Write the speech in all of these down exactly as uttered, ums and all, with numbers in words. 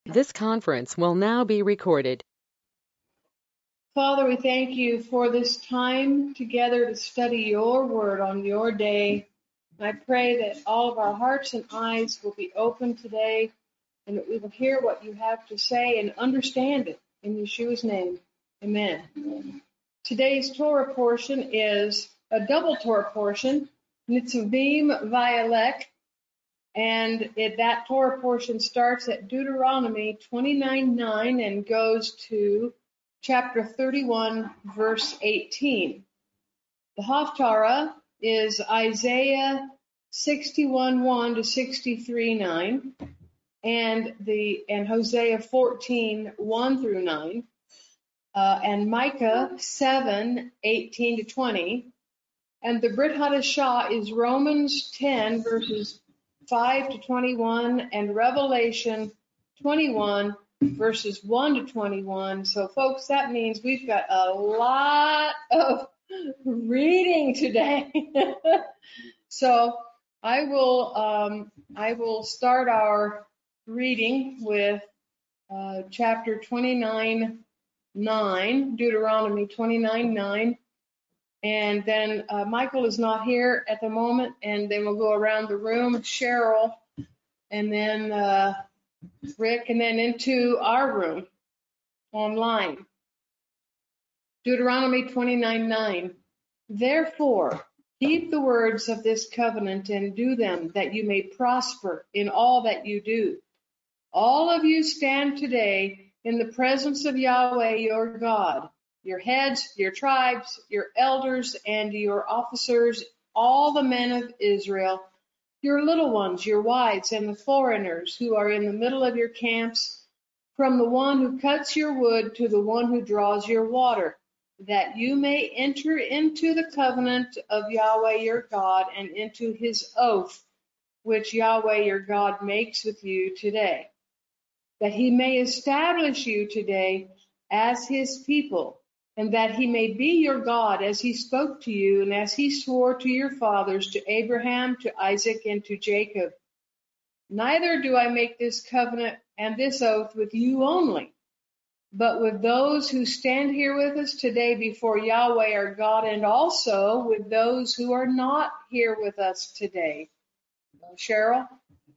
This conference will now be recorded. Father, we thank you for this time together to study your word on your day. I pray that all of our hearts and eyes will be open today and that we will hear what you have to say and understand it. In Yeshua's name, amen. Today's Torah portion is a double Torah portion, Nitzavim Vayelech, and it, that Torah portion starts at Deuteronomy twenty-nine nine and goes to chapter thirty-one, verse eighteen. The Haftarah is Isaiah sixty-one one to sixty-three nine, and the and Hosea fourteen one through nine, uh, and Micah seven eighteen to twenty, and the Brit Hadashah is Romans ten verses five to twenty-one and Revelation twenty-one verses one to twenty-one. So folks, that means we've got a lot of reading today. So I will um, I will start our reading with uh, chapter twenty-nine nine, Deuteronomy twenty-nine nine. And then uh, Michael is not here at the moment, and then we'll go around the room, Cheryl, and then uh, Rick, and then into our room online. Deuteronomy twenty-nine nine. Therefore, keep the words of this covenant and do them, that you may prosper in all that you do. All of you stand today in the presence of Yahweh your God, your heads, your tribes, your elders, and your officers, all the men of Israel, your little ones, your wives, and the foreigners who are in the middle of your camps, from the one who cuts your wood to the one who draws your water, that you may enter into the covenant of Yahweh your God and into his oath, which Yahweh your God makes with you today, that he may establish you today as his people, and that he may be your God as he spoke to you and as he swore to your fathers, to Abraham, to Isaac, and to Jacob. Neither do I make this covenant and this oath with you only, but with those who stand here with us today before Yahweh our God, and also with those who are not here with us today. Cheryl?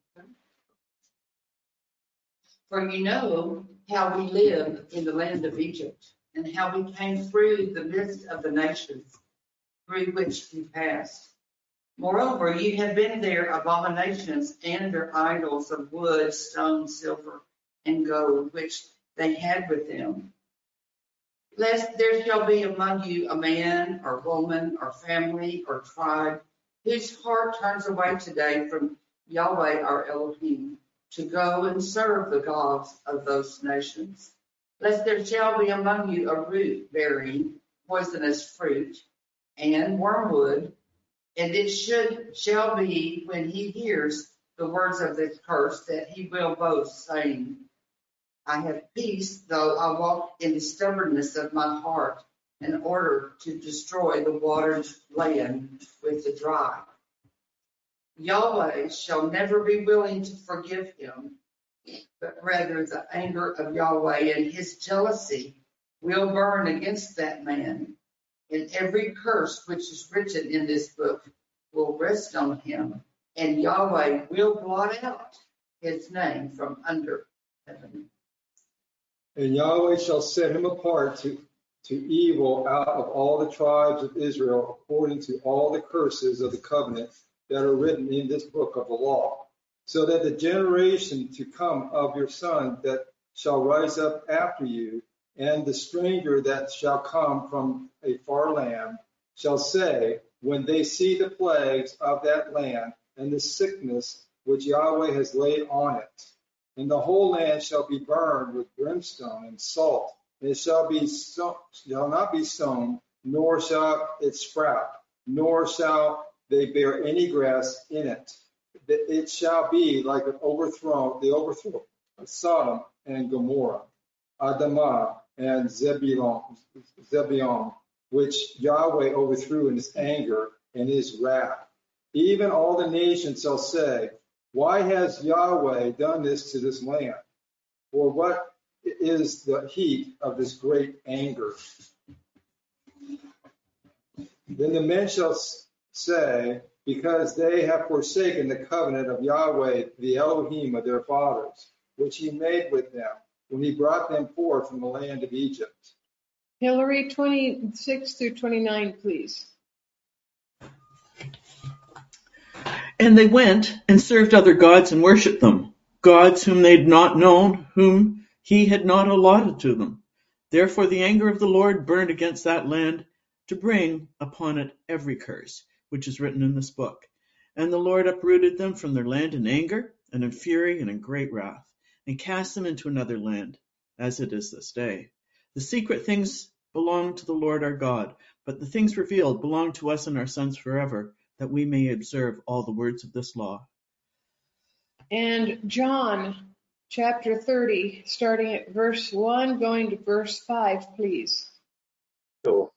For you know how we live in the land of Egypt, and how we came through the midst of the nations through which we passed. Moreover, you have been their abominations and their idols of wood, stone, silver, and gold, which they had with them. Lest there shall be among you a man or woman or family or tribe whose heart turns away today from Yahweh our Elohim to go and serve the gods of those nations. Lest there shall be among you a root bearing poisonous fruit and wormwood, and it should shall be when he hears the words of this curse that he will boast, saying, I have peace, though I walk in the stubbornness of my heart, in order to destroy the watered land with the dry. Yahweh shall never be willing to forgive him, but rather the anger of Yahweh and his jealousy will burn against that man, and every curse which is written in this book will rest on him, and Yahweh will blot out his name from under heaven. And Yahweh shall set him apart to, to evil out of all the tribes of Israel, according to all the curses of the covenant that are written in this book of the law, so that the generation to come of your son that shall rise up after you, and the stranger that shall come from a far land, shall say, when they see the plagues of that land and the sickness which Yahweh has laid on it, and the whole land shall be burned with brimstone and salt, and it shall be so, shall not be sown, nor shall it sprout, nor shall they bear any grass in it. It shall be like an overthrow, the overthrow of Sodom and Gomorrah, Adamah and Zebulun, Zebulun, which Yahweh overthrew in his anger and his wrath. Even all the nations shall say, why has Yahweh done this to this land? For what is the heat of this great anger? Then the men shall say, because they have forsaken the covenant of Yahweh, the Elohim of their fathers, which he made with them when he brought them forth from the land of Egypt. Hillary, twenty-six through twenty-nine, please. And they went and served other gods and worshipped them, gods whom they had not known, whom he had not allotted to them. Therefore the anger of the Lord burned against that land to bring upon it every curse, which is written in this book. And the Lord uprooted them from their land in anger, and in fury, and in great wrath, and cast them into another land, as it is this day. The secret things belong to the Lord our God, but the things revealed belong to us and our sons forever, that we may observe all the words of this law. And John, chapter thirty, starting at verse one, going to verse five, please. So,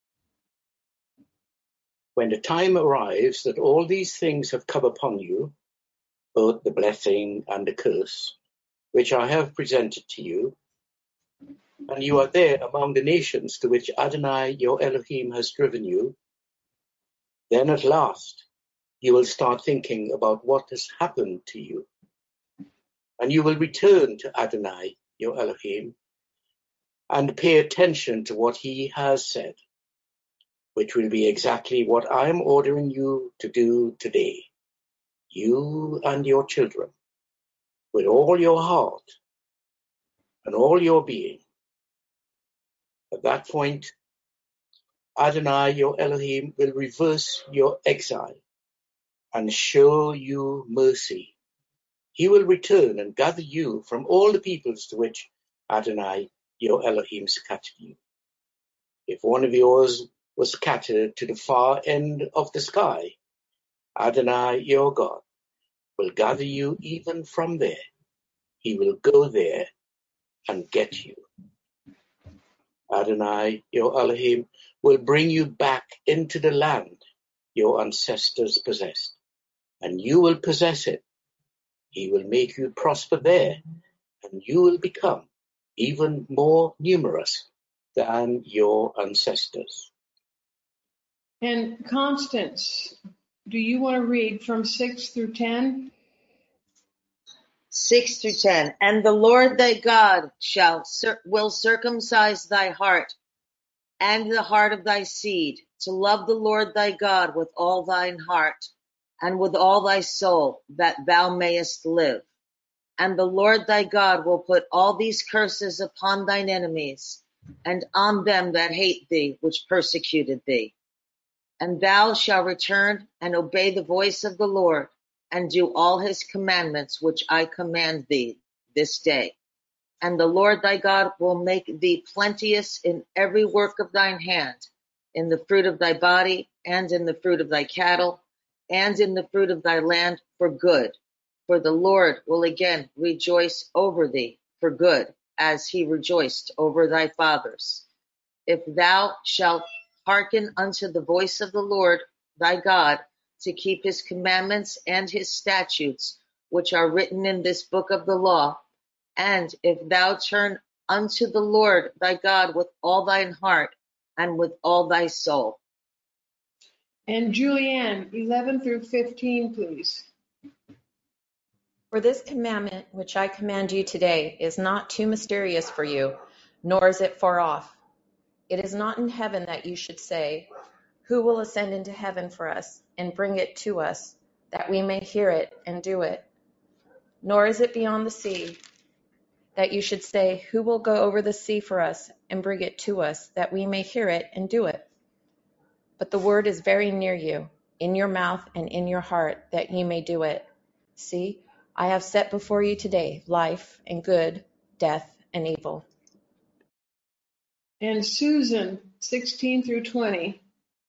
when the time arrives that all these things have come upon you, both the blessing and the curse, which I have presented to you, and you are there among the nations to which Adonai your Elohim has driven you, then at last you will start thinking about what has happened to you. And you will return to Adonai your Elohim and pay attention to what he has said, which will be exactly what I am ordering you to do today, you and your children, with all your heart and all your being. At that point, Adonai your Elohim will reverse your exile and show you mercy. He will return and gather you from all the peoples to which Adonai your Elohim scattered you. If one of yours was scattered to the far end of the sky, Adonai your God will gather you even from there. He will go there and get you. Adonai your Elohim will bring you back into the land your ancestors possessed, and you will possess it. He will make you prosper there, and you will become even more numerous than your ancestors. And Constance, do you want to read from six through ten? six through ten. And the Lord thy God shall will circumcise thy heart and the heart of thy seed, to love the Lord thy God with all thine heart and with all thy soul, that thou mayest live. And the Lord thy God will put all these curses upon thine enemies, and on them that hate thee, which persecuted thee. And thou shalt return and obey the voice of the Lord, and do all his commandments which I command thee this day. And the Lord thy God will make thee plenteous in every work of thine hand, in the fruit of thy body, and in the fruit of thy cattle, and in the fruit of thy land for good. For the Lord will again rejoice over thee for good, as he rejoiced over thy fathers. If thou shalt hearken unto the voice of the Lord thy God, to keep his commandments and his statutes, which are written in this book of the law, and if thou turn unto the Lord thy God with all thine heart and with all thy soul. And Julianne, eleven through fifteen, please. For this commandment which I command you today is not too mysterious for you, nor is it far off. It is not in heaven that you should say, who will ascend into heaven for us and bring it to us, that we may hear it and do it? Nor is it beyond the sea, that you should say, who will go over the sea for us and bring it to us, that we may hear it and do it? But the word is very near you, in your mouth and in your heart, that ye may do it. See, I have set before you today life and good, death and evil. And Susan, sixteen through twenty.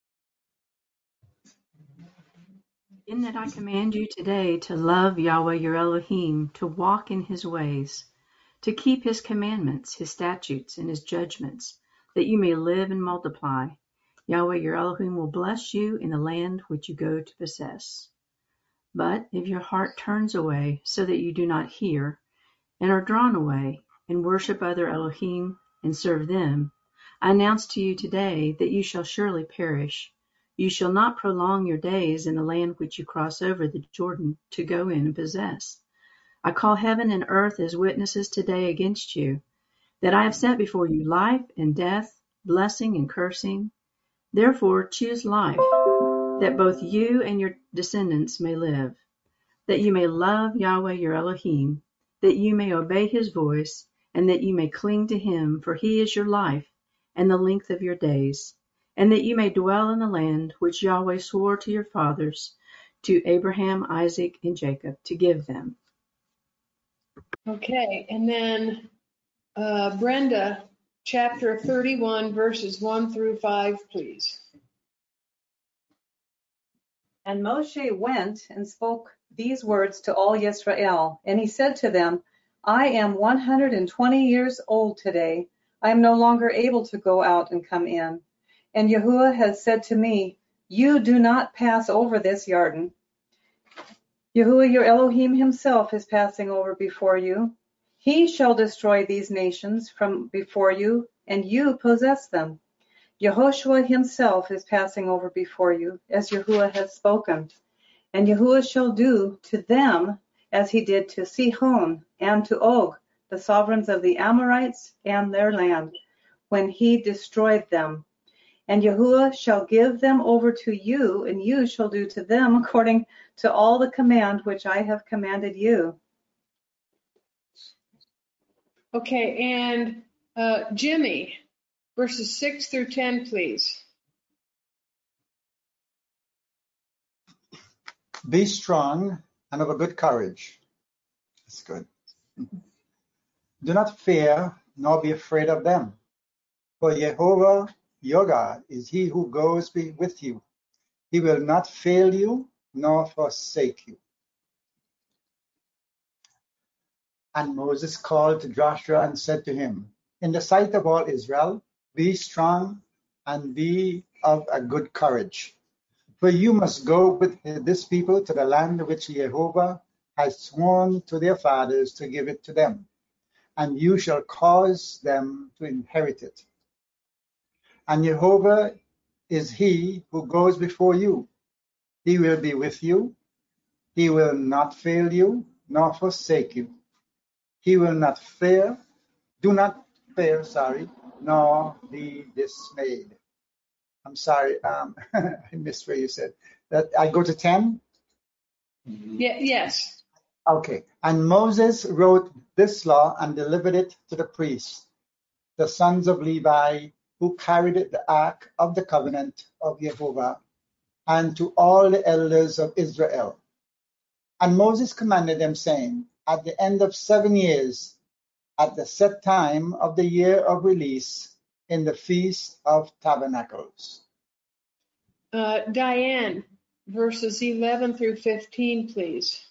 In that I command you today to love Yahweh your Elohim, to walk in his ways, to keep his commandments, his statutes, and his judgments, that you may live and multiply. Yahweh your Elohim will bless you in the land which you go to possess. But if your heart turns away so that you do not hear, and are drawn away and worship other Elohim and serve them, I announce to you today that you shall surely perish. You shall not prolong your days in the land which you cross over the Jordan to go in and possess. I call heaven and earth as witnesses today against you, that I have set before you life and death, blessing and cursing. Therefore choose life, that both you and your descendants may live, that you may love Yahweh your Elohim, that you may obey his voice, and that you may cling to him, for he is your life and the length of your days, and that you may dwell in the land which Yahweh swore to your fathers, to Abraham, Isaac, and Jacob, to give them. Okay, and then uh, Brenda, chapter thirty-one, verses one through five, please. And Moshe went and spoke these words to all Yisrael, and he said to them, I am one hundred twenty years old today. I am no longer able to go out and come in. And Yahuwah has said to me, you do not pass over this Yarden. Yahuwah your Elohim himself is passing over before you. He shall destroy these nations from before you, and you possess them. Yehoshua himself is passing over before you, as Yahuwah has spoken. And Yahuwah shall do to them as he did to Sihon and to Og, the sovereigns of the Amorites and their land, when he destroyed them. And Yahuwah shall give them over to you, and you shall do to them according to all the command which I have commanded you. Okay, and uh, Jimmy, verses six through ten, please. Be strong and of a good courage. That's good. Do not fear, nor be afraid of them. For Jehovah, your God, is he who goes be with you. He will not fail you, nor forsake you. And Moses called to Joshua and said to him, in the sight of all Israel, be strong and be of a good courage. For you must go with this people to the land which Jehovah has sworn to their fathers to give it to them, and you shall cause them to inherit it. And Jehovah is he who goes before you. He will be with you. He will not fail you, nor forsake you. He will not fear, do not fear, sorry, nor be dismayed. I'm sorry, um, I missed where you said that. I go to ten? Yeah, yes. Okay. And Moses wrote this law and delivered it to the priests, the sons of Levi, who carried the ark of the covenant of Jehovah, and to all the elders of Israel. And Moses commanded them, saying, at the end of seven years, at the set time of the year of release, in the Feast of Tabernacles. Uh, Diane, verses eleven through fifteen, please.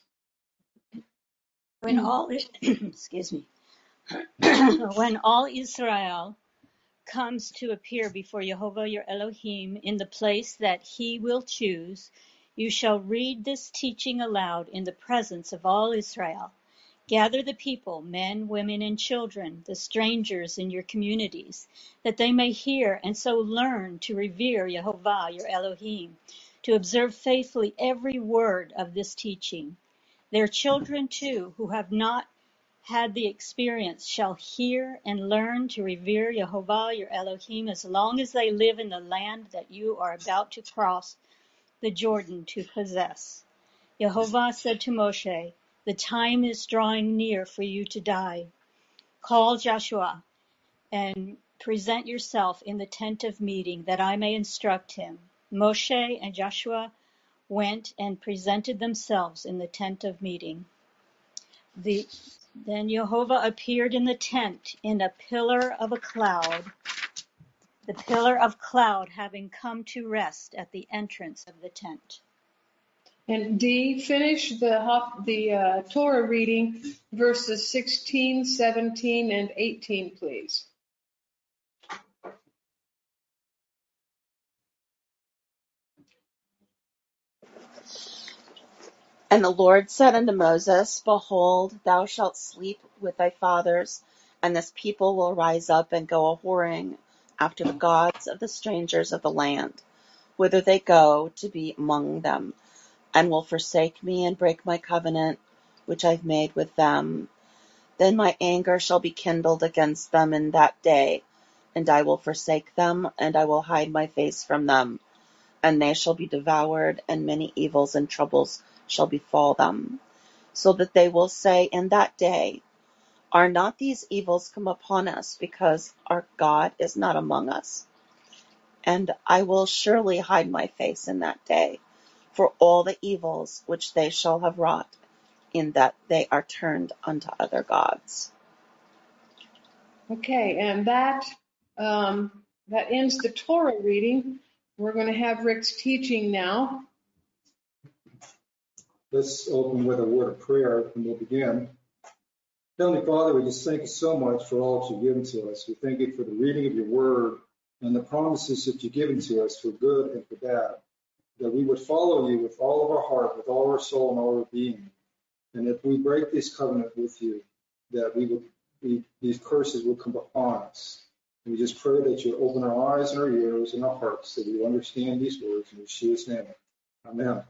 When all, excuse me, when all Israel comes to appear before Jehovah your Elohim in the place that he will choose, you shall read this teaching aloud in the presence of all Israel. Gather the people, men, women, and children, the strangers in your communities, that they may hear and so learn to revere Jehovah your Elohim, to observe faithfully every word of this teaching. Their children too, who have not had the experience, shall hear and learn to revere Jehovah your Elohim as long as they live in the land that you are about to cross the Jordan to possess. Jehovah said to Moshe, the time is drawing near for you to die. Call Joshua and present yourself in the tent of meeting, that I may instruct him. Moshe and Joshua went and presented themselves in the tent of meeting. The, then Jehovah appeared in the tent in a pillar of a cloud, the pillar of cloud having come to rest at the entrance of the tent. And Dee, finish the the uh, Torah reading, verses sixteen, seventeen, and eighteen, please. And the Lord said unto Moses, Behold, thou shalt sleep with thy fathers, and this people will rise up and go a-whoring after the gods of the strangers of the land, whither they go to be among them, and will forsake me and break my covenant, which I've made with them. Then my anger shall be kindled against them in that day, and I will forsake them, and I will hide my face from them, and they shall be devoured, and many evils and troubles shall befall them, so that they will say in that day, Are not these evils come upon us, because our God is not among us? And I will surely hide my face in that day, for all the evils which they shall have wrought, in that they are turned unto other gods. Okay, and that um, that ends the Torah reading. We're going to have Rick's teaching now. Let's open with a word of prayer and we'll begin. Heavenly Father, we just thank you so much for all that you've given to us. We thank you for the reading of your word and the promises that you've given to us for good and for bad, that we would follow you with all of our heart, with all our soul and all our being. And if we break this covenant with you, that we would, we, these curses will come upon us. And we just pray that you open our eyes and our ears and our hearts, that we will understand these words in Yeshua's name. Amen.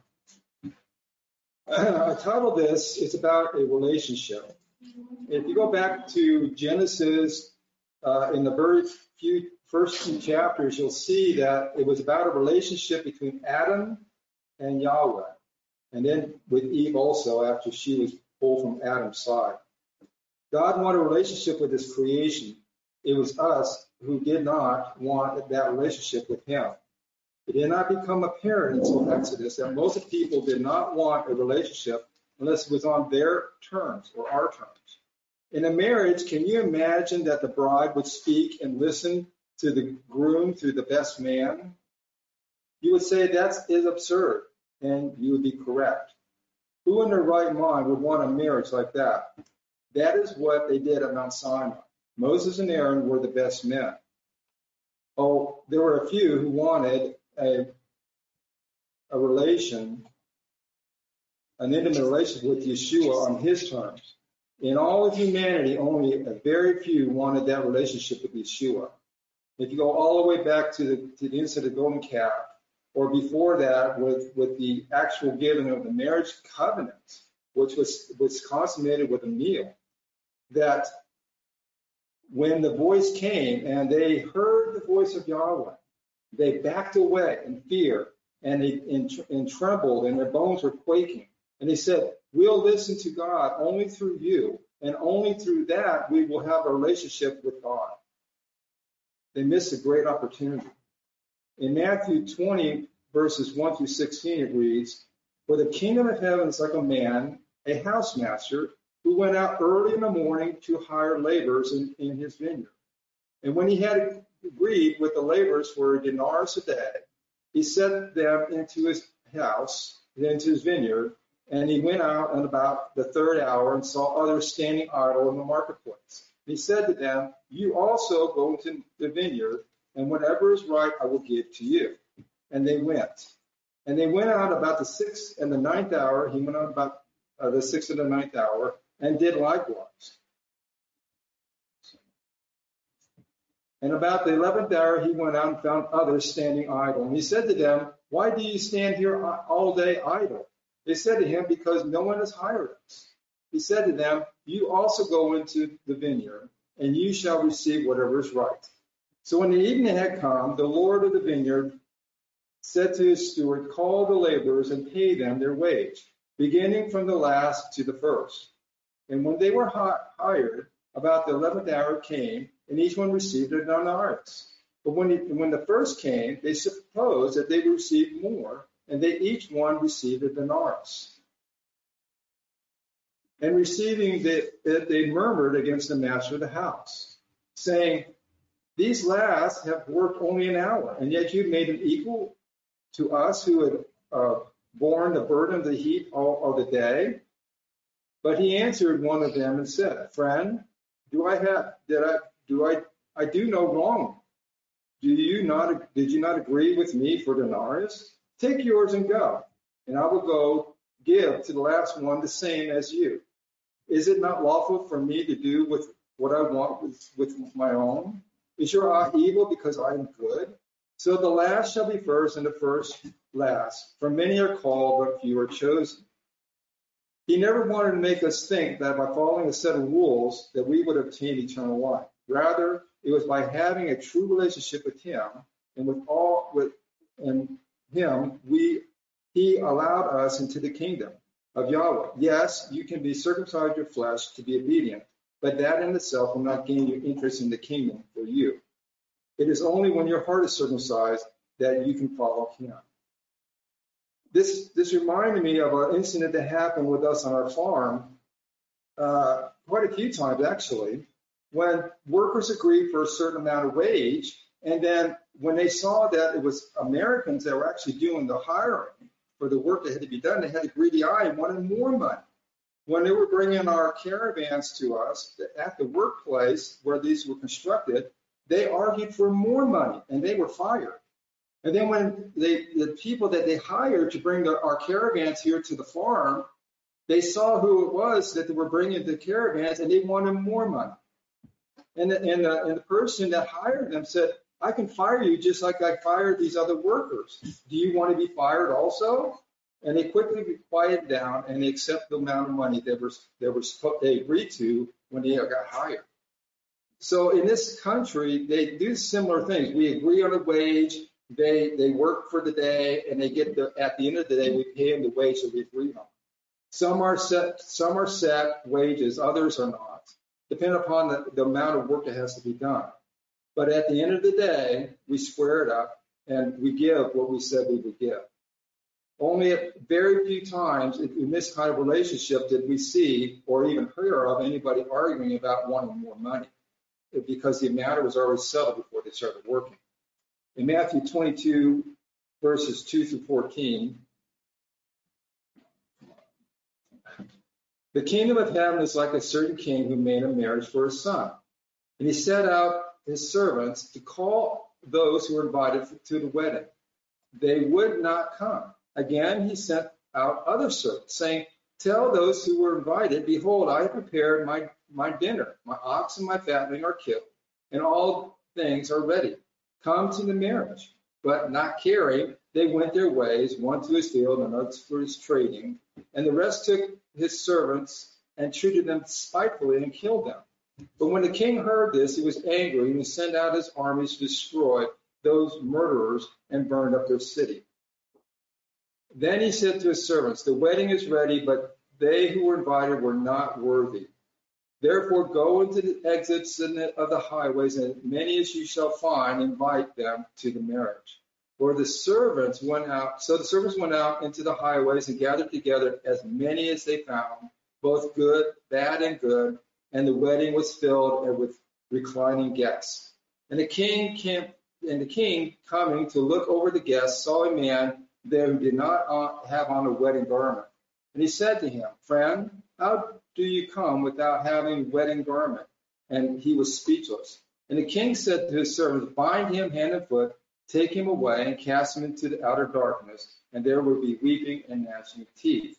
I titled this, it's about a relationship. If you go back to Genesis, uh, in the very few first few chapters, you'll see that it was about a relationship between Adam and Yahweh. And then with Eve also, after she was pulled from Adam's side. God wanted a relationship with his creation. It was us who did not want that relationship with him. It did not become apparent until Exodus that most of the people did not want a relationship unless it was on their terms or our terms. In a marriage, can you imagine that the bride would speak and listen to the groom through the best man? You would say that is absurd, and you would be correct. Who in their right mind would want a marriage like that? That is what they did at Mount Sinai. Moses and Aaron were the best men. Oh, there were a few who wanted a, a relation, an intimate relationship with Yeshua on his terms. In all of humanity, only a very few wanted that relationship with Yeshua. If you go all the way back to the, to the incident of the golden calf, or before that with, with the actual giving of the marriage covenant, which was, was consummated with a meal, that when the voice came and they heard the voice of Yahweh, they backed away in fear and they and, and trembled and their bones were quaking. And they said, we'll listen to God only through you, and only through that we will have a relationship with God. They missed a great opportunity. In Matthew twenty, verses one through sixteen, it reads, For the kingdom of heaven is like a man, a housemaster, who went out early in the morning to hire laborers in, in his vineyard. And when he had agreed with the laborers for a denarius a day, he sent them into his house, into his vineyard, and he went out at about the third hour and saw others standing idle in the marketplace. He said to them, You also go into the vineyard, and whatever is right I will give to you. And they went. And they went out about the sixth and the ninth hour. He went out about uh, the sixth and the ninth hour, and did likewise. And about the eleventh hour he went out and found others standing idle. And he said to them, Why do you stand here all day idle? They said to him, Because no one has hired us. He said to them, You also go into the vineyard, and you shall receive whatever is right. So when the evening had come, the Lord of the vineyard said to his steward, Call the laborers and pay them their wage, beginning from the last to the first. And when they were hired, about the eleventh hour came, and each one received a denarius. But when, he, when the first came, they supposed that they would receive more, and they each one received a denarius. And receiving it, they murmured against the master of the house, saying, These last have worked only an hour, and yet you made them equal to us who had uh, borne the burden of the heat all of the day. But he answered one of them and said, Friend, do I have did I do I I do no wrong? Do you not did you not agree with me for denarius? Take yours and go, and I will go give to the last one the same as you. Is it not lawful for me to do with what I want with, with my own? Is your eye evil because I am good? So the last shall be first and the first last. For many are called, but few are chosen. He never wanted to make us think that by following a set of rules that we would obtain eternal life. Rather, it was by having a true relationship with him and with all with and him, we he allowed us into the kingdom of Yahweh. Yes, you can be circumcised your flesh to be obedient, but that in itself will not gain you interest in the kingdom for you. It is only when your heart is circumcised that you can follow him. This this reminded me of an incident that happened with us on our farm uh, quite a few times, actually, when workers agreed for a certain amount of wage, and then when they saw that it was Americans that were actually doing the hiring for the work that had to be done, they had a greedy eye and wanted more money. When they were bringing our caravans to us at the workplace where these were constructed, they argued for more money, and they were fired. And then when they, the people that they hired to bring the, our caravans here to the farm, they saw who it was that they were bringing the caravans, and they wanted more money. And the, and, the, and the person that hired them said, I can fire you just like I fired these other workers. Do you want to be fired also? And they quickly quieted down, and they accepted the amount of money they were, they were they agreed to when they got hired. So in this country, they do similar things. We agree on a wage. They they work for the day, and they get the at the end of the day we pay them the wage that we agreed on. Some are set some are set wages, others are not, depending upon the, the amount of work that has to be done. But at the end of the day, we square it up and we give what we said we would give. Only a very few times in this kind of relationship did we see or even hear of anybody arguing about wanting more money, because the matter was already settled before they started working. In Matthew twenty-two, verses two through fourteen, the kingdom of heaven is like a certain king who made a marriage for his son. And he set out his servants to call those who were invited to the wedding. They would not come. Again, he sent out other servants, saying, tell those who were invited, behold, I have prepared my, my dinner. My ox and my fatling are killed, and all things are ready. Come to the marriage. But not caring, they went their ways, one to his field, and another for his trading. And the rest took his servants and treated them spitefully and killed them. But when the king heard this, he was angry, and he sent out his armies to destroy those murderers and burned up their city. Then he said to his servants, the wedding is ready, but they who were invited were not worthy. Therefore go into the exits of the highways, and many as you shall find, invite them to the marriage. For the servants went out, so the servants went out into the highways and gathered together as many as they found, both good, bad, and good, and the wedding was filled with reclining guests. And the king came, and the king coming to look over the guests saw a man there who did not have on a wedding garment. And he said to him, friend, how do you come without having a wedding garment? And he was speechless. And the king said to his servants, bind him hand and foot, take him away, and cast him into the outer darkness, and there will be weeping and gnashing of teeth.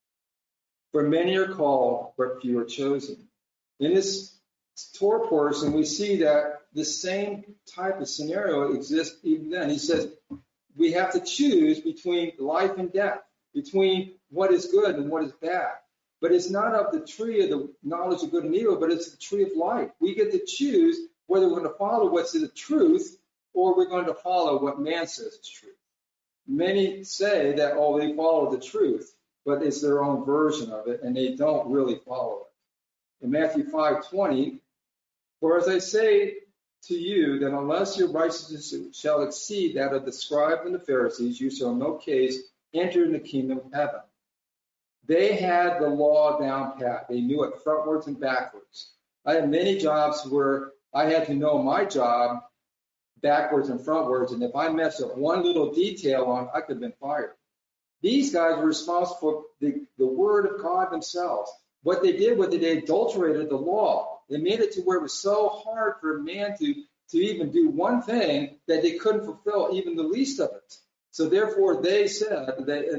For many are called, but few are chosen. In this Torah portion, we see that the same type of scenario exists even then. He says we have to choose between life and death, between what is good and what is bad. But it's not of the tree of the knowledge of good and evil, but it's the tree of life. We get to choose whether we're going to follow what's the truth or we're going to follow what man says is truth. Many say that, oh, they follow the truth, but it's their own version of it, and they don't really follow it. In Matthew five twenty, for as I say to you, that unless your righteousness shall exceed that of the scribes and the Pharisees, you shall in no case enter in the kingdom of heaven. They had the law down pat. They knew it frontwards and backwards. I had many jobs where I had to know my job backwards and frontwards, and if I messed up one little detail on, I could have been fired. These guys were responsible for the, the word of God themselves. What they did was they adulterated the law. They made it to where it was so hard for a man to, to even do one thing that they couldn't fulfill even the least of it. So therefore they said that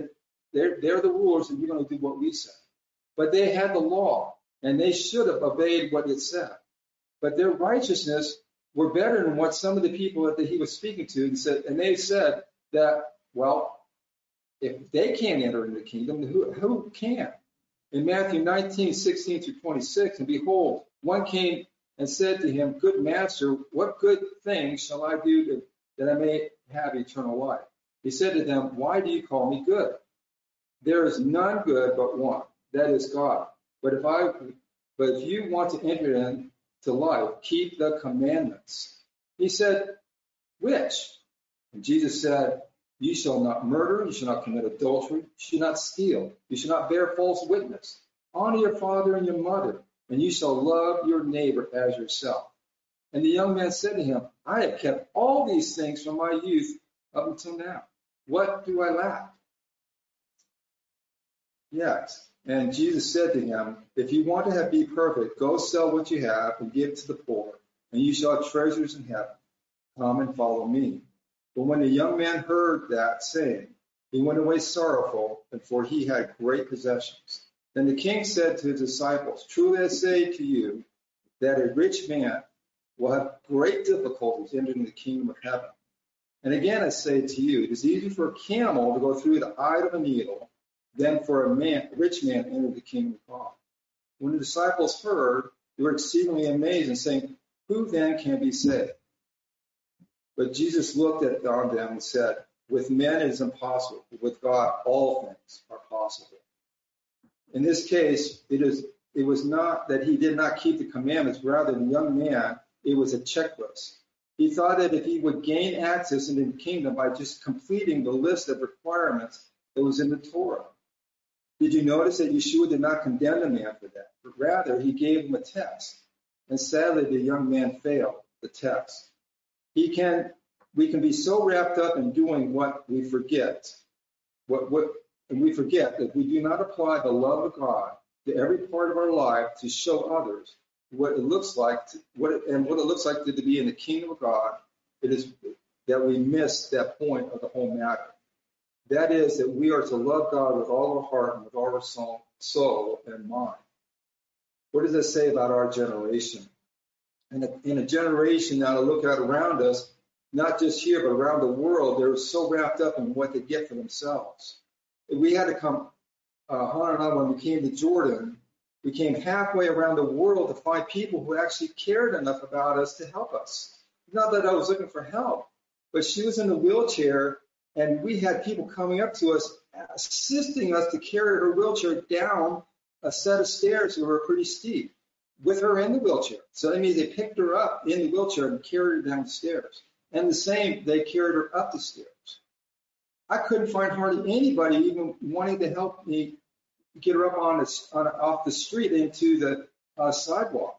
They're, they're the rulers, and you're going to do what we say. But they had the law, and they should have obeyed what it said. But their righteousness were better than what some of the people that he was speaking to, and said, and they said that, well, if they can't enter into the kingdom, who, who can? In Matthew nineteen, sixteen through twenty-six, and behold, one came and said to him, Good master, what good thing shall I do to, that I may have eternal life? He said to them, Why do you call me good? There is none good but one, that is God. But if I, but if you want to enter into life, keep the commandments. He said, Which? And Jesus said, You shall not murder, you shall not commit adultery, you shall not steal, you shall not bear false witness. Honor your father and your mother, and you shall love your neighbor as yourself. And the young man said to him, I have kept all these things from my youth up until now. What do I lack? Yes. And Jesus said to him, If you want to have, be perfect, go sell what you have and give to the poor, and you shall have treasures in heaven. Come and follow me. But when the young man heard that saying, he went away sorrowful, and for he had great possessions. Then the king said to his disciples, Truly I say to you, that a rich man will have great difficulties entering the kingdom of heaven. And again I say to you, it is easier for a camel to go through the eye of a needle than for a man, a rich man to enter the kingdom of God. When the disciples heard, they were exceedingly amazed and saying, Who then can be saved? But Jesus looked at on them and said, With men it is impossible, but with God all things are possible. In this case, it is it was not that he did not keep the commandments, rather the young man, it was a checklist. He thought that if he would gain access into the kingdom by just completing the list of requirements that was in the Torah. Did you notice that Yeshua did not condemn the man for that, but rather he gave him a test. And sadly, the young man failed the test. He can, we can be so wrapped up in doing what we forget, what, what, and we forget that we do not apply the love of God to every part of our life to show others what it looks like, to, what it, and what it looks like to, to be in the kingdom of God. It is that we miss that point of the whole matter. That is that we are to love God with all our heart and with all our soul, soul and mind. What does that say about our generation? In a, in a generation now to look at around us, not just here, but around the world, they're so wrapped up in what they get for themselves. We had to come, uh, Han and I, when we came to Jordan, we came halfway around the world to find people who actually cared enough about us to help us. Not that I was looking for help, but she was in a wheelchair, and we had people coming up to us, assisting us to carry her wheelchair down a set of stairs that were pretty steep, with her in the wheelchair. So that means they picked her up in the wheelchair and carried her down the stairs. And the same, they carried her up the stairs. I couldn't find hardly anybody even wanting to help me get her up on, the, on off the street into the uh, sidewalk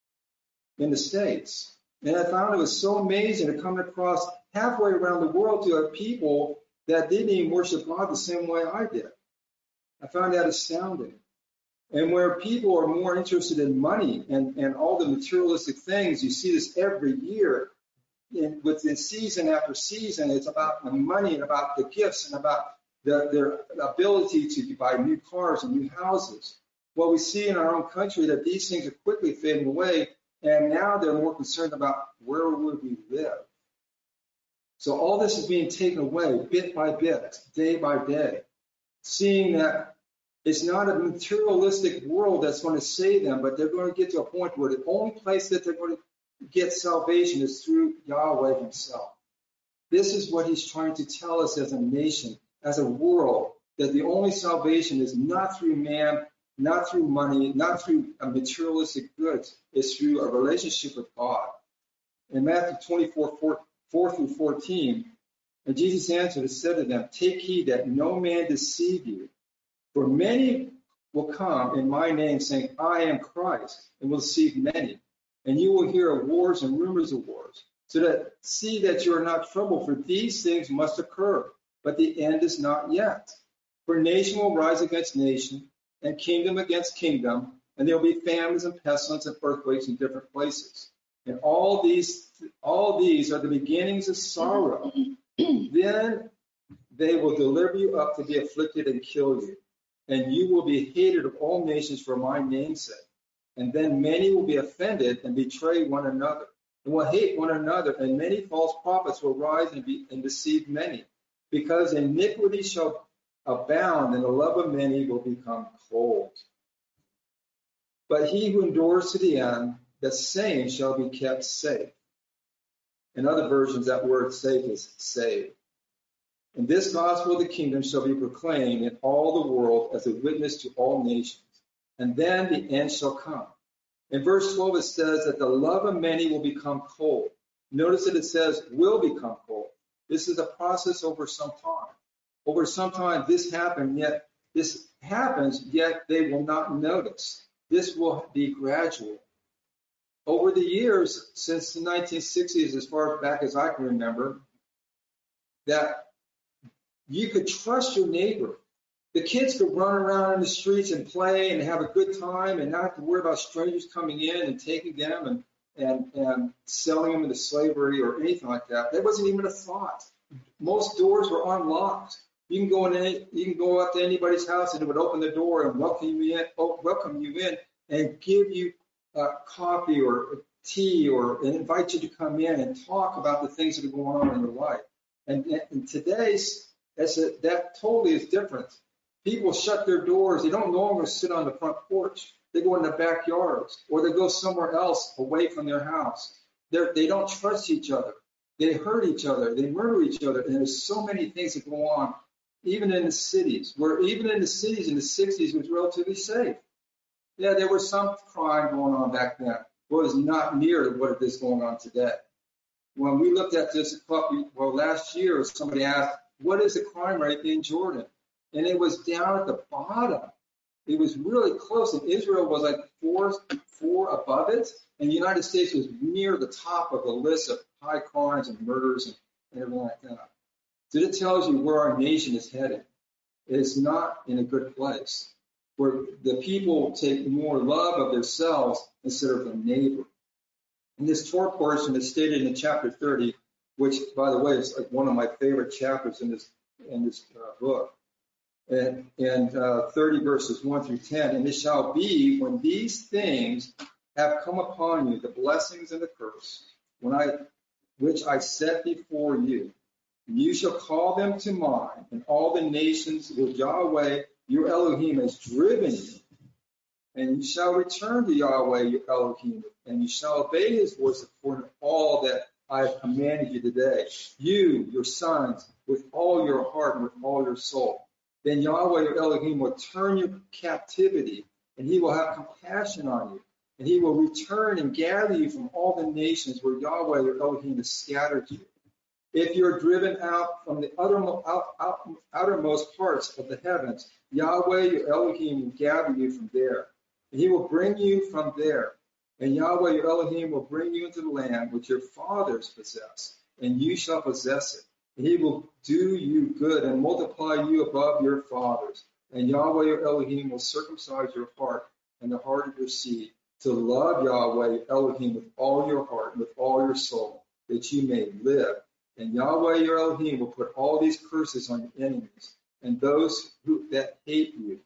in the States. And I found it was so amazing to come across halfway around the world to have people that didn't even worship God the same way I did. I found that astounding. And where people are more interested in money and, and all the materialistic things, you see this every year. In, within season after season, it's about the money and about the gifts and about the, their ability to buy new cars and new houses. Well, we see in our own country that these things are quickly fading away, and now they're more concerned about where would we live. So all this is being taken away bit by bit, day by day, seeing that it's not a materialistic world that's going to save them, but they're going to get to a point where the only place that they're going to get salvation is through Yahweh himself. This is what he's trying to tell us as a nation, as a world, that the only salvation is not through man, not through money, not through materialistic goods. It's through a relationship with God. In Matthew twenty-four, four, four through fourteen, and Jesus answered and said to them, Take heed that no man deceive you, for many will come in my name saying, I am Christ, and will deceive many. And you will hear of wars and rumors of wars. So that see that you are not troubled, for these things must occur, but the end is not yet. For nation will rise against nation, and kingdom against kingdom, and there will be famines and pestilence and earthquakes in different places. And all these, all these are the beginnings of sorrow. Then they will deliver you up to be afflicted and kill you, and you will be hated of all nations for my name's sake. And then many will be offended and betray one another, and will hate one another, and many false prophets will rise and, be, and deceive many, because iniquity shall abound, and the love of many will become cold. But he who endures to the end, the same shall be kept safe. In other versions, that word safe is saved. And this gospel of the kingdom shall be proclaimed in all the world as a witness to all nations, and then the end shall come. In verse twelve, it says that the love of many will become cold. Notice that it says will become cold. This is a process over some time. Over some time, this happened, yet this happens, yet they will not notice. This will be gradual. Over the years, since the nineteen sixties, as far back as I can remember, that you could trust your neighbor. The kids could run around in the streets and play and have a good time and not have to worry about strangers coming in and taking them and, and, and selling them into slavery or anything like that. That wasn't even a thought. Most doors were unlocked. You can go in any, you can go up to anybody's house and it would open the door and welcome you in, oh, welcome you in and give you uh, coffee or tea or and invite you to come in and talk about the things that are going on in your life. And, and today's that's a, that totally is different. People shut their doors. They don't no longer sit on the front porch. They go in the backyards or they go somewhere else away from their house. They're, they don't trust each other. They hurt each other. They murder each other. And there's so many things that go on, even in the cities, where even in the cities in the sixties was relatively safe. Yeah, there was some crime going on back then, but it was not near what it is going on today. When we looked at this, well, last year, somebody asked, what is the crime rate in Jordan? And it was down at the bottom. It was really close. And Israel was like four, four above it. And the United States was near the top of the list of high crimes and murders and, and everything like that. So it tells you where our nation is headed. It is not in a good place, where the people take more love of themselves instead of their neighbor. And this Torah portion is stated in chapter thirty, which, by the way, is like one of my favorite chapters in this in this uh, book. And, and uh, thirty verses one through ten. And it shall be when these things have come upon you, the blessings and the curse, when I, which I set before you, you shall call them to mind, and all the nations will Yahweh your Elohim has driven you. And you shall return to Yahweh your Elohim, and you shall obey his voice according to all that I have commanded you today, you, your sons, with all your heart and with all your soul. Then Yahweh your Elohim will turn your captivity, and he will have compassion on you, and he will return and gather you from all the nations where Yahweh your Elohim has scattered you. If you're driven out from the uttermost, out, out, outermost parts of the heavens, Yahweh your Elohim will gather you from there, and he will bring you from there. And Yahweh your Elohim will bring you into the land which your fathers possess, and you shall possess it. And he will do you good and multiply you above your fathers. And Yahweh your Elohim will circumcise your heart and the heart of your seed, to love Yahweh your Elohim with all your heart and with all your soul, that you may live. And Yahweh your Elohim will put all these curses on your enemies and those who that hate you,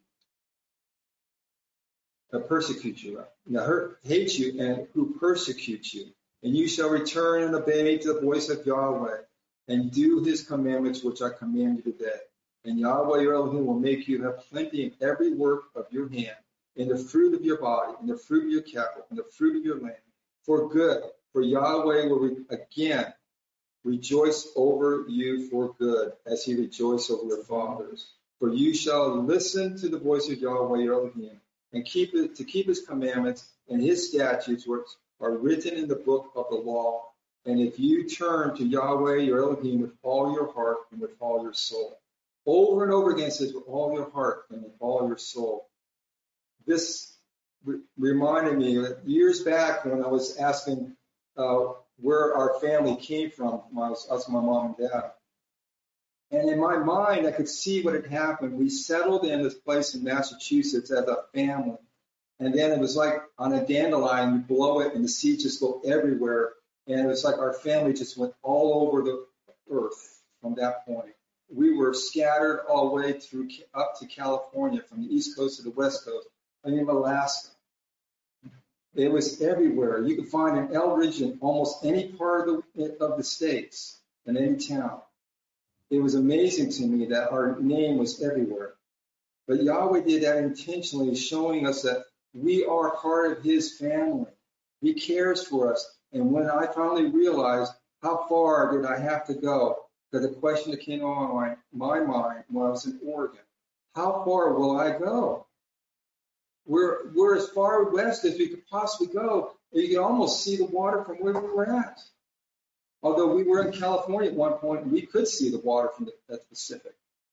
uh, persecute you, now, hurt, hate you, and who persecute you. And you shall return and obey to the voice of Yahweh, and do his commandments which I command you today. And Yahweh your Elohim will make you have plenty in every work of your hand, in the fruit of your body, in the fruit of your cattle, in the fruit of your land, for good. For Yahweh will re- again rejoice over you for good, as he rejoiced over your fathers. For you shall listen to the voice of Yahweh your Elohim, and keep it to keep his commandments and his statutes, which are written in the book of the law. And if you turn to Yahweh your Elohim with all your heart and with all your soul. Over and over again it says with all your heart and with all your soul. This re- reminded me that years back when I was asking uh, where our family came from, my, us, my mom and dad. And in my mind, I could see what had happened. We settled in this place in Massachusetts as a family. And then it was like on a dandelion, you blow it and the seeds just go everywhere. And it was like our family just went all over the earth from that point. we were scattered all the way through up to California, from the East Coast to the West Coast, and even Alaska. It was everywhere. You could find an Eldridge in almost any part of the, of the states, in any town. It was amazing to me that our name was everywhere. But Yahweh did that intentionally, showing us that we are part of his family. He cares for us. And when I finally realized how far did I have to go, because the question that came on my, my mind when I was in Oregon, how far will I go? We're, we're as far west as we could possibly go. You can almost see the water from where we were at. Although we were in California at one point, and we could see the water from the, the Pacific.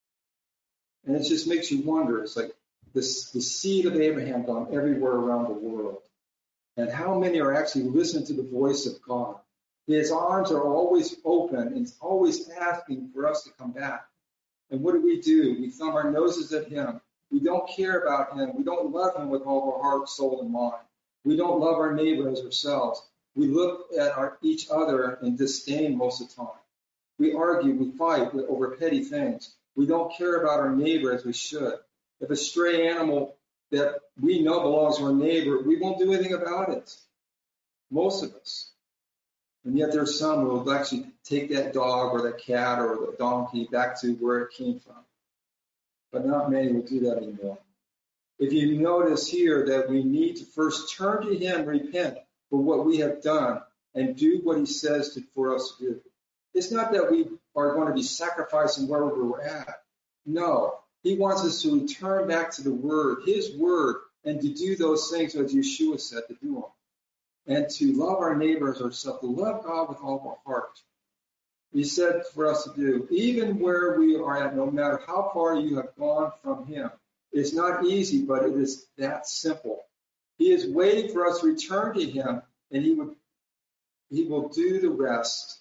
And it just makes you wonder. It's like this, the seed of Abraham gone everywhere around the world. And how many are actually listening to the voice of God? His arms are always open and he's always asking for us to come back. And what do we do? We thumb our noses at him. We don't care about him. We don't love him with all our heart, soul, and mind. We don't love our neighbor as ourselves. We look at our, each other in disdain most of the time. We argue, we fight over petty things. We don't care about our neighbor as we should. If a stray animal that we know belongs to our neighbor, we won't do anything about it. Most of us. And yet there's some who will actually take that dog or that cat or the donkey back to where it came from. But not many will do that anymore. If you notice here that we need to first turn to him, repent for what we have done, and do what he says to, for us to do. It's not that we are going to be sacrificing wherever we're at. No, he wants us to return back to the word, his word, and to do those things as Yeshua said to do them. And to love our neighbors ourselves, to love God with all of our heart. He said for us to do, even where we are at, no matter how far you have gone from him. It's not easy, but it is that simple. He is waiting for us to return to him, and he would, he will do the rest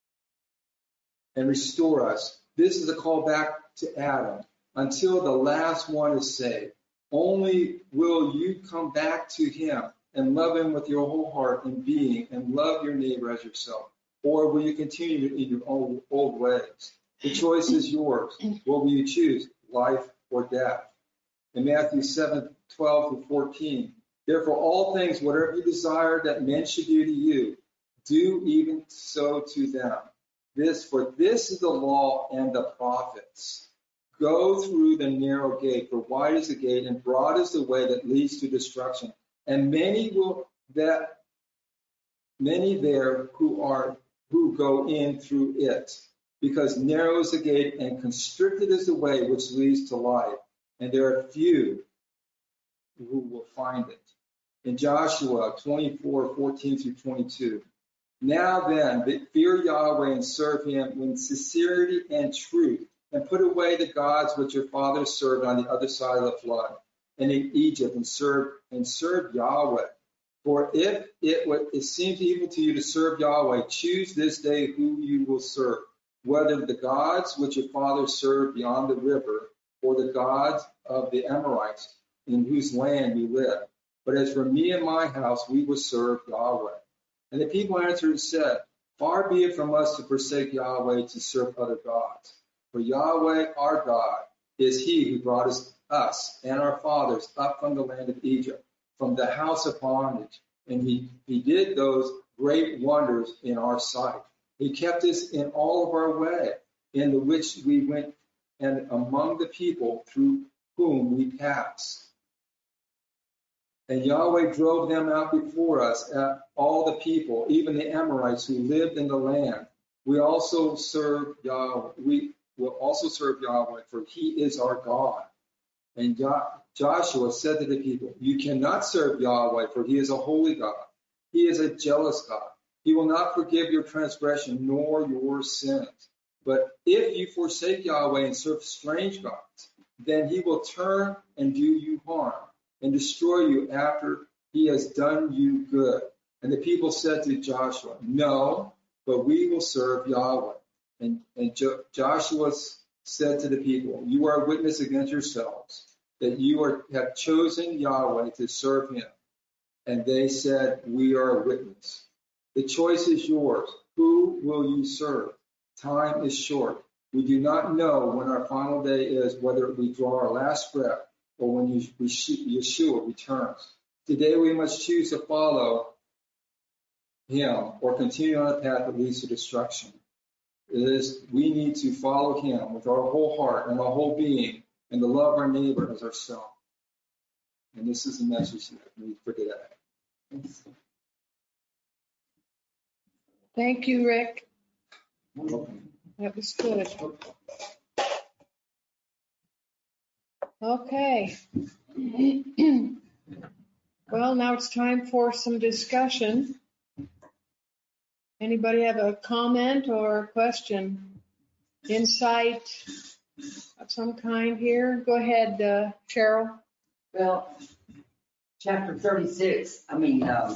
and restore us. This is a call back to Adam. Until the last one is saved, only will you come back to him and love him with your whole heart and being, and love your neighbor as yourself. Or will you continue in your old, old ways? The choice is yours. What will you choose, life or death? In Matthew seven, twelve through fourteen, therefore all things, whatever you desire that men should do to you, do even so to them. This, for this is the law and the prophets. Go through the narrow gate, for wide is the gate and broad is the way that leads to destruction. And many will that many there who are who go in through it, because narrow is the gate and constricted is the way which leads to life, and there are few who will find it. In Joshua twenty-four, fourteen through twenty-two. Now then, fear Yahweh and serve him with sincerity and truth, and put away the gods which your fathers served on the other side of the flood, and in Egypt, and serve and serve Yahweh. For if it, it seems evil to you to serve Yahweh, choose this day who you will serve, whether the gods which your fathers served beyond the river, or the gods of the Amorites, in whose land you live. But as for me and my house, we will serve Yahweh. And the people answered and said, far be it from us to forsake Yahweh to serve other gods. For Yahweh, our God, is he who brought us, us and our fathers up from the land of Egypt, from the house of bondage. And he, he did those great wonders in our sight. He kept us in all of our way, in the which we went, and among the people through whom we passed. And Yahweh drove them out before us, at all the people, even the Amorites who lived in the land. We also serve Yahweh. We will also serve Yahweh, for he is our God. And Joshua said to the people, you cannot serve Yahweh, for he is a holy God. He is a jealous God. He will not forgive your transgression nor your sins. But if you forsake Yahweh and serve strange gods, then he will turn and do you harm and destroy you after he has done you good. And the people said to Joshua, no, but we will serve Yahweh. And, and jo- Joshua said to the people, you are a witness against yourselves, that you are, have chosen Yahweh to serve him. And they said, we are a witness. The choice is yours. Who will you serve? Time is short. We do not know when our final day is, whether we draw our last breath or when Yeshua returns. Today we must choose to follow him or continue on a path that leads to destruction. It is, we need to follow him with our whole heart and our whole being and to love our neighbor as ourselves. And this is the message that we need for today. Thank you, Rick. That was good. Okay. Well, now it's time for some discussion. Anybody have a comment or question, insight of some kind here? Go ahead, uh, Cheryl. Well, chapter thirty-six, I mean, um,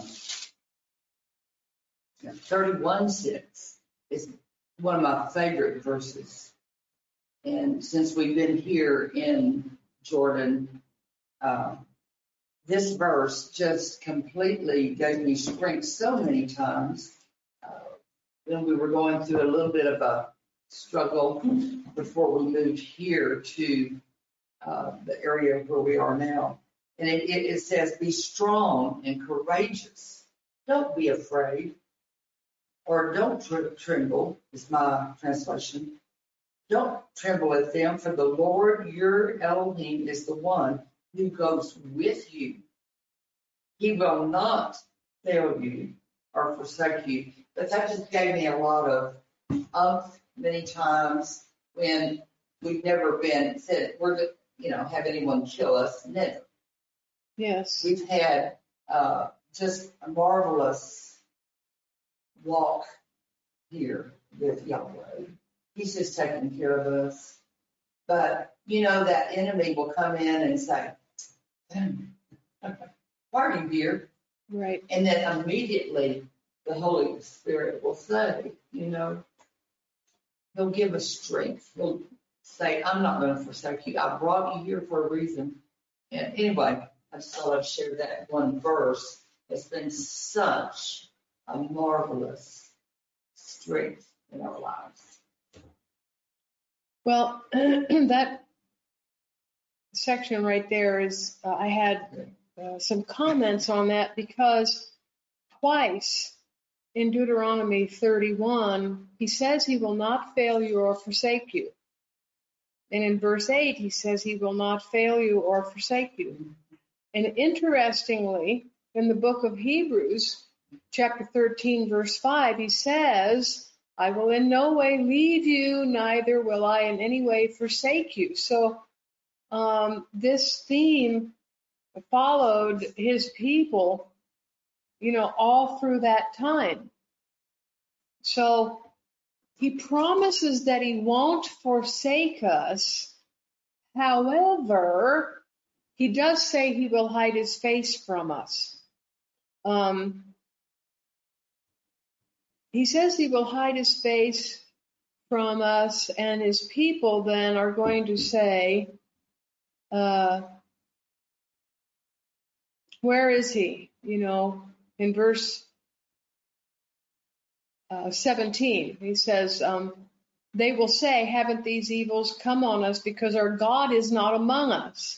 thirty-one six is one of my favorite verses. And since we've been here in Jordan, uh, this verse just completely gave me strength so many times. Uh, when we were going through a little bit of a struggle before we moved here to uh, the area where we are now. And it, it, it says, be strong and courageous. Don't be afraid. Or don't tr- tremble, is my translation. Don't tremble at them, for the Lord your Elohim is the one who goes with you. He will not fail you or forsake you. But that just gave me a lot of umph many times when we've never been said, we're the, you know, have anyone kill us. Never. Yes. We've had uh, just a marvelous walk here with Yahweh. He's just taking care of us. But, you know, that enemy will come in and say, why are you here? Right. And then immediately the Holy Spirit will say, you know, he'll give us strength. He'll say, I'm not going to forsake you. I brought you here for a reason. And anyway, I just thought I'd share that one verse. It's been such a marvelous strength in our lives. Well, that section right there is, uh, I had uh, some comments on that because twice in Deuteronomy thirty-one, he says he will not fail you or forsake you. And in verse eight, he says he will not fail you or forsake you. And interestingly, in the book of Hebrews, chapter thirteen, verse five, he says, I will in no way leave you, neither will I in any way forsake you. So um, this theme followed his people, you know, all through that time. So he promises that he won't forsake us. However, he does say he will hide his face from us. Um, he says he will hide his face from us, and his people then are going to say, uh, where is he? You know, in verse uh, seventeen, he says, um, they will say, haven't these evils come on us because our God is not among us?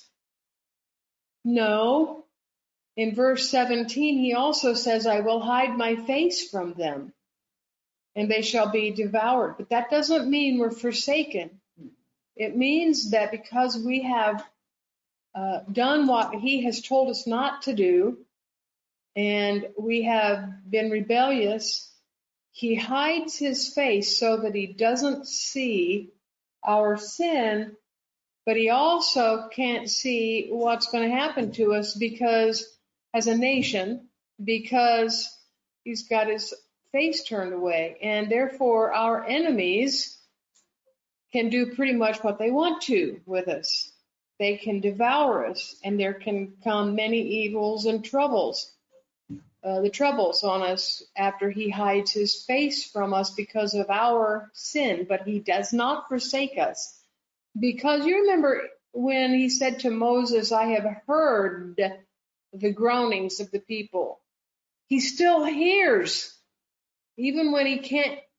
No. In verse seventeen, he also says, I will hide my face from them, and they shall be devoured. But that doesn't mean we're forsaken. It means that because we have uh, done what he has told us not to do, and we have been rebellious, he hides his face so that he doesn't see our sin, but he also can't see what's going to happen to us because, as a nation, because he's got his face turned away. And therefore, our enemies can do pretty much what they want to with us. They can devour us, and there can come many evils and troubles. Uh, the troubles on us after he hides his face from us because of our sin, but he does not forsake us. Because you remember when he said to Moses, I have heard the groanings of the people. He still hears, even when he can't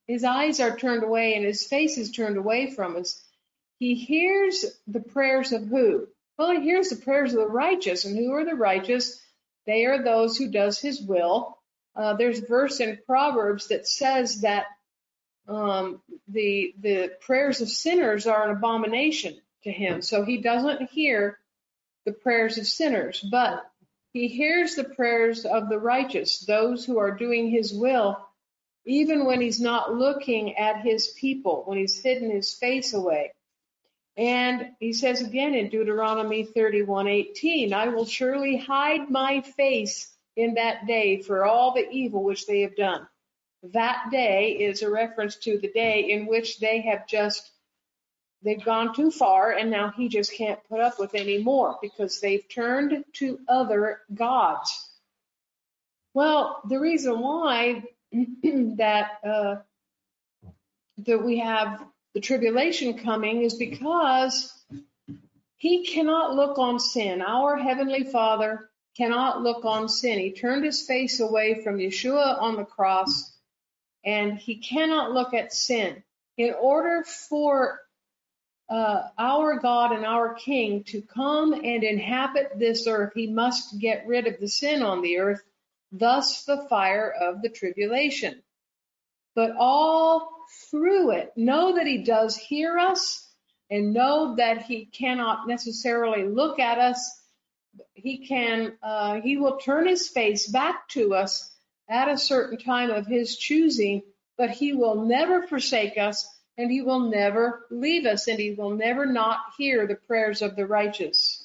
his eyes are turned away and his face is turned away from us, he hears the prayers of who? Well, he hears the prayers of the righteous. And who are the righteous? They are those who does his will. Uh, there's a verse in Proverbs that says that um, the the prayers of sinners are an abomination to him. So he doesn't hear the prayers of sinners, but he hears the prayers of the righteous, those who are doing his will, even when he's not looking at his people, when he's hidden his face away. And he says again in Deuteronomy thirty-one eighteen, I will surely hide my face in that day for all the evil which they have done. That day is a reference to the day in which they have just, they've gone too far, and now he just can't put up with any more because they've turned to other gods. Well, the reason why that uh, that we have the tribulation coming is because he cannot look on sin. Our Heavenly Father cannot look on sin. He turned his face away from Yeshua on the cross, and he cannot look at sin. In order for uh, our God and our King to come and inhabit this earth, he must get rid of the sin on the earth, thus the fire of the tribulation. But all through it, know that he does hear us, and know that he cannot necessarily look at us. He can, uh, he will turn his face back to us at a certain time of his choosing, but he will never forsake us, and he will never leave us, and he will never not hear the prayers of the righteous.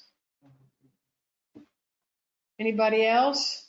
Anybody else?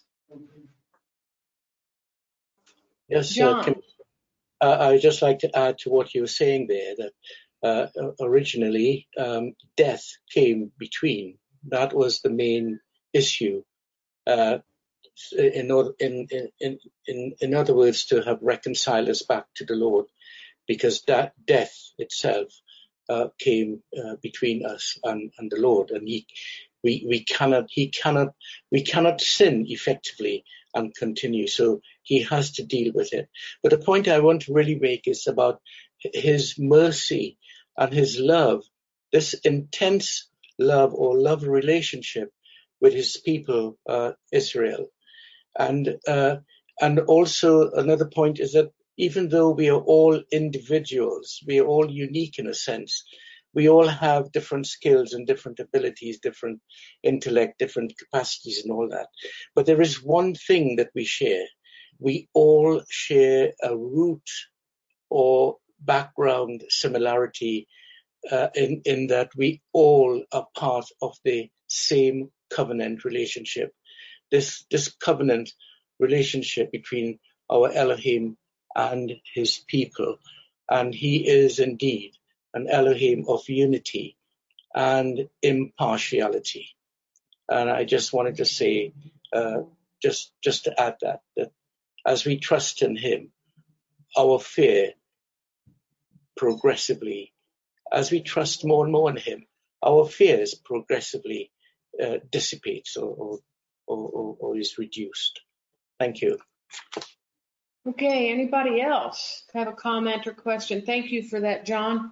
Yes, uh, John. Kim, uh, I would just like to add to what you were saying there, that uh, originally um, death came between. That was the main issue. Uh, in, in, in, in, in other words, to have reconciled us back to the Lord, because that death itself uh, came uh, between us and, and the Lord, and he, we, we cannot, he cannot, we cannot sin effectively and continue. So he has to deal with it. But the point I want to really make is about his mercy and his love, this intense love or love relationship with his people, uh, Israel. And, uh, and also another point is that even though we are all individuals, we are all unique in a sense, we all have different skills and different abilities, different intellect, different capacities and all that. But there is one thing that we share. We all share a root or background similarity uh, in, in that we all are part of the same covenant relationship. This, this covenant relationship between our Elohim and his people. And he is indeed an Elohim of unity and impartiality. And I just wanted to say, uh, just, just to add that, that as we trust in him, our fear progressively, as we trust more and more in him, our fears progressively uh, dissipates or, or, or, or is reduced. Thank you. Okay, anybody else have a comment or question? Thank you for that, John.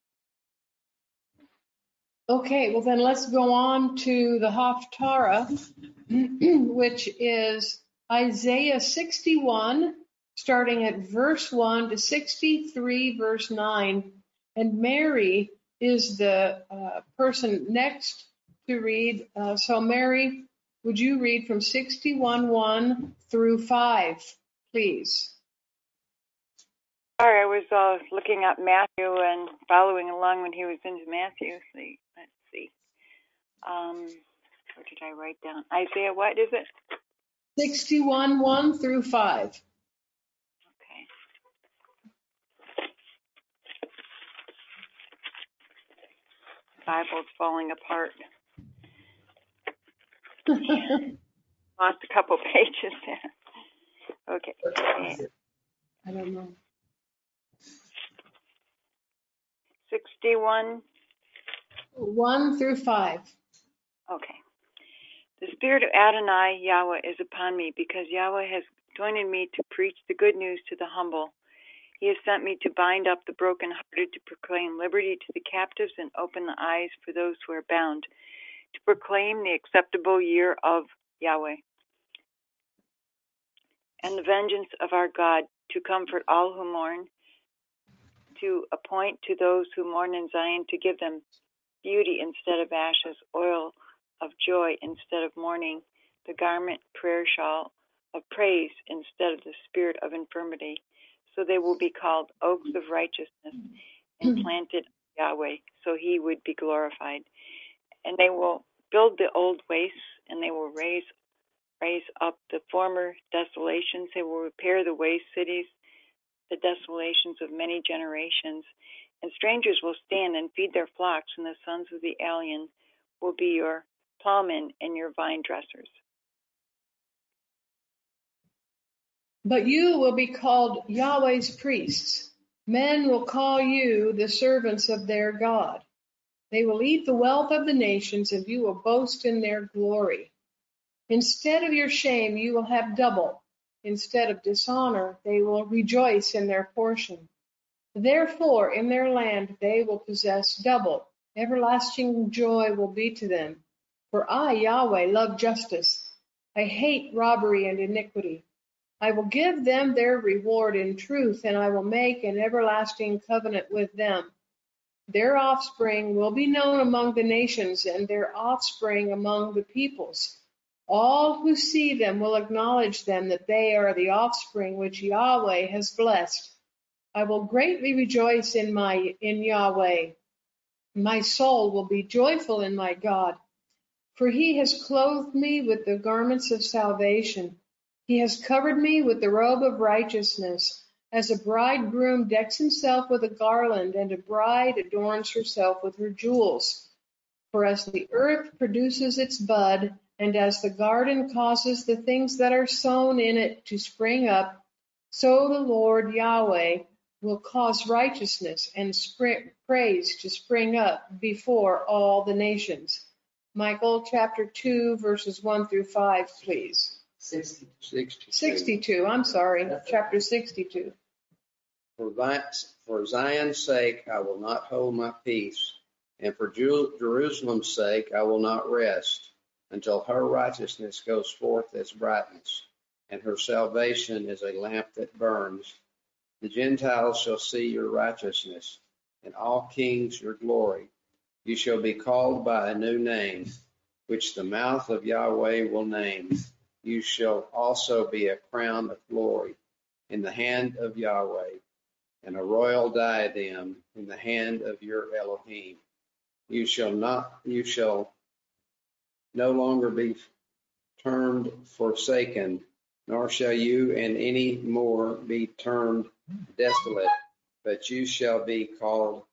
Okay, well then let's go on to the Haftarah, which is Isaiah sixty-one, starting at verse one to sixty-three, verse nine. And Mary is the uh, person next to read. Uh, so Mary, would you read from sixty-one, one through five, please? Sorry, I was uh, looking at Matthew and following along when he was into Matthew. See, let's see. Um, what did I write down? Isaiah, what is it? sixty-one, one through five. Okay. The Bible's falling apart. Lost a couple pages there. Okay. I don't know. sixty-one. one through five. Okay. The spirit of Adonai Yahweh is upon me, because Yahweh has anointed me to preach the good news to the humble. He has sent me to bind up the brokenhearted, to proclaim liberty to the captives and open the eyes for those who are bound, to proclaim the acceptable year of Yahweh and the vengeance of our God, to comfort all who mourn, to appoint to those who mourn in Zion, to give them beauty instead of ashes, oil of joy instead of mourning, the garment, prayer shawl of praise instead of the spirit of infirmity. So they will be called oaks of righteousness and planted Yahweh, so he would be glorified. And they will build the old wastes, and they will raise raise up the former desolations. They will repair the waste cities, the desolations of many generations. And strangers will stand and feed their flocks, and the sons of the alien will be your plowmen and your vine dressers. But you will be called Yahweh's priests. Men will call you the servants of their God. They will eat the wealth of the nations, and you will boast in their glory. Instead of your shame, you will have double. Instead of dishonor, they will rejoice in their portion. Therefore, in their land, they will possess double. Everlasting joy will be to them. For I, Yahweh, love justice. I hate robbery and iniquity. I will give them their reward in truth, and I will make an everlasting covenant with them. Their offspring will be known among the nations, and their offspring among the peoples. All who see them will acknowledge them, that they are the offspring which Yahweh has blessed. I will greatly rejoice in my in Yahweh. My soul will be joyful in my God, for he has clothed me with the garments of salvation. He has covered me with the robe of righteousness, as a bridegroom decks himself with a garland, and a bride adorns herself with her jewels. For as the earth produces its bud, and as the garden causes the things that are sown in it to spring up, so the Lord Yahweh will cause righteousness and spring, praise to spring up before all the nations. Michael chapter two, verses one through five, please. sixty, sixty-two. sixty-two, I'm sorry, chapter sixty-two. For, that, for Zion's sake I will not hold my peace, and for Jerusalem's sake I will not rest, until her righteousness goes forth as brightness, and her salvation is a lamp that burns. The Gentiles shall see your righteousness, and all kings your glory. You shall be called by a new name, which the mouth of Yahweh will name. You shall also be a crown of glory in the hand of Yahweh, and a royal diadem in the hand of your Elohim. You shall not, you shall no longer be termed forsaken, nor shall you and any more be termed desolate, but you shall be called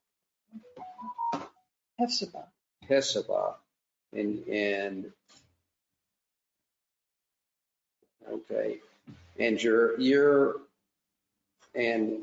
Hephzibah. Hephzibah, and and okay, and your your and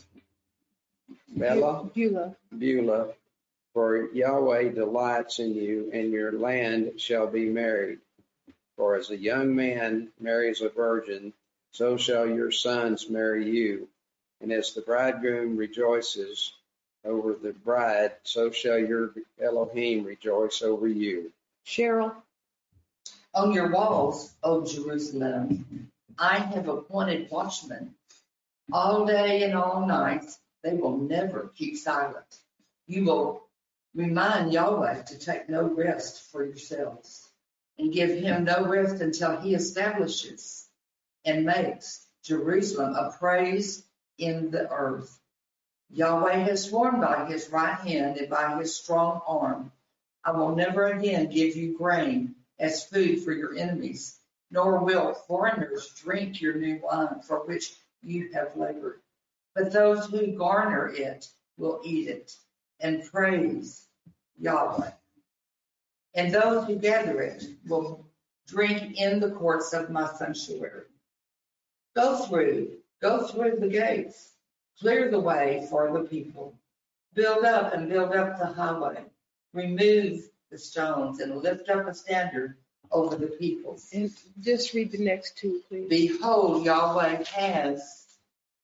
Bella Beulah. Beulah, for Yahweh delights in you, and your land shall be married. For as a young man marries a virgin, so shall your sons marry you. And as the bridegroom rejoices over the bride, so shall your Elohim rejoice over you. Cheryl. On your walls, O Jerusalem, I have appointed watchmen. All day and all night, they will never keep silent. You will remind Yahweh to take no rest for yourselves, and give him no rest until he establishes and makes Jerusalem a praise in the earth. Yahweh has sworn by his right hand and by his strong arm, I will never again give you grain as food for your enemies, nor will foreigners drink your new wine for which you have labored. But those who garner it will eat it and praise Yahweh. And those who gather it will drink in the courts of my sanctuary. Go through, go through the gates, clear the way for the people. Build up and build up the highway. Remove the stones and lift up a standard over the peoples. And just read the next two, please. Behold, Yahweh has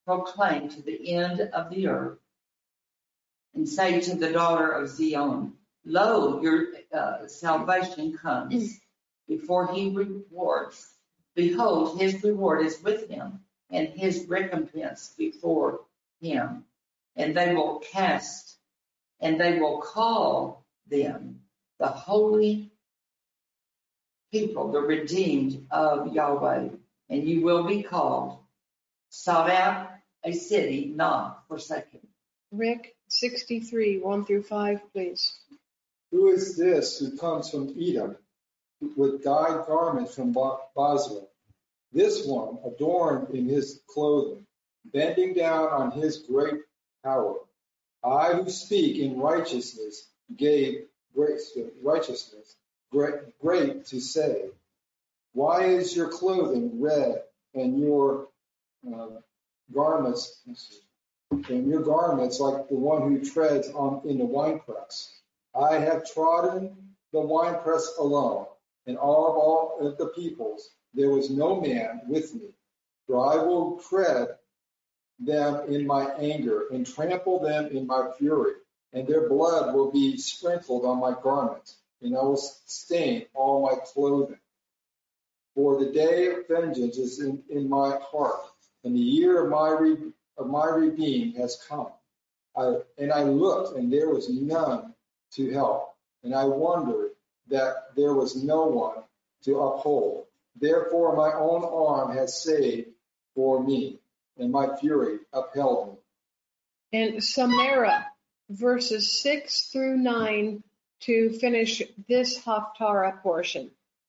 proclaim to the end of the earth, and say to the daughter of Zion, lo, your uh, salvation comes before he rewards. Behold, his reward is with him, and his recompense before him. And they will cast, and they will call them the holy people, the redeemed of Yahweh. And you will be called, sought out, a city not forsaken. Rick, sixty-three, one through five, please. Who is this who comes from Edom with dyed garments from Basra? This one adorned in his clothing, bending down on his great power. I who speak in righteousness gave great righteousness, great, great to say. Why is your clothing red and your uh, garments and your garments like the one who treads on in the winepress? I have trodden the winepress alone, and all of all of the peoples there was no man with me. For I will tread them in my anger and trample them in my fury, and their blood will be sprinkled on my garments, and I will stain all my clothing. For the day of vengeance is in, in my heart, and the year of my re, of my redeeming has come. I, and I looked, and there was none to help, and I wondered that there was no one to uphold. Therefore my own arm has saved for me, and my fury upheld me. And Samara, verses six through nine, to finish this Haftarah portion.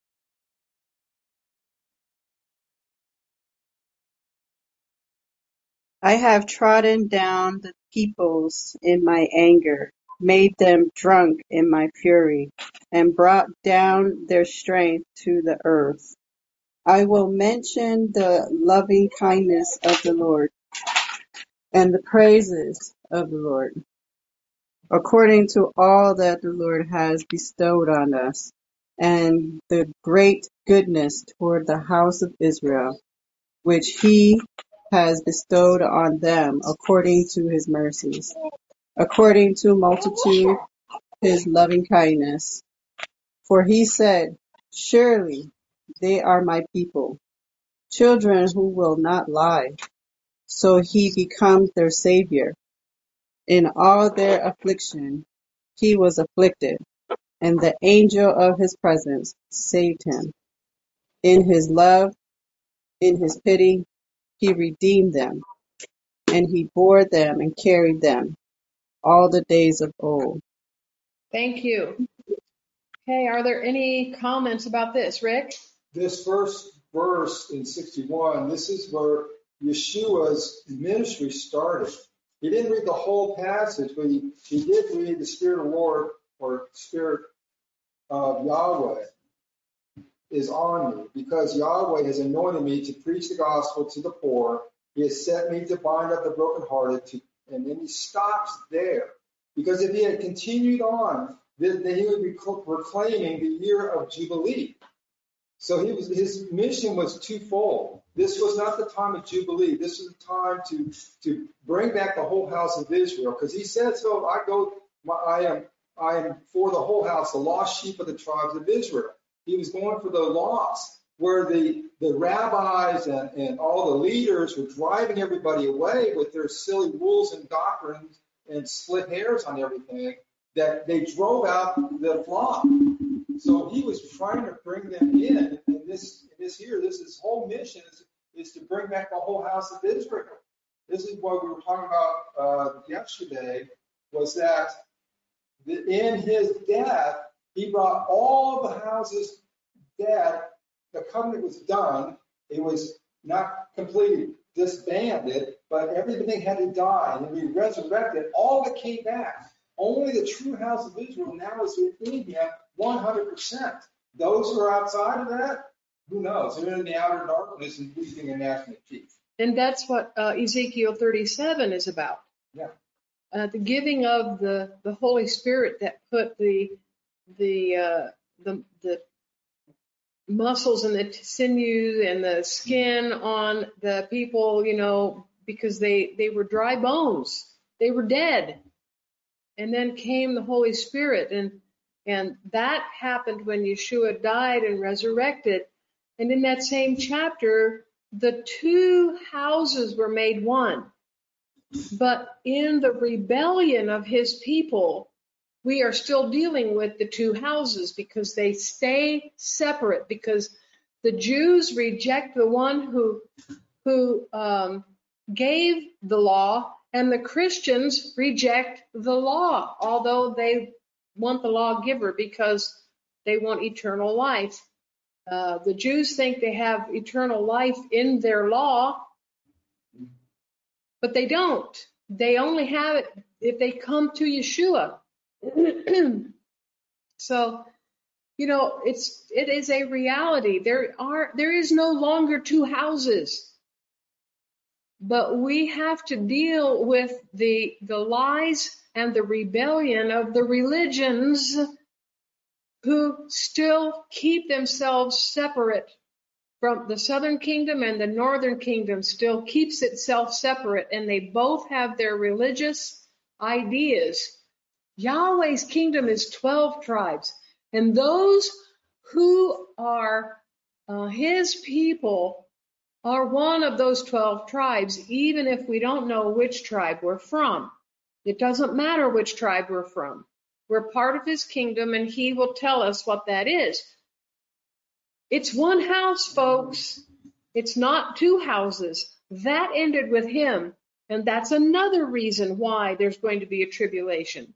I have trodden down the peoples in my anger, made them drunk in my fury, and brought down their strength to the earth. I will mention the loving kindness of the Lord and the praises of the Lord, according to all that the Lord has bestowed on us, and the great goodness toward the house of Israel, which he has bestowed on them according to his mercies, according to multitude his loving kindness. For he said, surely they are my people, children who will not lie. So he becomes their savior. In all their affliction he was afflicted, and the angel of his presence saved him. In his love, in his pity, he redeemed them, and he bore them and carried them all the days of old. Thank you. Okay, are there any comments about this, Rick? This first verse in sixty-one, this is where Yeshua's ministry started. He didn't read the whole passage, but he, he did read the Spirit of the Lord, or Spirit of Yahweh is on me, because Yahweh has anointed me to preach the gospel to the poor. He has sent me to bind up the brokenhearted, to, and then he stops there. Because if he had continued on, then, then he would be proclaiming the year of Jubilee. So he was, his mission was twofold. This was not the time of Jubilee. This was the time to, to bring back the whole house of Israel. Because he said, so I go, I am, I am for the whole house, the lost sheep of the tribes of Israel. He was going for the lost, where the, the rabbis and, and all the leaders were driving everybody away with their silly rules and doctrines and split hairs on everything, that they drove out the flock. So he was trying to bring them in, and this, this here, this his whole mission is, is to bring back the whole house of Israel. This is what we were talking about uh, yesterday, was that the, in his death, he brought all the houses dead. The covenant was done. It was not completely disbanded, but everything had to die, and then we resurrected all that came back. Only the true house of Israel now is within him one hundred percent. Those who are outside of that, who knows? They're in the outer darkness and weeping and gnashing of teeth. And that's what uh, Ezekiel thirty-seven is about. Yeah. Uh, the giving of the, the Holy Spirit that put the the uh, the the muscles and the sinews and the skin on the people, you know, because they, they were dry bones. They were dead. And then came the Holy Spirit, and and that happened when Yeshua died and resurrected. And in that same chapter, the two houses were made one. But in the rebellion of his people, we are still dealing with the two houses because they stay separate, because the Jews reject the one who who um, gave the law, and the Christians reject the law, although they want the lawgiver because they want eternal life. Uh, the Jews think they have eternal life in their law, but they don't. They only have it if they come to Yeshua. So, you know, it's it is a reality. There are there is no longer two houses. But we have to deal with the the lies and the rebellion of the religions who still keep themselves separate from the southern kingdom, and the northern kingdom still keeps itself separate, and they both have their religious ideas. Yahweh's kingdom is twelve tribes, and those who are uh, his people are one of those twelve tribes, even if we don't know which tribe we're from. It doesn't matter which tribe we're from. We're part of his kingdom, and he will tell us what that is. It's one house, folks. It's not two houses. That ended with him, and that's another reason why there's going to be a tribulation.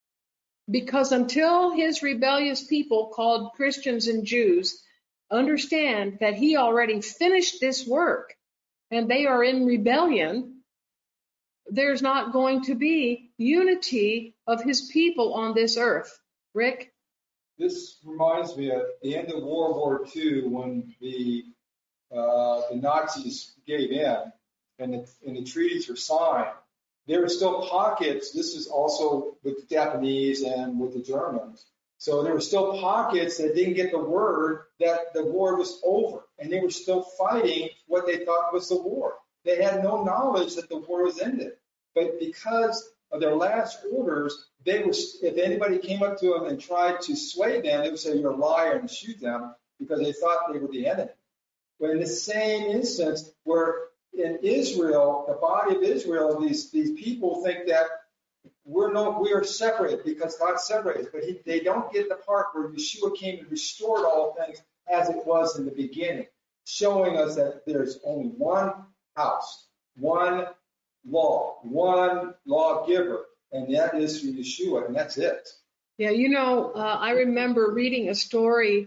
Because until his rebellious people, called Christians and Jews, understand that he already finished this work and they are in rebellion, there's not going to be unity of his people on this earth. Rick? This reminds me of the end of World War Two when the uh, the Nazis gave in and the, and the treaties were signed. There were still pockets. This is also with the Japanese and with the Germans. So there were still pockets that didn't get the word that the war was over, and they were still fighting what they thought was the war. They had no knowledge that the war was ended. But because of their last orders, they were, if anybody came up to them and tried to sway them, they would say, "You're a liar," and shoot them because they thought they were the enemy. But in the same instance, where in Israel, the body of Israel, these, these people think that We're no, we are separate because God separates, but he, they don't get the part where Yeshua came and restored all things as it was in the beginning, showing us that there's only one house, one law, one lawgiver, and that is through Yeshua, and that's it. Yeah, you know, uh, I remember reading a story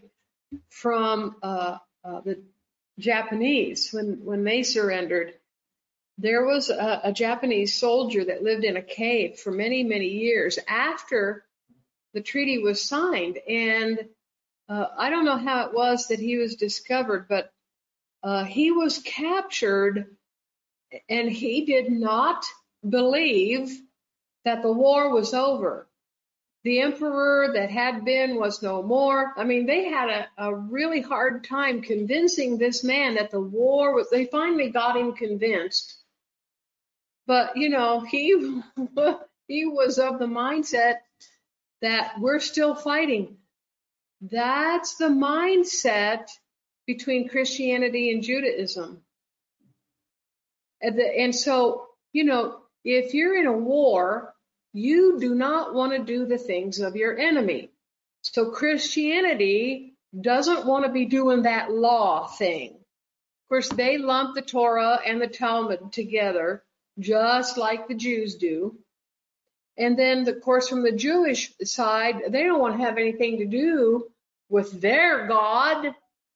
from uh, uh, the Japanese when, when they surrendered. There was a, a Japanese soldier that lived in a cave for many, many years after the treaty was signed. And uh, I don't know how it was that he was discovered, but uh, he was captured, and he did not believe that the war was over. The emperor that had been was no more. I mean, they had a, a really hard time convincing this man that the war was, they finally got him convinced. But, you know, he he was of the mindset that we're still fighting. That's the mindset between Christianity and Judaism. And, the, and so, you know, if you're in a war, you do not want to do the things of your enemy. So Christianity doesn't want to be doing that law thing. Of course, they lump the Torah and the Talmud together, just like the Jews do. And then, of course, from the Jewish side, they don't want to have anything to do with their God,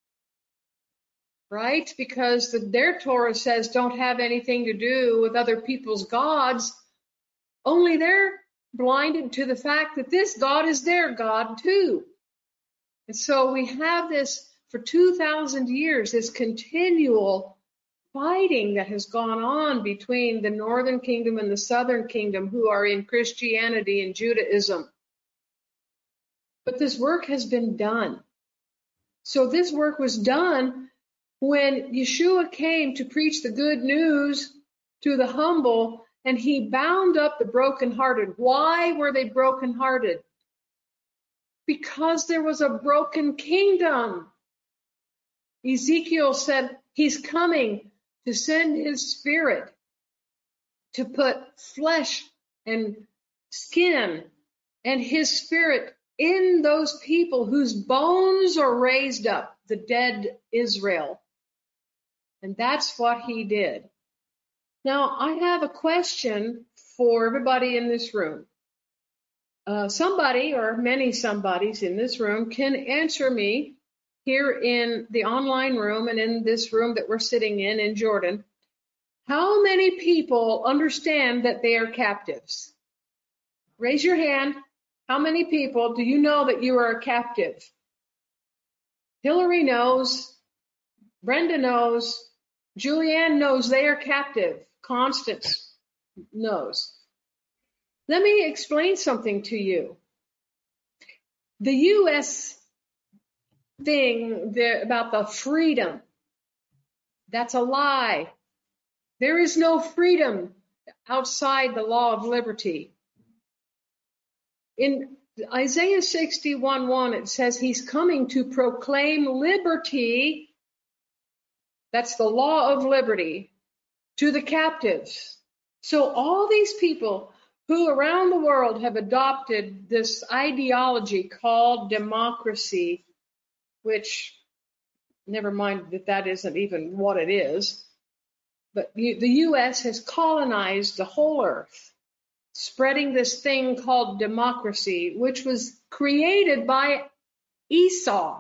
right? Because the, their Torah says don't have anything to do with other people's gods. Only they're blinded to the fact that this God is their God too. And so we have this for two thousand years, this continual fighting that has gone on between the northern kingdom and the southern kingdom, who are in Christianity and Judaism. But this work has been done. So this work was done when Yeshua came to preach the good news to the humble, and he bound up the brokenhearted. Why were they brokenhearted? Because there was a broken kingdom. Ezekiel said he's coming to send his spirit to put flesh and skin and his spirit in those people whose bones are raised up, the dead Israel. And that's what he did. Now, I have a question for everybody in this room. Uh, somebody or many somebodies in this room can answer me here in the online room and in this room that we're sitting in in Jordan. How many people understand that they are captives? Raise your hand. How many people do you know that you are a captive? Hillary knows. Brenda knows. Julianne knows they are captive. Constance knows. Let me explain something to you. The U S thing there about the freedom, that's a lie. There is no freedom outside the law of liberty. In Isaiah sixty-one one, it says he's coming to proclaim liberty, that's the law of liberty, to the captives. So all these people who around the world have adopted this ideology called democracy, which, never mind that that isn't even what it is, but the U S has colonized the whole earth, spreading this thing called democracy, which was created by Esau.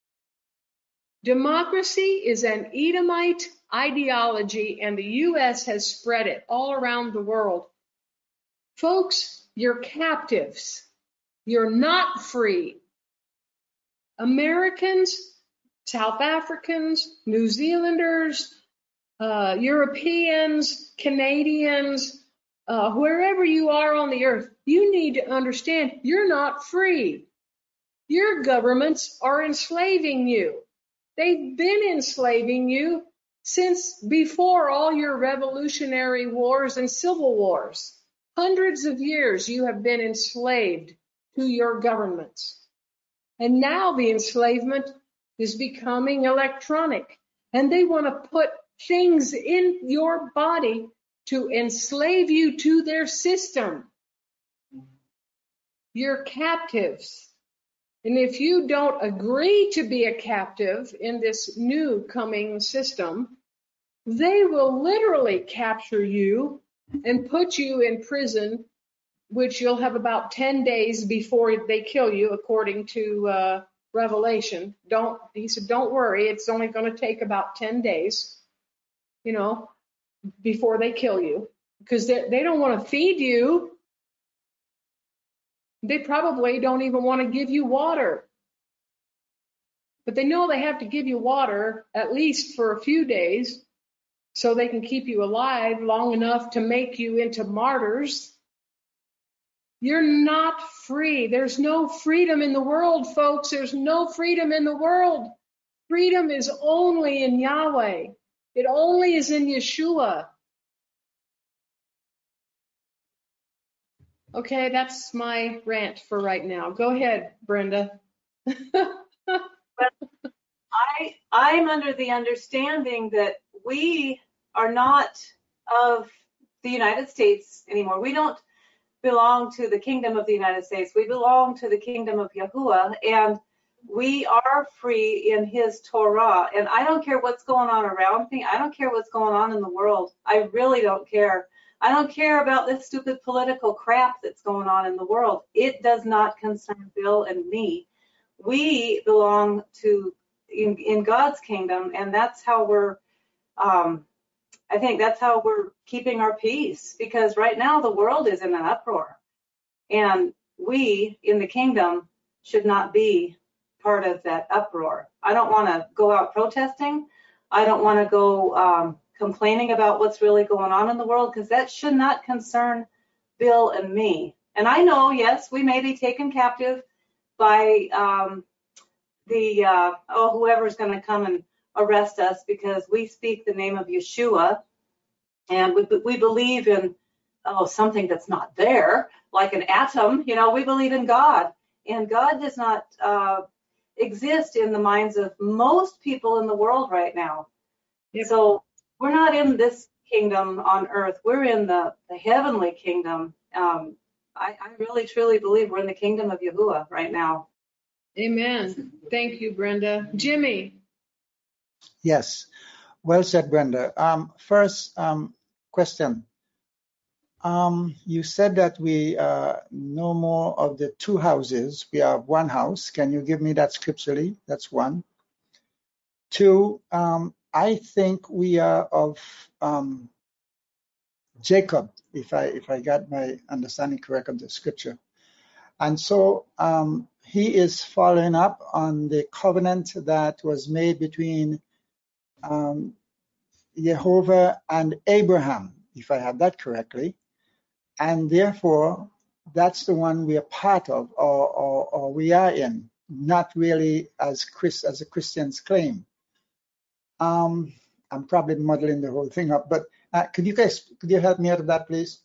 Democracy is an Edomite ideology, and the U S has spread it all around the world. Folks, you're captives. You're not free. Americans, South Africans, New Zealanders, uh, Europeans, Canadians, uh, wherever you are on the earth, you need to understand you're not free. Your governments are enslaving you. They've been enslaving you since before all your revolutionary wars and civil wars. Hundreds of years you have been enslaved to your governments. And now the enslavement is becoming electronic. And they want to put things in your body to enslave you to their system. You're captives. And if you don't agree to be a captive in this new coming system, they will literally capture you and put you in prison, which you'll have about ten days before they kill you, according to uh, Revelation. Don't, he said, don't worry, it's only going to take about ten days, you know, before they kill you, because they, they don't want to feed you. They probably don't even want to give you water. But they know they have to give you water at least for a few days so they can keep you alive long enough to make you into martyrs. You're not free. There's no freedom in the world, folks. There's no freedom in the world. Freedom is only in Yahweh. It only is in Yeshua. Okay, that's my rant for right now. Go ahead, Brenda. But I, I'm under the understanding that we are not of the United States anymore. We don't belong to the kingdom of the United States. We belong to the kingdom of Yahuwah, and we are free in his Torah. And I don't care what's going on around me. I don't care what's going on in the world. I really don't care. I don't care about this stupid political crap that's going on in the world. It does not concern Bill and me. We belong to in, in God's kingdom, and that's how we're, um, I think that's how we're keeping our peace, because right now the world is in an uproar, and we in the kingdom should not be part of that uproar. I don't want to go out protesting. I don't want to go um, complaining about what's really going on in the world, because that should not concern Bill and me. And I know, yes, we may be taken captive by um, the, uh, oh, whoever's going to come and arrest us because we speak the name of Yeshua. And we, we believe in, oh, something that's not there, like an atom. You know, we believe in God. And God does not uh, exist in the minds of most people in the world right now. Yep. So we're not in this kingdom on earth. We're in the, the heavenly kingdom. Um, I, I really, truly believe we're in the kingdom of Yahuwah right now. Amen. Thank you, Brenda. Jimmy. Yes. Well said, Brenda. Um, first um, question. Um, you said that we uh, no more of the two houses. We have one house. Can you give me that scripturally? That's one. Two, um, I think we are of um, Jacob, if I if I got my understanding correct of the scripture. And so um, he is following up on the covenant that was made between um, Jehovah and Abraham, if I have that correctly. And therefore, that's the one we are part of, or, or, or we are in, not really as Chris, as the Christians claim. Um, I'm probably muddling the whole thing up, but uh, could you guys, could you help me out of that, please?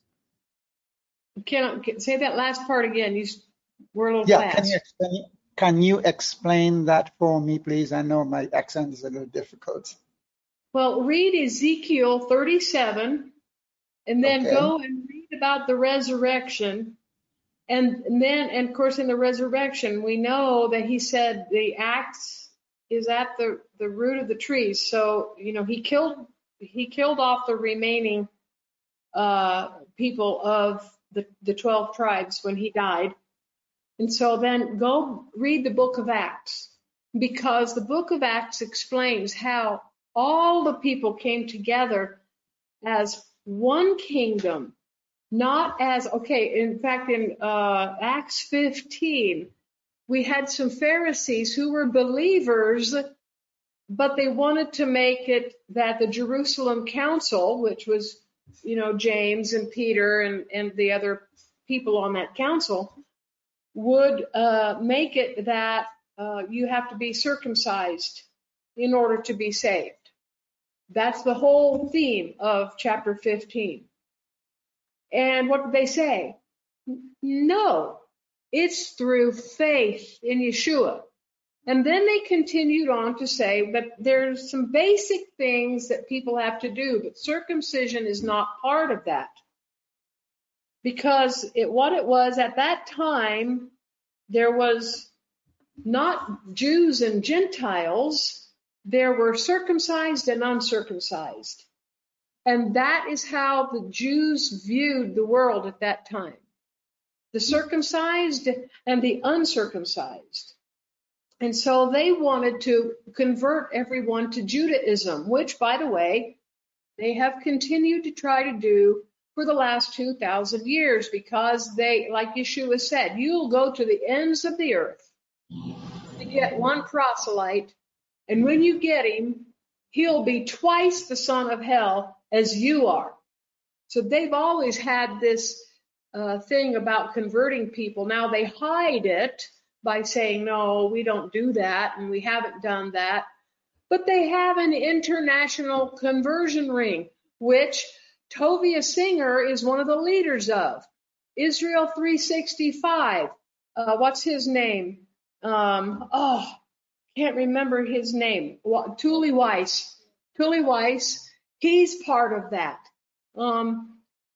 Can I say that last part again? You were a little yeah, fast. Can you, explain, can you explain that for me, please? I know my accent is a little difficult. Well, read Ezekiel thirty-seven, and then Okay. go and read about the resurrection. And, and then, and of course, in the resurrection, we know that he said the axe is at the, the root of the trees. So, you know, he killed, he killed off the remaining uh, people of the, the twelve tribes when he died. And so then go read the book of Acts, because the book of Acts explains how all the people came together as one kingdom, not as, okay, in fact, in uh, Acts fifteen, we had some Pharisees who were believers, but they wanted to make it that the Jerusalem council, which was, you know, James and Peter and, and the other people on that council, would uh, make it that uh, you have to be circumcised in order to be saved. That's the whole theme of chapter fifteen. And what did they say? No, it's through faith in Yeshua. And then they continued on to say that there's some basic things that people have to do, but circumcision is not part of that. Because it, what it was at that time, there was not Jews and Gentiles, there were circumcised and uncircumcised. And that is how the Jews viewed the world at that time. The circumcised and the uncircumcised. And so they wanted to convert everyone to Judaism, which, by the way, they have continued to try to do for the last two thousand years, because they, like Yeshua said, you'll go to the ends of the earth to get one proselyte, and when you get him, he'll be twice the son of hell as you are. So they've always had this uh, thing about converting people. Now they hide it by saying, no, we don't do that, and we haven't done that. But they have an international conversion ring, which Tovia Singer is one of the leaders of. Israel three sixty-five. Uh, what's his name? Um, oh, can't remember his name. Tuli Weiss. Tuli Weiss. He's part of that. Um,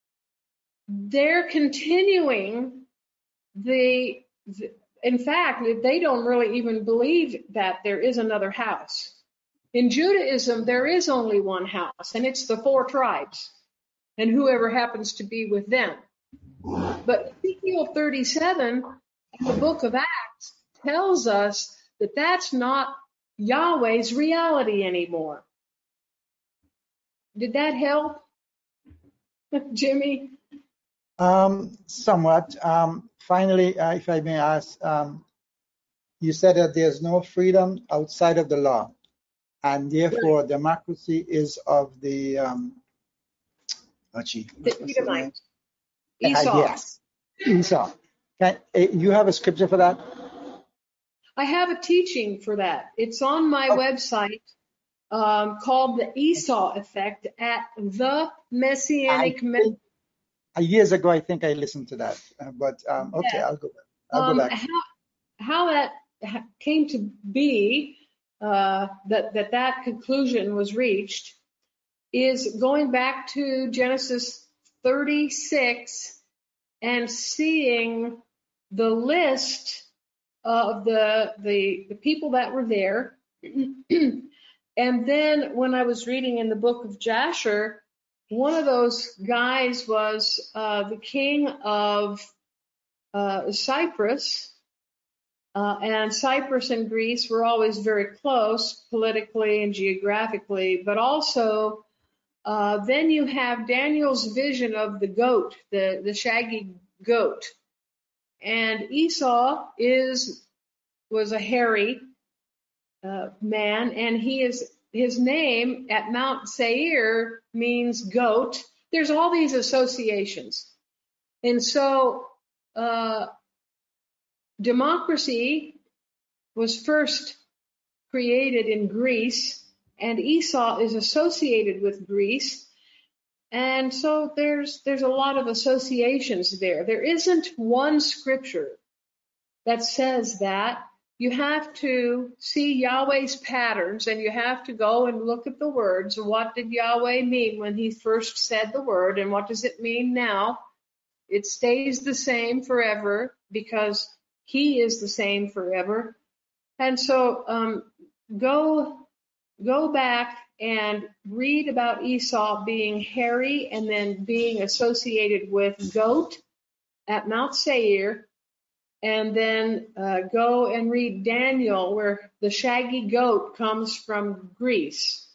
they're continuing the, the, in fact, they don't really even believe that there is another house. In Judaism, there is only one house, and it's the four tribes, and whoever happens to be with them. But Ezekiel thirty-seven, in the book of Acts, tells us that that's not Yahweh's reality anymore. Did that help, Jimmy? Um, somewhat. Um, finally, uh, if I may ask, um, you said that there's no freedom outside of the law, and therefore right. democracy is of the um, oh, gee, the Edomite. Esau. Uh, yes, Esau. Can, uh, you have a scripture for that? I have a teaching for that. It's on my oh. website. um, called the Esau effect at the Messianic. I think, uh, years ago, I think I listened to that. Uh, but um, okay, Yeah. I'll go back. I'll Um, go back. how, how that ha- came to be, uh, that, that that conclusion was reached, is going back to Genesis thirty-six and seeing the list of the, the, the people that were there. And then when I was reading in the book of Jasher, one of those guys was uh, the king of uh, Cyprus. Uh, and Cyprus and Greece were always very close politically and geographically, but also uh, then you have Daniel's vision of the goat, the, the shaggy goat. And Esau is was a hairy uh, man, and he is his name at Mount Seir means goat. There's all these associations. And so uh, democracy was first created in Greece, and Esau is associated with Greece. And so there's there's a lot of associations there. There isn't one scripture that says that. You have to see Yahweh's patterns, and you have to go and look at the words. What did Yahweh mean when he first said the word, and what does it mean now? It stays the same forever because he is the same forever. And so um, go go back and read about Esau being hairy and then being associated with goat at Mount Seir, and then uh, go and read Daniel, where the shaggy goat comes from Greece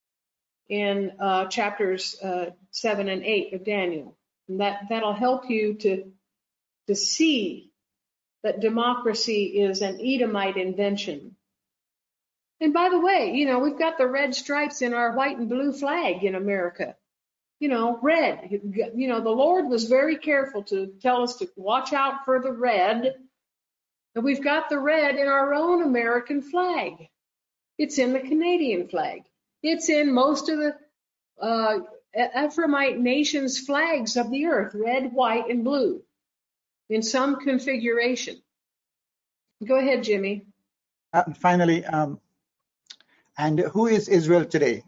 in uh, chapters uh, seven and eight of Daniel. And that, that'll help you to, to see that democracy is an Edomite invention. And by the way, you know, we've got the red stripes in our white and blue flag in America. You know, red. You know, the Lord was very careful to tell us to watch out for the red. And we've got the red in our own American flag. It's in the Canadian flag. It's in most of the uh, Ephraimite nations' flags of the earth, red, white, and blue, in some configuration. Go ahead, Jimmy. Uh, finally, um, and who is Israel today?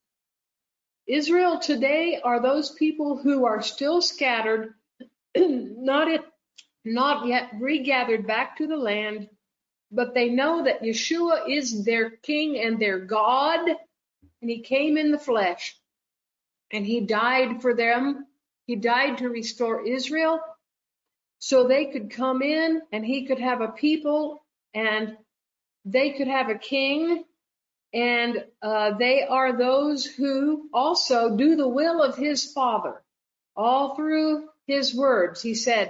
Israel today are those people who are still scattered, not it, not yet regathered back to the land, but they know that Yeshua is their king and their God, and he came in the flesh, and he died for them. He died to restore Israel so they could come in and he could have a people and they could have a king. And uh, they are those who also do the will of his Father. All through his words, he said,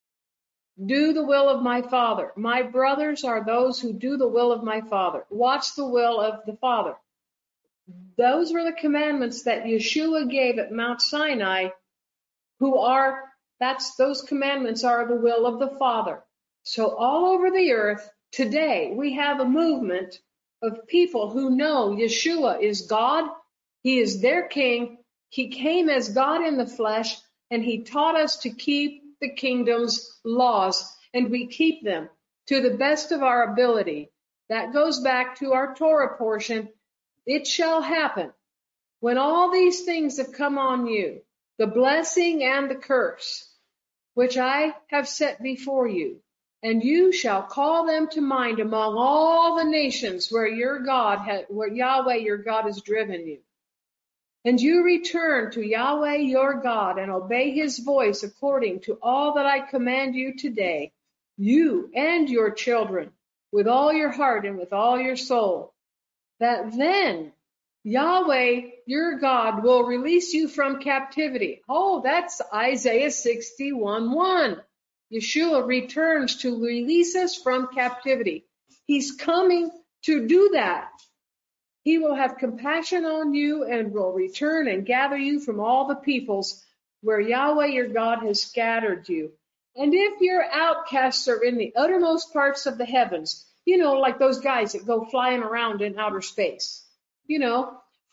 do the will of my Father. My brothers are those who do the will of my Father. Watch the will of the Father. Those were the commandments that Yeshua gave at Mount Sinai, who are, that's, those commandments are the will of the Father. So all over the earth today, we have a movement of people who know Yeshua is God. He is their king. He came as God in the flesh, and he taught us to keep the kingdom's laws, and we keep them to the best of our ability. That goes back to our Torah portion. It shall happen when all these things have come on you, the blessing and the curse, which I have set before you, and you shall call them to mind among all the nations where your God, ha- where Yahweh your God has driven you. And you return to Yahweh your God and obey his voice according to all that I command you today, you and your children, with all your heart and with all your soul. That then Yahweh your God will release you from captivity. Oh, that's Isaiah sixty-one one. Yeshua returns to release us from captivity. He's coming to do that. He will have compassion on you and will return and gather you from all the peoples where Yahweh your God has scattered you. And if your outcasts are in the uttermost parts of the heavens, you know, like those guys that go flying around in outer space, you know,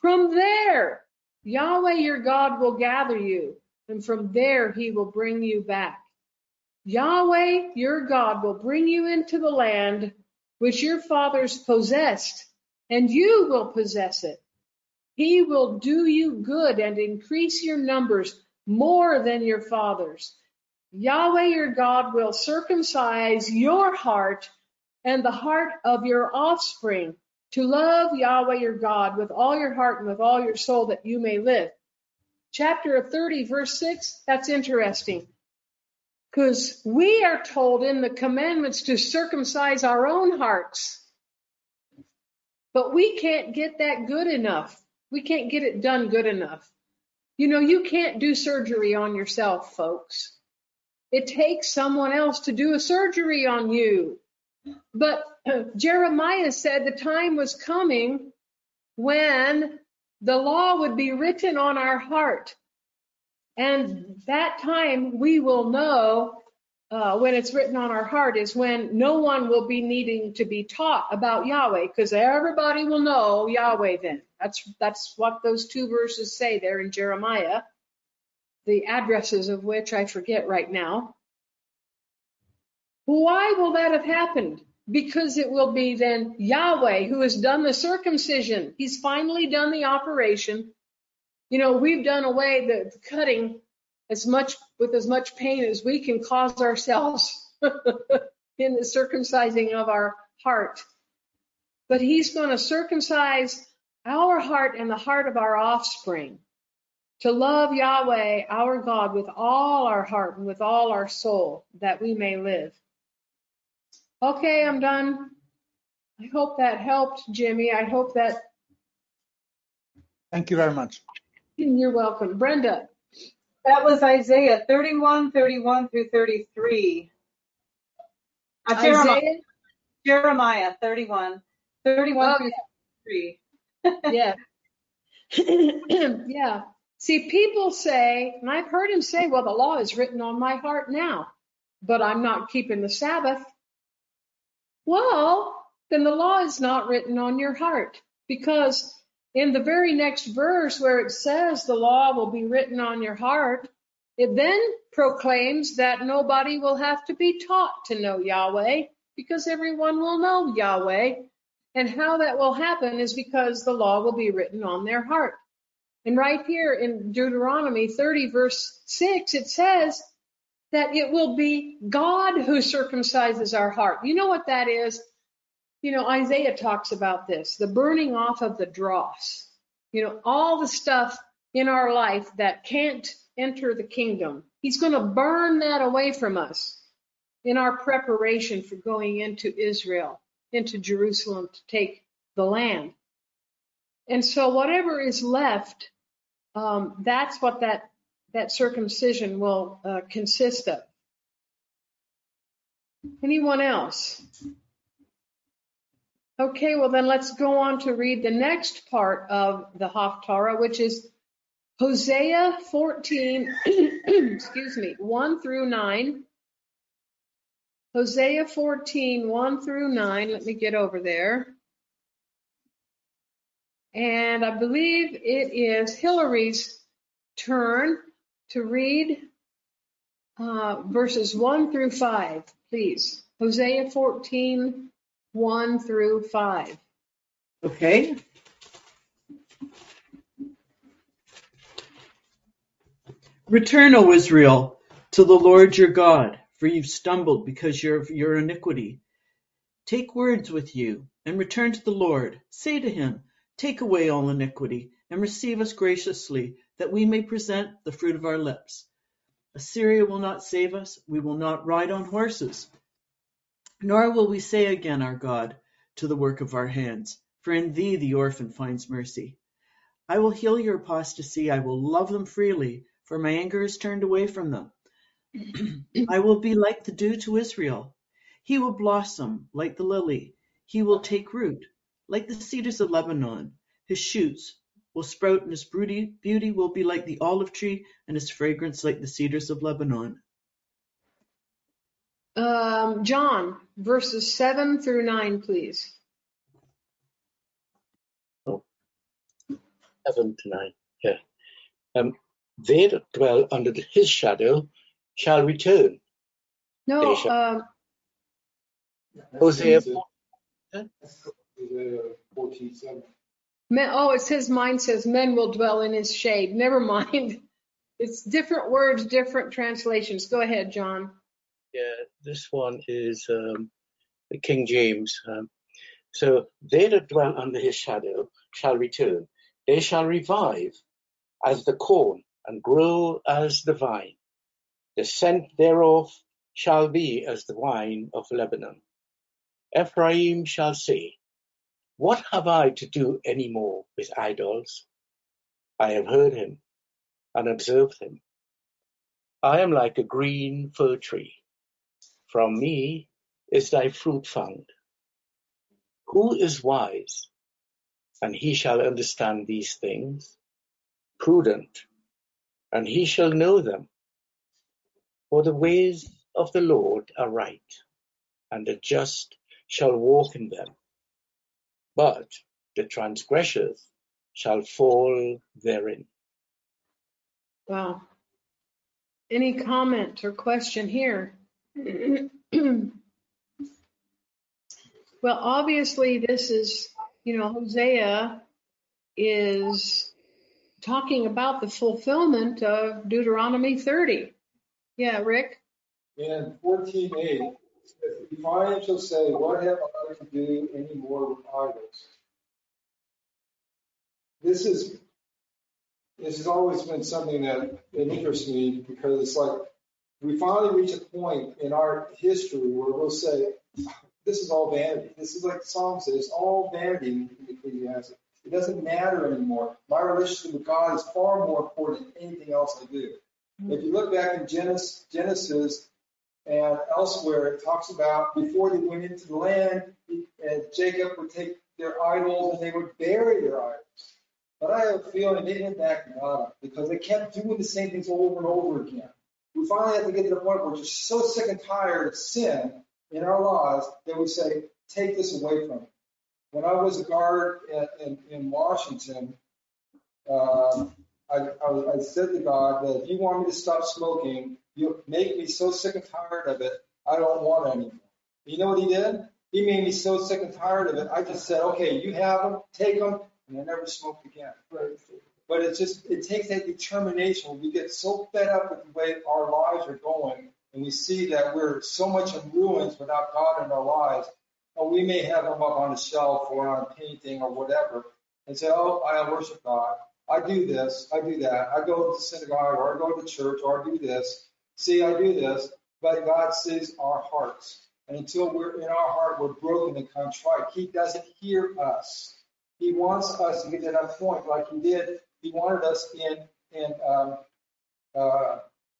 From there, Yahweh your God will gather you, and from there he will bring you back. Yahweh your God will bring you into the land which your fathers possessed, and you will possess it. He will do you good and increase your numbers more than your fathers. Yahweh your God will circumcise your heart and the heart of your offspring to love Yahweh your God with all your heart and with all your soul, that you may live. Chapter thirty, verse six, that's interesting, because we are told in the commandments to circumcise our own hearts. But we can't get that good enough. We can't get it done good enough. You know, you can't do surgery on yourself, folks. It takes someone else to do a surgery on you. But uh, Jeremiah said the time was coming when the law would be written on our heart. And that time we will know uh, when it's written on our heart is when no one will be needing to be taught about Yahweh, because everybody will know Yahweh then. That's, that's what those two verses say there in Jeremiah, the addresses of which I forget right now. Why will that have happened? Because it will be then Yahweh who has done the circumcision. He's finally done the operation. You know, we've done away the cutting as much with as much pain as we can cause ourselves in the circumcising of our heart. But he's going to circumcise our heart and the heart of our offspring to love Yahweh, our God, with all our heart and with all our soul, that we may live. Okay, I'm done. I hope that helped, Jimmy. I hope that... Thank you very much. You're welcome. Brenda. That was Isaiah thirty-one, thirty-one through thirty-three. Uh, Jeremiah, Isaiah? Jeremiah thirty-one, thirty-one Okay. through thirty-three. Yeah. Yeah. See, people say, and I've heard him say, well, the law is written on my heart now, but I'm not keeping the Sabbath. Well, then the law is not written on your heart, because in the very next verse where it says the law will be written on your heart, it then proclaims that nobody will have to be taught to know Yahweh, because everyone will know Yahweh. And how that will happen is because the law will be written on their heart. And right here in Deuteronomy thirty, verse six, it says that it will be God who circumcises our heart. You know what that is? You know, Isaiah talks about this, the burning off of the dross. You know, all the stuff in our life that can't enter the kingdom. He's going to burn that away from us in our preparation for going into Israel, into Jerusalem to take the land. And so whatever is left, um, that's what that, that circumcision will uh, consist of. Anyone else? Okay, well then let's go on to read the next part of the Haftarah, which is Hosea fourteen, excuse me, one through nine. Hosea fourteen, one through nine. Let me get over there. And I believe it is Hillary's turn to read uh, verses one through five, please. Hosea fourteen, one through five. Okay. Return, O Israel, to the Lord your God, for you've stumbled because of your iniquity. Take words with you and return to the Lord. Say to him, take away all iniquity and receive us graciously, that we may present the fruit of our lips. Assyria will not save us. We will not ride on horses. Nor will we say again, our God, to the work of our hands, for in thee the orphan finds mercy. I will heal your apostasy. I will love them freely, for my anger is turned away from them. I will be like the dew to Israel. He will blossom like the lily. He will take root like the cedars of Lebanon. His shoots will sprout, and his beauty will be like the olive tree, and his fragrance like the cedars of Lebanon. Um, John, verses seven through nine, please. seven to nine. Yeah. Um, they that dwell under his shadow shall return. No, They shall. um, Hosea. fourteen seven. men, oh, it says, mine says, men will dwell in his shade. Never mind. It's different words, different translations. Go ahead, John. Yeah, this one is um, the King James. Um, so they that dwell under his shadow shall return. They shall revive as the corn and grow as the vine. The scent thereof shall be as the wine of Lebanon. Ephraim shall say, what have I to do any more with idols? I have heard him and observed him. I am like a green fir tree. From me is thy fruit found. Who is wise? And he shall understand these things. Prudent, and he shall know them. For the ways of the Lord are right, and the just shall walk in them. But the transgressors shall fall therein. Wow. Any comment or question here? Well, obviously this is, you know, Hosea is talking about the fulfillment of Deuteronomy thirty. Yeah, Rick? In fourteen eight, Ephraim shall say, what have I to do any more with idols? This is this has always been something that, that interests me, because it's like we finally reach a point in our history where we'll say, this is all vanity. This is like the Psalm says, it's all vanity in Ecclesiastes. It doesn't matter anymore. My relationship with God is far more important than anything else I do. Mm-hmm. If you look back in Genesis, Genesis and elsewhere, it talks about before they went into the land, and Jacob would take their idols and they would bury their idols. But I have a feeling they didn't back God up, because they kept doing the same things over and over again. We finally have to get to the point where we're just so sick and tired of sin in our lives that we say, take this away from me. When I was a guard in, in, in Washington, uh, I, I, I said to God that if you want me to stop smoking, you make me so sick and tired of it, I don't want it anymore. You know what he did? He made me so sick and tired of it, I just said, okay, you have them, take them, and I never smoked again. But it's just, it takes that determination. We get so fed up with the way our lives are going, and we see that we're so much in ruins without God in our lives. Or we may have them up on a shelf or on a painting or whatever, and say, oh, I worship God. I do this, I do that. I go to synagogue, or I go to church, or I do this. See, I do this. But God sees our hearts. And until we're in our heart, we're broken and contrite. He doesn't hear us. He wants us to get to that point like he did. He wanted us in, in um, uh,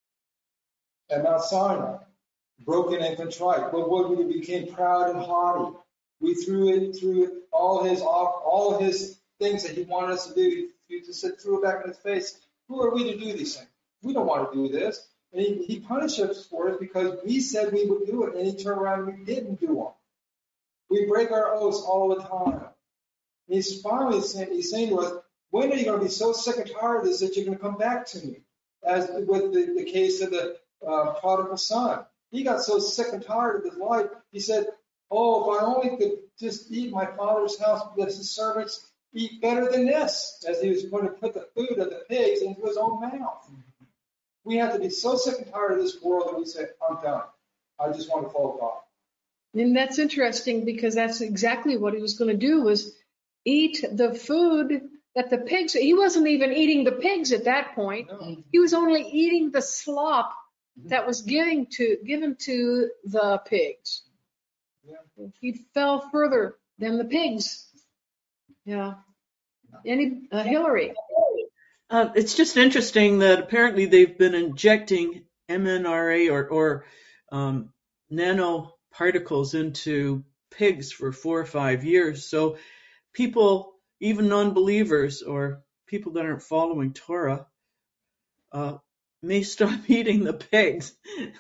at Mount Sinai, broken and contrite. But what we became proud and haughty. We threw it, threw it, all his off, all his things that he wanted us to do. He just said, threw it back in his face. Who are we to do these things? We don't want to do this. And he, he punished us for it because we said we would do it, and he turned around and we didn't do them. We break our oaths all the time. And he's finally saying, he's saying to us, when are you going to be so sick and tired of this that you're going to come back to me? As with the, the case of the uh, prodigal son. He got so sick and tired of his life, he said, oh, if I only could just eat my father's house because his servants eat better than this, as he was going to put the food of the pigs into his own mouth. We have to be so sick and tired of this world that we say, I'm done. I just want to follow God. And that's interesting, because that's exactly what he was going to do, was eat the food that the pigs, he wasn't even eating the pigs at that point. No. He was only eating the slop that was giving to, given to the pigs. Yeah. He fell further than the pigs. Yeah. Any, uh, Hillary? Uh, it's just interesting that apparently they've been injecting M N R A or, or um, nanoparticles into pigs for four or five years. So people, even non-believers or people that aren't following Torah, uh, may stop eating the pigs.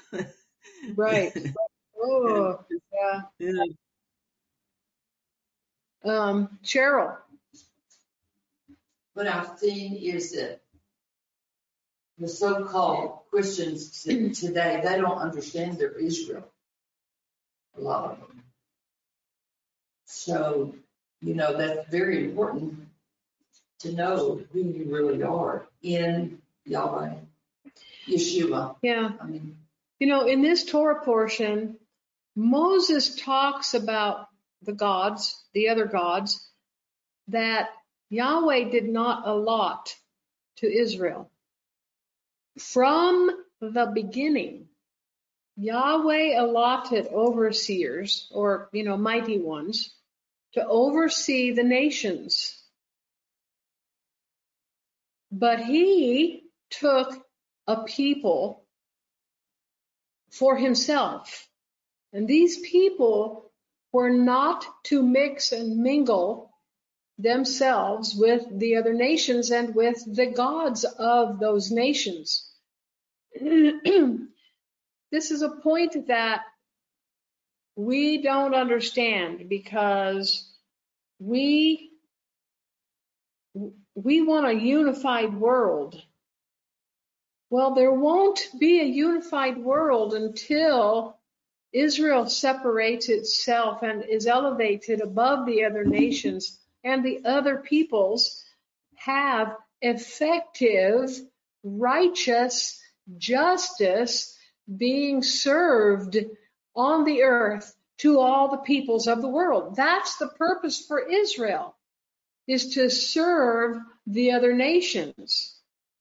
Right. Oh, yeah. Yeah. Um, Cheryl. what I've seen is that the so-called Christians today, they don't understand their Israel, a lot of them. So, you know, that's very important to know who you really are in Yahweh, Yeshua. Yeah. I mean, you know, in this Torah portion, Moses talks about the gods, the other gods, that Yahweh did not allot to Israel. From the beginning, Yahweh allotted overseers, or, you know, mighty ones, to oversee the nations. But he took a people for himself. And these people were not to mix and mingle themselves with the other nations and with the gods of those nations. This is a point that we don't understand because we we want a unified world. Well, there won't be a unified world until Israel separates itself and is elevated above the other nations, and the other peoples have effective, righteous justice being served on the earth to all the peoples of the world. That's the purpose for Israel, is to serve the other nations.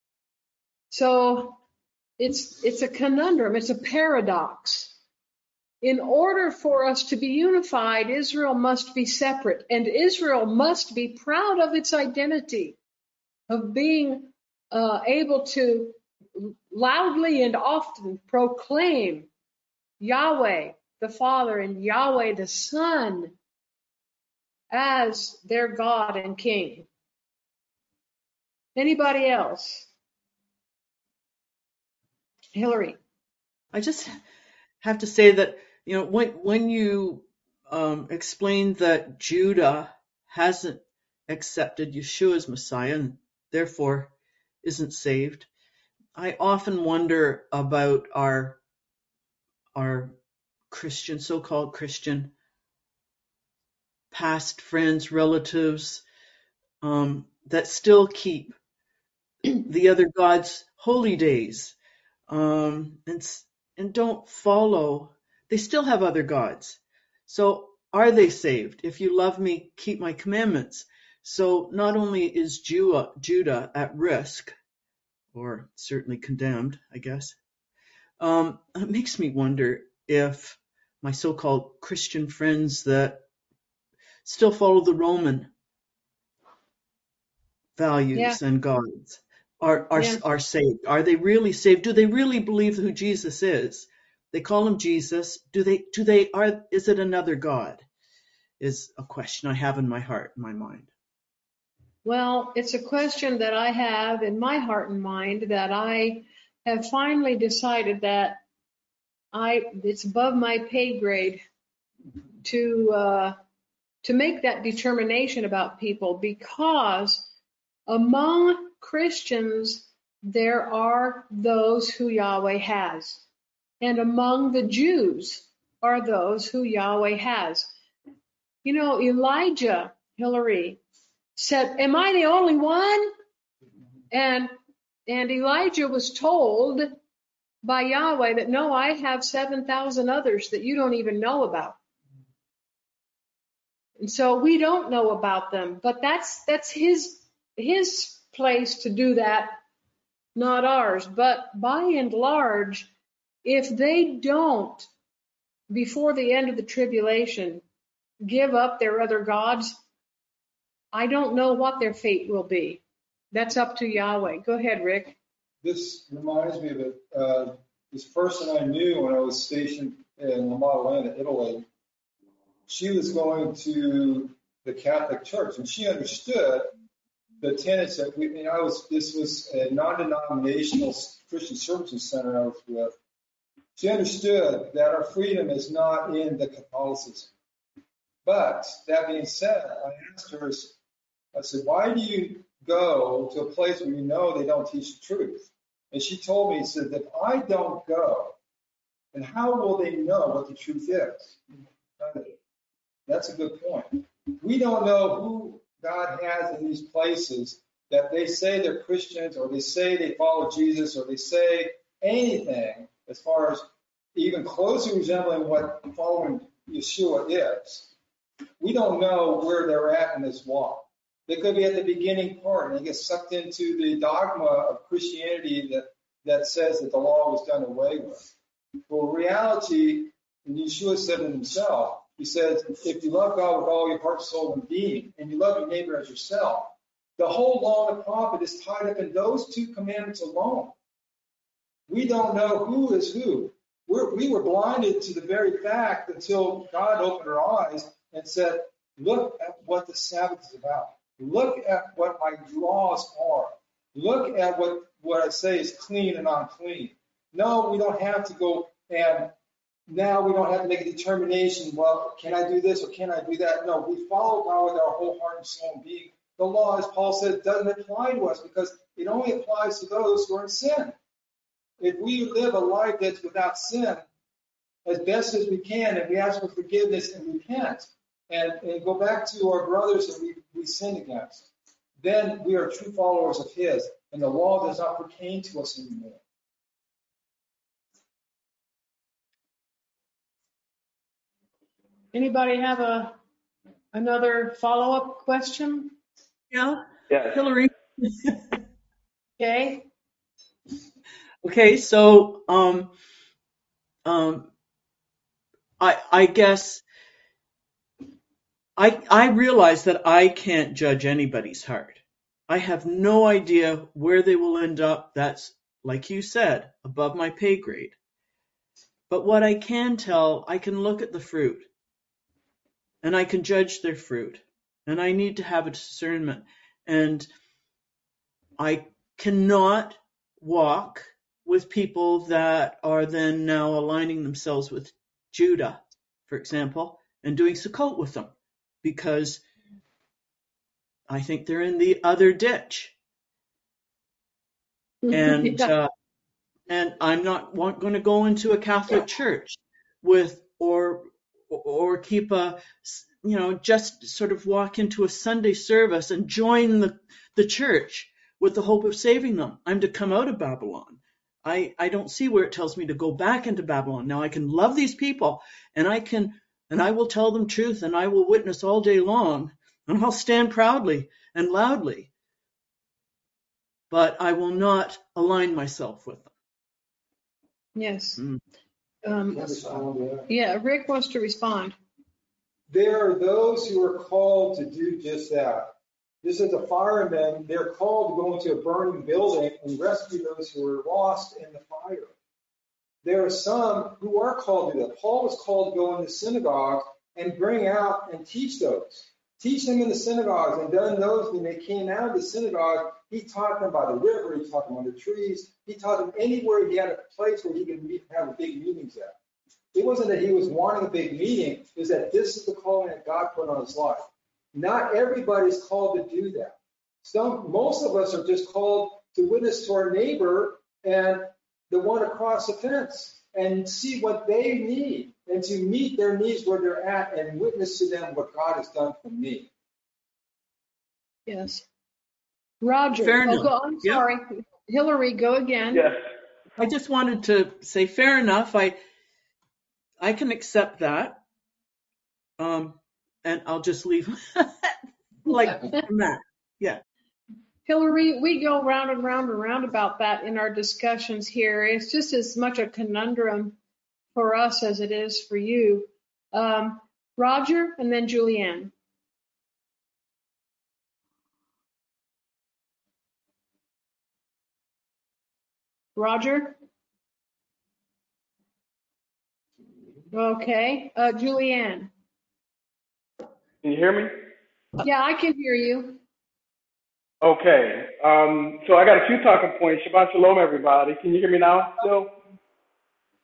So it's it's a conundrum, it's a paradox. In order for us to be unified, Israel must be separate, and Israel must be proud of its identity, of being uh, able to loudly and often proclaim Yahweh the Father and Yahweh the Son as their God and King. Anybody else? Hillary. I just have to say that, you know, when when you um, explained that Judah hasn't accepted Yeshua as Messiah and therefore isn't saved, I often wonder about our our Christian, so-called Christian past friends, relatives, um, that still keep the other gods' holy days, um, and and don't follow. They still have other gods. So are they saved? If you love me, keep my commandments. So not only is Judah, Judah at risk, or certainly condemned, I guess, um, it makes me wonder if my so-called Christian friends that still follow the Roman values Yeah. and gods are are Yeah. are saved. Are they really saved? Do they really believe who Jesus is? They call him Jesus. Do they do they are is it another God? Is a question I have in my heart, in my mind. Well, it's a question that I have in my heart and mind that I have finally decided that I it's above my pay grade to uh, to make that determination about people, because among Christians there are those who Yahweh has, and among the Jews are those who Yahweh has. You know, Elijah, Hillary, said, "Am I the only one?" And and Elijah was told by Yahweh that, no, I have seven thousand others that you don't even know about. And so we don't know about them, but that's that's his his place to do that, not ours. But by and large, if they don't, before the end of the tribulation, give up their other gods, I don't know what their fate will be. That's up to Yahweh. Go ahead, Rick. This reminds me of it. Uh, this person I knew when I was stationed in La Maddalena, Italy. She was going to the Catholic Church, and she understood the tenets that we. And I was. This was a non-denominational Christian Services Center I was with. She understood that our freedom is not in the Catholicism. But that being said, I asked her. I said, "Why do you go to a place where you know they don't teach the truth. And she told me, she said, if I don't go, then how will they know what the truth is? That's a good point. We don't know who God has in these places that they say they're Christians, or they say they follow Jesus, or they say anything as far as even closely resembling what following Yeshua is. We don't know where they're at in this walk. They could be at the beginning part and they get sucked into the dogma of Christianity that, that says that the law was done away with. Well, reality, and Yeshua said it himself, he says, if you love God with all your heart, soul, and being, and you love your neighbor as yourself, the whole law and the prophet is tied up in those two commandments alone. We don't know who is who. We're, we were blinded to the very fact until God opened our eyes and said, look at what the Sabbath is about. Look at what my laws are. Look at what, what I say is clean and unclean. No, we don't have to go and now we don't have to make a determination, well, can I do this or can I do that? No, we follow God with our whole heart and soul and being. The law, as Paul said, doesn't apply to us because it only applies to those who are in sin. If we live a life that's without sin, as best as we can, and we ask for forgiveness and repent, and, and go back to our brothers that we, we sinned against, then we are true followers of his, and the law does not pertain to us anymore. Anybody have a another follow-up question? Yeah. Yes. Hillary. Okay. Okay, so um, um, I I guess I I realize that I can't judge anybody's heart. I have no idea where they will end up. That's, like you said, above my pay grade. But what I can tell, I can look at the fruit, and I can judge their fruit, and I need to have a discernment, and I cannot walk with people that are then now aligning themselves with Judah, for example, and doing Sukkot with them, because I think they're in the other ditch. And Yeah. uh, and I'm not going to go into a Catholic church with or or keep a, you know, just sort of walk into a Sunday service and join the, the church with the hope of saving them. I'm to come out of Babylon. I, I don't see where it tells me to go back into Babylon. Now I can love these people and I can, and I will tell them truth and I will witness all day long and I'll stand proudly and loudly, but I will not align myself with them. Yes. Mm. Um, yeah, Rick wants to respond. There are those who are called to do just that. Just as the firemen, they're called to go into a burning building and rescue those who are lost in the fire. There are some who are called to do that. Paul was called to go into synagogues and bring out and teach those. Teach them in the synagogues. And then those, when they came out of the synagogue, he taught them by the river, he taught them under trees, he taught them anywhere he had a place where he could meet, have big meetings at. It wasn't that he was wanting a big meeting, it was that this is the calling that God put on his life. Not everybody's called to do that. Some, most of us are just called to witness to our neighbor and the one across the fence and see what they need and to meet their needs where they're at and witness to them what God has done for me. Yes. Roger. Fair Oh, enough. go, I'm Yep. sorry. Hillary, go again. Yes. I just wanted to say, fair enough. I I can accept that, um, and I'll just leave like that. Yeah. Hillary, we go round and round and round about that in our discussions here. It's just as much a conundrum for us as it is for you. Um, Roger, and then Julianne. Roger? Okay. Uh, Julianne? Can you hear me? Yeah, I can hear you. Okay. Um, so I got a few talking points. Shabbat shalom, everybody. Can you hear me now still?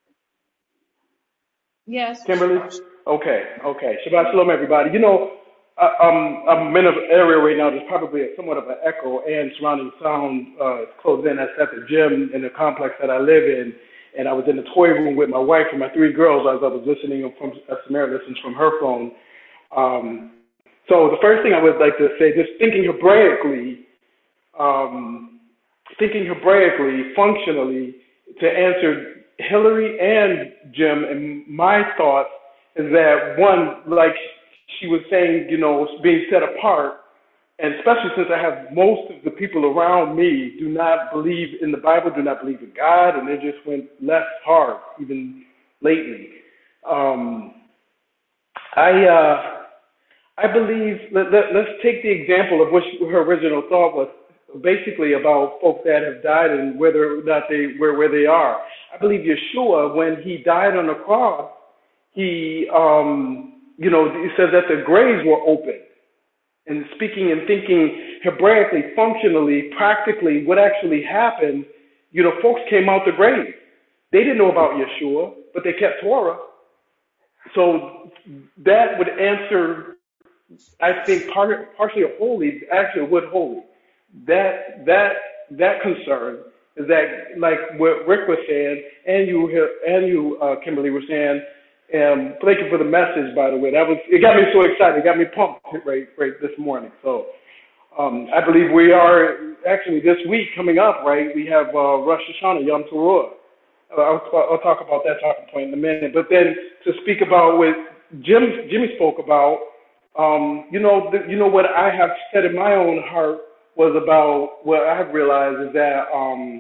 Yes. Kimberly? Okay, okay. Shabbat shalom, everybody. You know, Uh, um, I'm in an area right now. There's probably a, somewhat of an echo and surrounding sound uh, close in. That's at the gym in the complex that I live in. And I was in the toy room with my wife and my three girls as I was listening from as Samara listens from her phone. Um, so the first thing I would like to say, just thinking Hebraically, um, thinking Hebraically, functionally, to answer Hillary and Jim, and my thoughts is that one, like she was saying, you know, being set apart, and especially since I have most of the people around me do not believe in the Bible, do not believe in God, and they just went left hard, even lately. Um, I uh, I believe, let, let, let's take the example of what she, her original thought was, basically about folks that have died and whether or not they where where they are. I believe Yeshua, when he died on the cross, he um, you know, he says that the graves were open. And speaking and thinking Hebraically, functionally, practically, what actually happened, you know, folks came out the grave. They didn't know about Yeshua, but they kept Torah. So that would answer, I think, part, partially a holy, actually a would holy. That that that concern is that, like what Rick was saying, and you and you, uh, Kimberly, were saying. Um, thank you for the message, by the way. That was it. Got me so excited. It got me pumped right right this morning. So um, I believe we are actually this week coming up. Right, we have uh, Rosh Hashanah, Yom Teruah. Uh, I'll, I'll talk about that talking point in a minute. But then to speak about what Jim Jimmy spoke about, um, you know, the, you know what I have said in my own heart was about what I have realized is that. Um,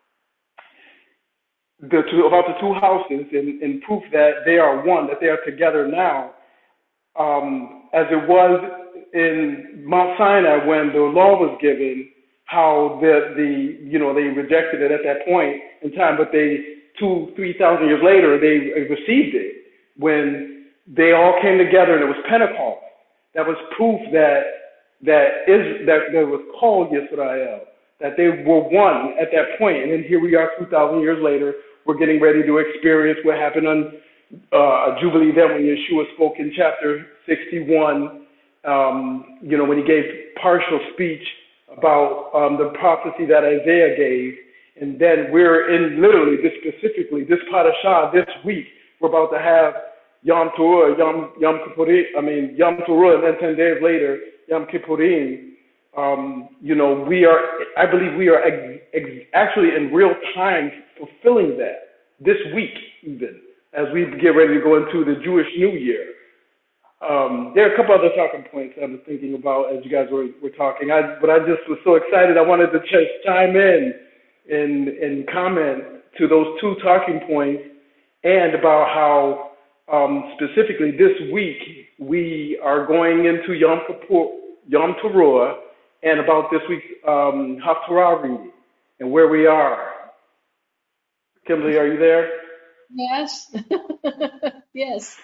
The two, about the two houses and, and proof that they are one, that they are together now, um, as it was in Mount Sinai when the law was given, how the, the you know they rejected it at that point in time, but they two three thousand years later they received it when they all came together and it was Pentecost. That was proof that that is that that was called Yisrael, that they were one at that point, and then here we are two thousand years later. We're getting ready to experience what happened on uh, a Jubilee event when Yeshua spoke in chapter sixty-one, um, you know, when he gave partial speech about um, the prophecy that Isaiah gave. And then we're in literally this specifically, this parashah this week, we're about to have Yom Teruah, Yom, Yom Kippurim, I mean, Yom Teruah, and then ten days later, Yom Kippurim. Um, you know, we are, I believe we are ex- ex- actually in real time fulfilling that this week, even as we get ready to go into the Jewish New Year. Um, there are a couple other talking points I was thinking about as you guys were, were talking, I, but I just was so excited. I wanted to just chime in and, and comment to those two talking points and about how um, specifically this week we are going into Yom Kippur, Yom Teruah, and about this week's um, Haftarah reading and where we are. Kimberly, are you there? Yes. Yes.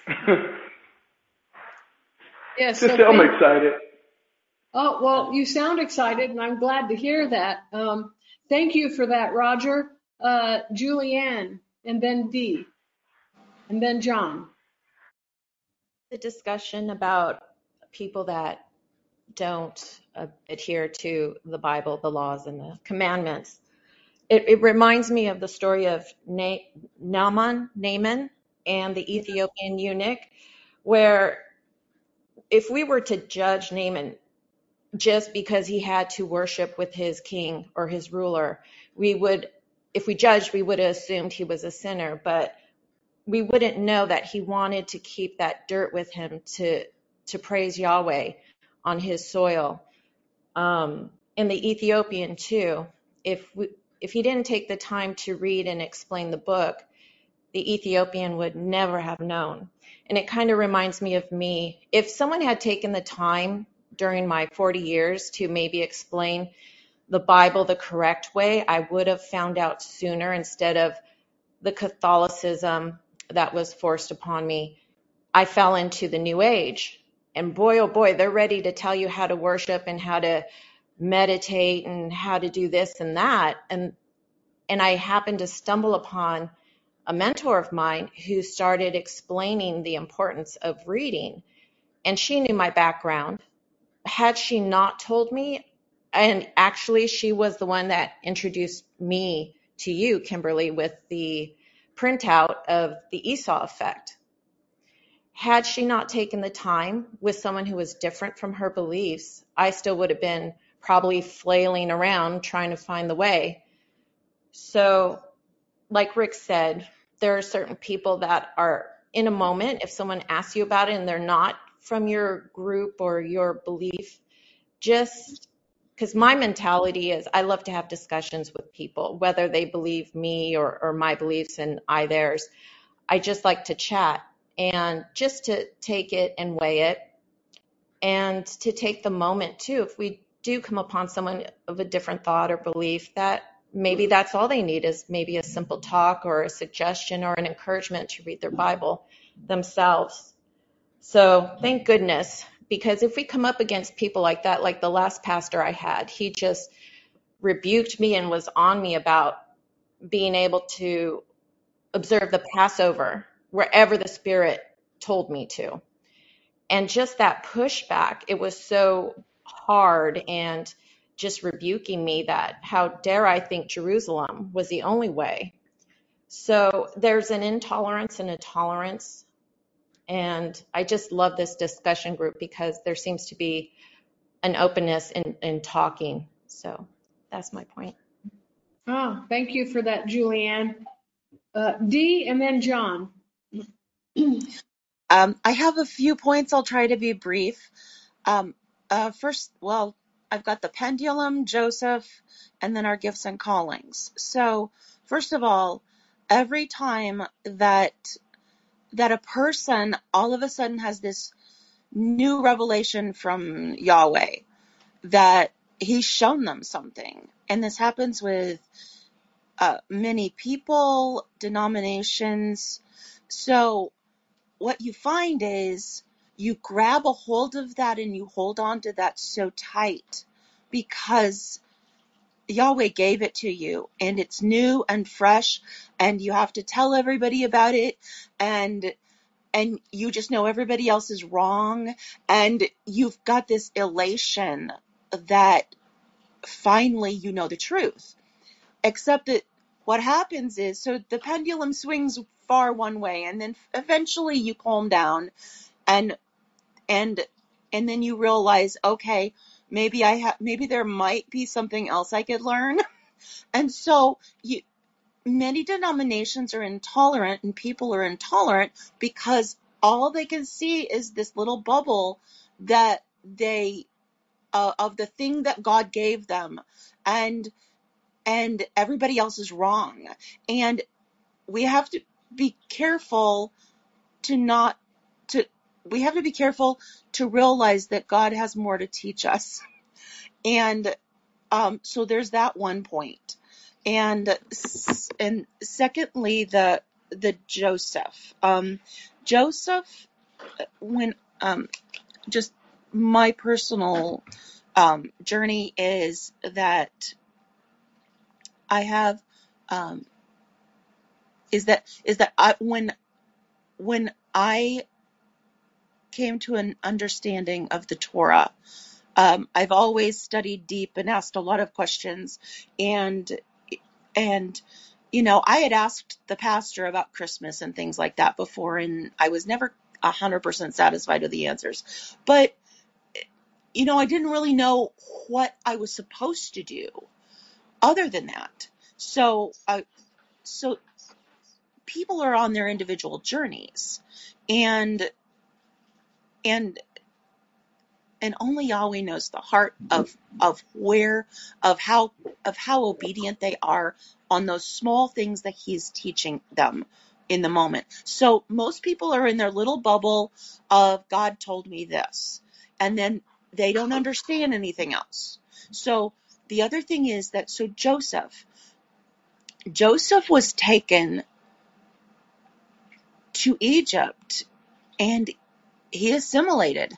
Yes. Sister, So I'm thank- excited. Oh, well, you sound excited, and I'm glad to hear that. Um, thank you for that, Roger. Uh, Julianne, and then Dee, and then John. The discussion about people that don't uh, adhere to the Bible, the laws, and the commandments. It, it reminds me of the story of Na- Naaman, Naaman and the Ethiopian eunuch, where if we were to judge Naaman just because he had to worship with his king or his ruler, we would, if we judged, we would have assumed he was a sinner, but we wouldn't know that he wanted to keep that dirt with him to to praise Yahweh on his soil. Um, and the Ethiopian too, if we, if he didn't take the time to read and explain the book, the Ethiopian would never have known. And it kind of reminds me of me. If someone had taken the time during my forty years to maybe explain the Bible the correct way, I would have found out sooner instead of the Catholicism that was forced upon me. I fell into the New Age. And boy, oh boy, they're ready to tell you how to worship and how to meditate and how to do this and that. And and I happened to stumble upon a mentor of mine who started explaining the importance of reading. and she knew my background. Had she not told me, and actually she was the one that introduced me to you, Kimberly, with the printout of the Esau effect. Had she not taken the time with someone who was different from her beliefs, I still would have been probably flailing around trying to find the way. So, like Rick said, there are certain people that are in a moment, if someone asks you about it and they're not from your group or your belief, just because my mentality is I love to have discussions with people, whether they believe me or, or my beliefs and I theirs. I just like to chat and just to take it and weigh it, and to take the moment too. If we do come upon someone of a different thought or belief, that maybe that's all they need is maybe a simple talk or a suggestion or an encouragement to read their Bible themselves. So thank goodness, because if we come up against people like that, like the last pastor I had, he just rebuked me and was on me about being able to observe the Passover wherever the Spirit told me to. And just that pushback, it was so hard and just rebuking me that how dare I think Jerusalem was the only way. So there's an intolerance and a tolerance. And I just love this discussion group because there seems to be an openness in, in talking. So that's my point. Oh, thank you for that, Julianne. Uh, Dee and then John. Um, I have a few points. I'll try to be brief. Um, uh, first, well, I've got the pendulum, Joseph, and then our gifts and callings. So, first of all, every time that that a person all of a sudden has this new revelation from Yahweh, that he's shown them something, and this happens with uh, many people, denominations. So what you find is you grab a hold of that and you hold on to that so tight because Yahweh gave it to you and it's new and fresh and you have to tell everybody about it, and and you just know everybody else is wrong, and you've got this elation that finally you know the truth. Except that what happens is, so the pendulum swings far one way, and then eventually you calm down, and and and then you realize, okay, maybe I have, maybe there might be something else I could learn. And so you, many denominations are intolerant, and people are intolerant because all they can see is this little bubble that they uh, of the thing that God gave them, and and everybody else is wrong. And we have to be careful to not to we have to be careful to realize that God has more to teach us. And um, so there's that one point. And and secondly, the the Joseph. Um, Joseph, when um, just my personal um, journey is that I have um, is that is that I, when when I came to an understanding of the Torah, um, I've always studied deep and asked a lot of questions, and and you know, I had asked the pastor about Christmas and things like that before, and I was never a hundred percent satisfied with the answers. But you know, I didn't really know what I was supposed to do other than that. So, uh, so people are on their individual journeys, and and and only Yahweh knows the heart of of where of how of how obedient they are on those small things that He's teaching them in the moment. So most people are in their little bubble of God told me this, and then they don't understand anything else. So the other thing is that so Joseph Joseph was taken to Egypt, and he assimilated.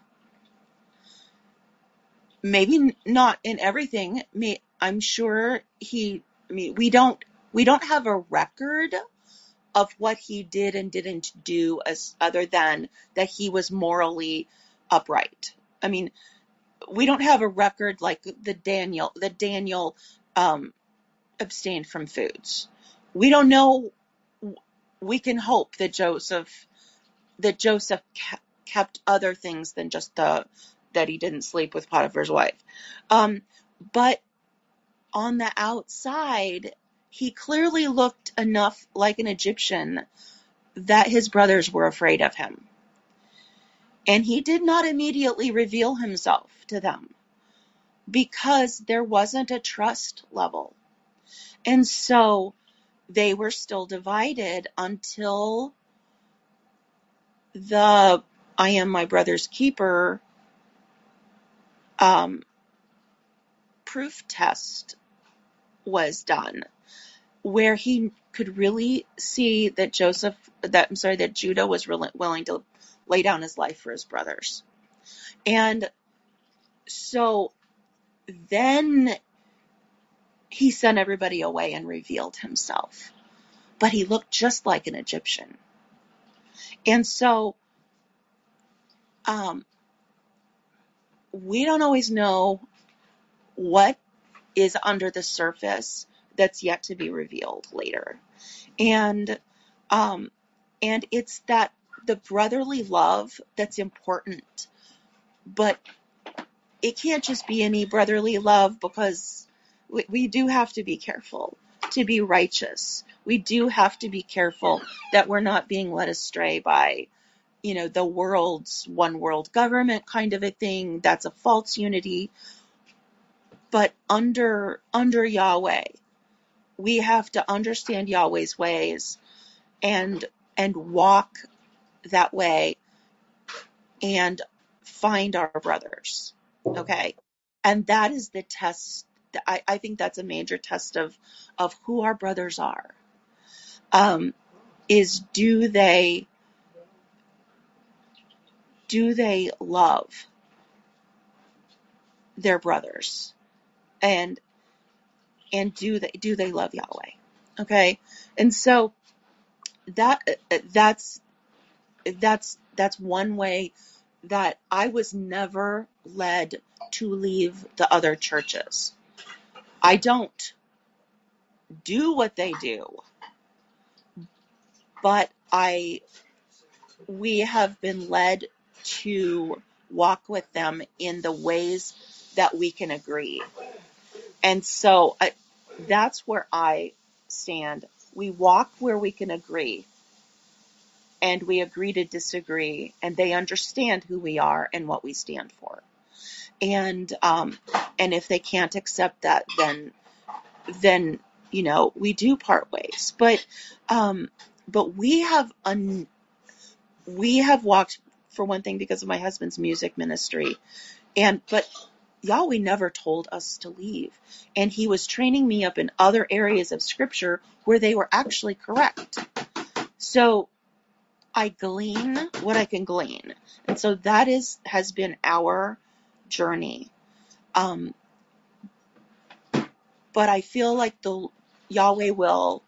Maybe not in everything. I'm sure he, I mean, we don't, we don't have a record of what he did and didn't do as other than that he was morally upright. I mean, we don't have a record like the Daniel, that Daniel um, abstained from foods. We don't know. We can hope that Joseph, that Joseph kept other things than just the, that he didn't sleep with Potiphar's wife. Um, but on the outside, he clearly looked enough like an Egyptian that his brothers were afraid of him. And he did not immediately reveal himself to them because there wasn't a trust level. And so they were still divided until the I am my brother's keeper um, proof test was done, where he could really see that Joseph, that I'm sorry, that Judah was really willing to lay down his life for his brothers. And so then he sent everybody away and revealed himself. But he looked just like an Egyptian. And so um, we don't always know what is under the surface that's yet to be revealed later. And um, and it's that the brotherly love that's important. But it can't just be any brotherly love, because we, we do have to be careful to be righteous. We do have to be careful that we're not being led astray by, you know, the world's one world government kind of a thing. That's a false unity. But under under Yahweh, we have to understand Yahweh's ways and and walk that way and find our brothers. Okay? And that is the test. I, I think that's a major test of, of who our brothers are. Um, is do they do they love their brothers? And and do they do they love Yahweh? Okay? And so that that's that's that's one way that I was never led to leave the other churches. I don't do what they do, but I we have been led to walk with them in the ways that we can agree. And so I, that's where I stand. We walk where we can agree, and we agree to disagree, and they understand who we are and what we stand for. And um, and if they can't accept that, then then you know we do part ways. But um, but we have un- we have walked, for one thing, because of my husband's music ministry, and but Yahweh never told us to leave, and He was training me up in other areas of Scripture where they were actually correct. So I glean what I can glean, and so that is has been our journey. Um, but I feel like the Yahweh will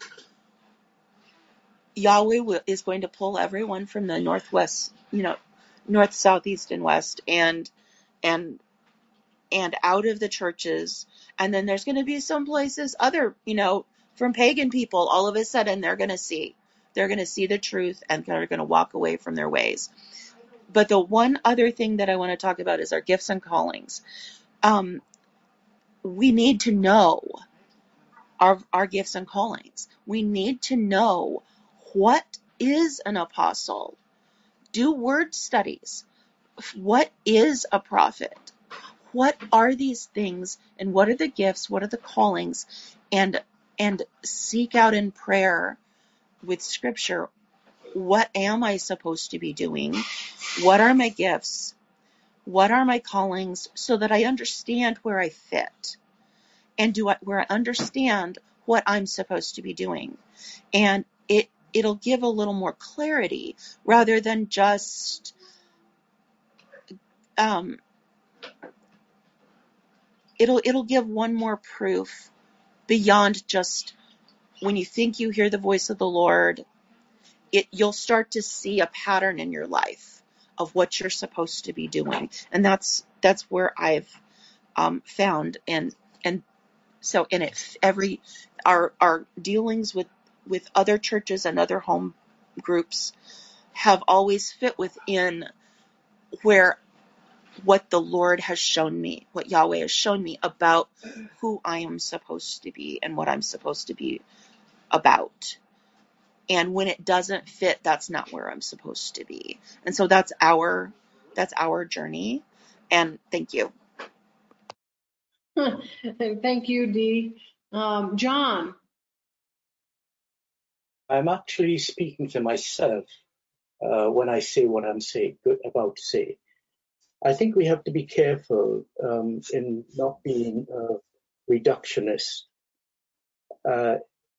Yahweh will, is going to pull everyone from the northwest, you know, north, south, east, and west, and and and out of the churches. And then there's going to be some places, other, you know, from pagan people, all of a sudden they're going to see, they're going to see the truth, and they're going to walk away from their ways. But the one other thing that I want to talk about is our gifts and callings. Um, we need to know our, our gifts and callings. We need to know what is an apostle. Do word studies. What is a prophet? What are these things, and what are the gifts? What are the callings? And and seek out in prayer with Scripture. What am I supposed to be doing? What are my gifts? What are my callings? So that I understand where I fit, and do I, where I understand what I'm supposed to be doing, and it it'll give a little more clarity rather than just um. It'll it'll give one more proof beyond just when you think you hear the voice of the Lord. It you'll start to see a pattern in your life of what you're supposed to be doing. And that's that's where I've um, found and and so in it every our our dealings with with other churches and other home groups have always fit within where what the Lord has shown me, what Yahweh has shown me about who I am supposed to be and what I'm supposed to be about. And when it doesn't fit, that's not where I'm supposed to be. And so that's our that's our journey. And thank you. Thank you, Dee. Um, John. I'm actually speaking to myself uh, when I say what I'm saying, about to say. I think we have to be careful um, in not being uh, reductionist uh,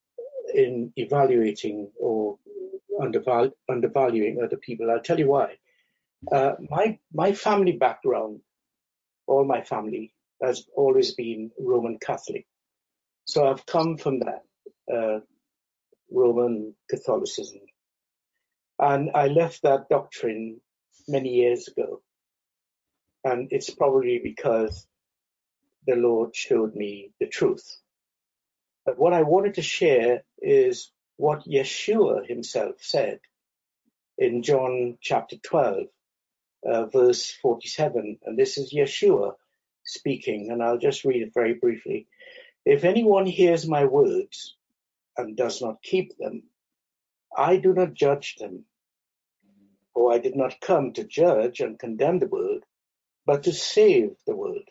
in evaluating or underval- undervaluing other people. I'll tell you why. Uh, my my family background, all my family has always been Roman Catholic. So I've come from that uh, Roman Catholicism. And I left that doctrine many years ago. And it's probably because the Lord showed me the truth. But what I wanted to share is what Yeshua himself said in John chapter twelve, uh, verse forty-seven. And this is Yeshua speaking, and I'll just read it very briefly. If anyone hears my words and does not keep them, I do not judge them. For I did not come to judge and condemn the world, but to save the world.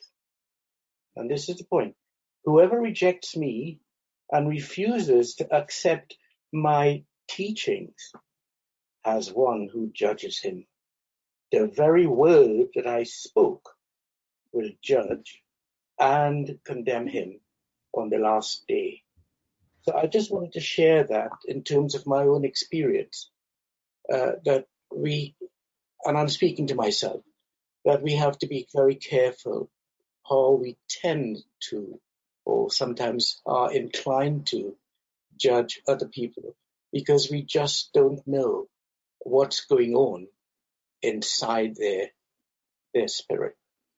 And this is the point. Whoever rejects me and refuses to accept my teachings has one who judges him. The very word that I spoke will judge and condemn him on the last day. So I just wanted to share that in terms of my own experience, uh, that we, and I'm speaking to myself, that we have to be very careful how we tend to, or sometimes are inclined to, judge other people, because we just don't know what's going on inside their their spirit.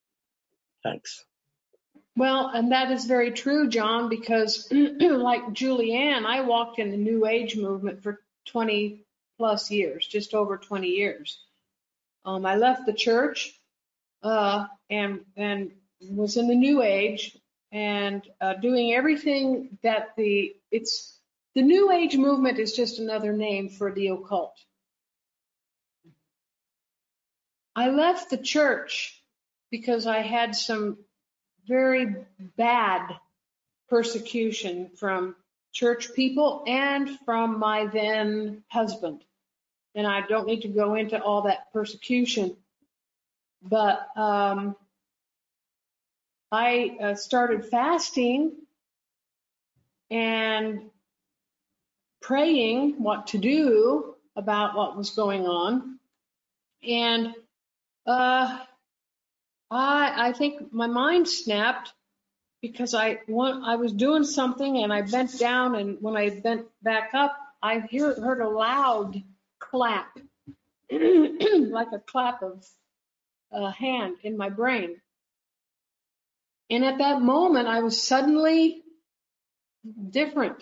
Thanks. Well, and that is very true, John, because like Julianne, I walked in the New Age movement for twenty plus years, just over twenty years. Um, I left the church uh, and and was in the New Age and uh, doing everything that the it's the New Age movement is just another name for the occult. I left the church because I had some very bad persecution from church people and from my then husband. And I don't need to go into all that persecution, but um, I uh, started fasting and praying what to do about what was going on. And uh, I, I think my mind snapped because I want, I was doing something and I bent down, and when I bent back up, I hear, heard a loud clap, like a clap of a hand in my brain. And at that moment, I was suddenly different.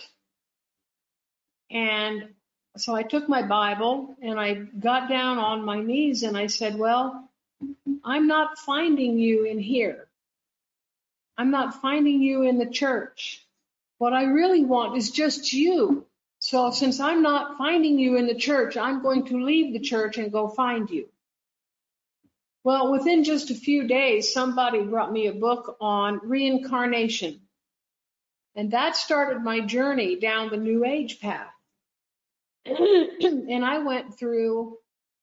And so I took my Bible and I got down on my knees and I said, well, I'm not finding you in here. I'm not finding you in the church. What I really want is just you. So since I'm not finding you in the church, I'm going to leave the church and go find you. Well, within just a few days, somebody brought me a book on reincarnation. And that started my journey down the New Age path. And I went through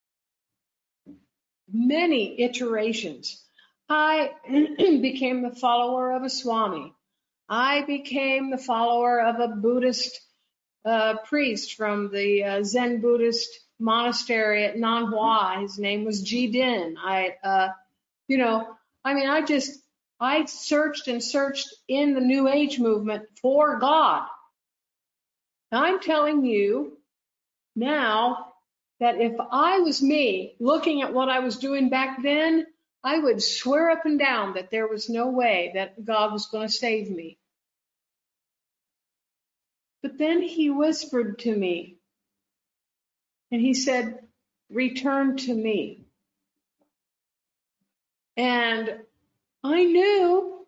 many iterations. I became the follower of a Swami. I became the follower of a Buddhist uh, priest from the uh, Zen Buddhist monastery at Nanhua. His name was Ji Din. I, uh, you know, I mean, I just, I searched and searched in the New Age movement for God. Now, I'm telling you now that if I was me, looking at what I was doing back then, I would swear up and down that there was no way that God was going to save me. But then he whispered to me, and he said, return to me. And I knew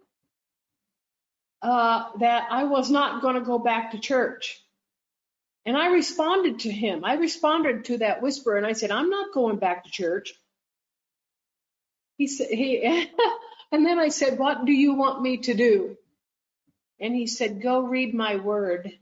uh, that I was not going to go back to church. And I responded to him. I responded to that whisper, and I said, I'm not going back to church. He said, he, and then I said, what do you want me to do? And he said, go read my word.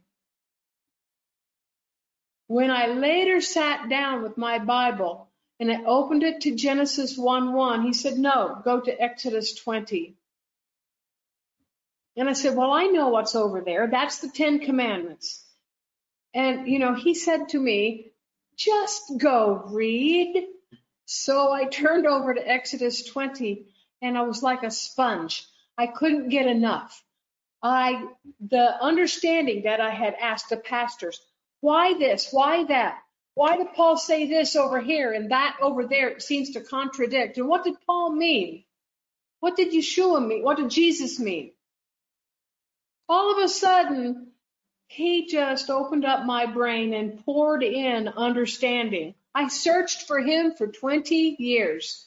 When I later sat down with my Bible and I opened it to Genesis one one, he said, no, go to Exodus twenty. And I said, well, I know what's over there. That's the Ten Commandments. And, you know, he said to me, just go read. So I turned over to Exodus twenty, and I was like a sponge. I couldn't get enough. I, the understanding that I had asked the pastors, why this? Why that? Why did Paul say this over here and that over there? It seems to contradict. And what did Paul mean? What did Yeshua mean? What did Jesus mean? All of a sudden, he just opened up my brain and poured in understanding. I searched for him for twenty years.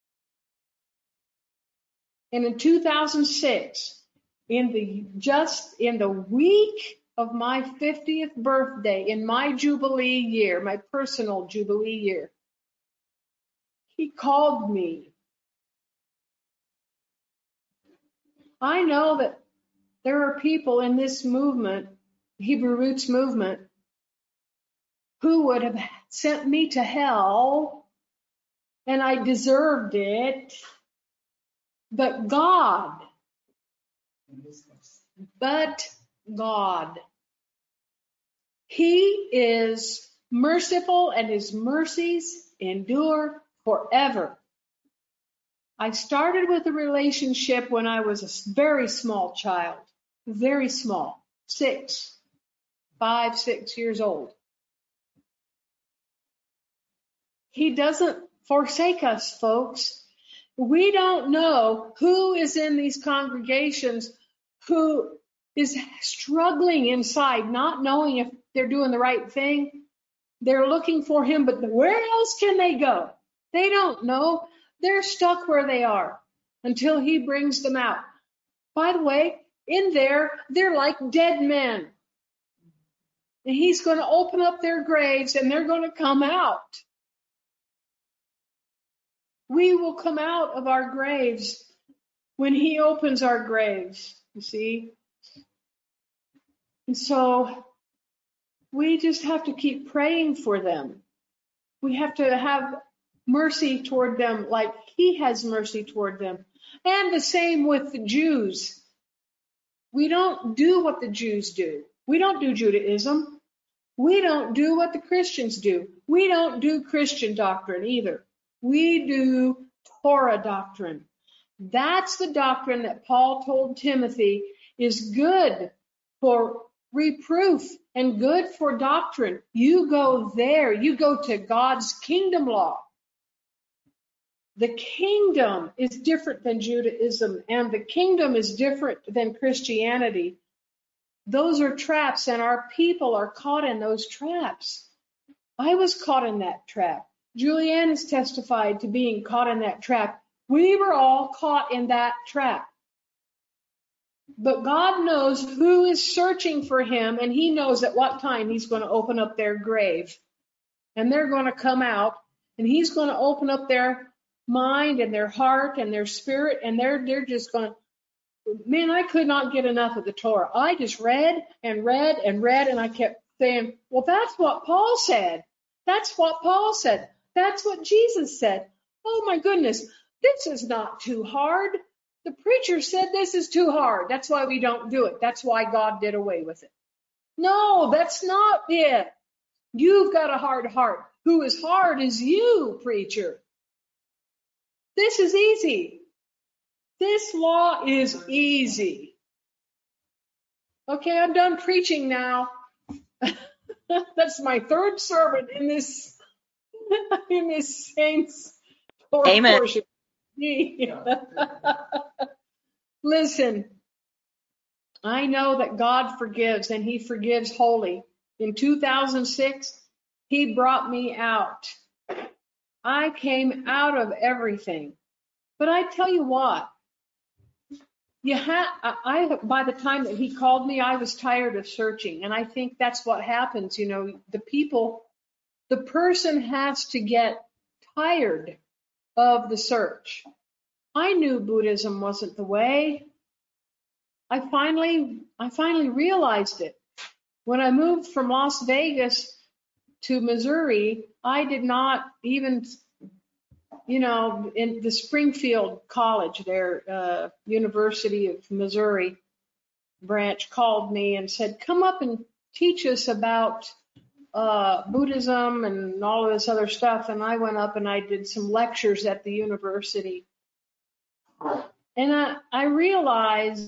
And in two thousand six, in the just in the week of my fiftieth birthday, in my Jubilee year, my personal Jubilee year, he called me. I know that there are people in this movement, Hebrew Roots movement, who would have sent me to hell, and I deserved it. But God, but God, He is merciful, and His mercies endure forever. I started with a relationship when I was a very small child, very small, six, five, six years old. He doesn't forsake us, folks. We don't know who is in these congregations who is struggling inside, not knowing if they're doing the right thing. They're looking for Him, but where else can they go? They don't know. They're stuck where they are until He brings them out. By the way, in there, they're like dead men. And He's going to open up their graves, and they're going to come out. We will come out of our graves when He opens our graves, you see. And so we just have to keep praying for them. We have to have mercy toward them like He has mercy toward them. And the same with the Jews. We don't do what the Jews do. We don't do Judaism. We don't do what the Christians do. We don't do Christian doctrine either. We do Torah doctrine. That's the doctrine that Paul told Timothy is good for reproof and good for doctrine. You go there. You go to God's kingdom law. The kingdom is different than Judaism, and the kingdom is different than Christianity. Those are traps, and our people are caught in those traps. I was caught in that trap. Julianne has testified to being caught in that trap. We were all caught in that trap. But God knows who is searching for Him, and He knows at what time He's going to open up their grave. And they're going to come out, and He's going to open up their mind and their heart and their spirit, and they're they're just going to, man, I could not get enough of the Torah. I just read and read and read, and I kept saying, well, that's what Paul said. That's what Paul said. That's what Jesus said. Oh, my goodness, this is not too hard. The preacher said this is too hard. That's why we don't do it. That's why God did away with it. No, that's not it. You've got a hard heart. Who is hard is you, preacher. This is easy. This law is easy. Okay, I'm done preaching now. That's my third sermon in this in this saints Amen. portion. Listen, I know that God forgives and he forgives wholly. In two thousand six, he brought me out. I came out of everything. But I tell you what, you ha- I, I, by the time that he called me, I was tired of searching. And I think that's what happens. You know, the people, the person has to get tired of the search. I knew Buddhism wasn't the way. I finally, I finally realized it. When I moved from Las Vegas to Missouri, I did not even, you know, in the Springfield College, their uh, University of Missouri branch called me and said, come up and teach us about uh, Buddhism and all of this other stuff. And I went up and I did some lectures at the university. And I, I realized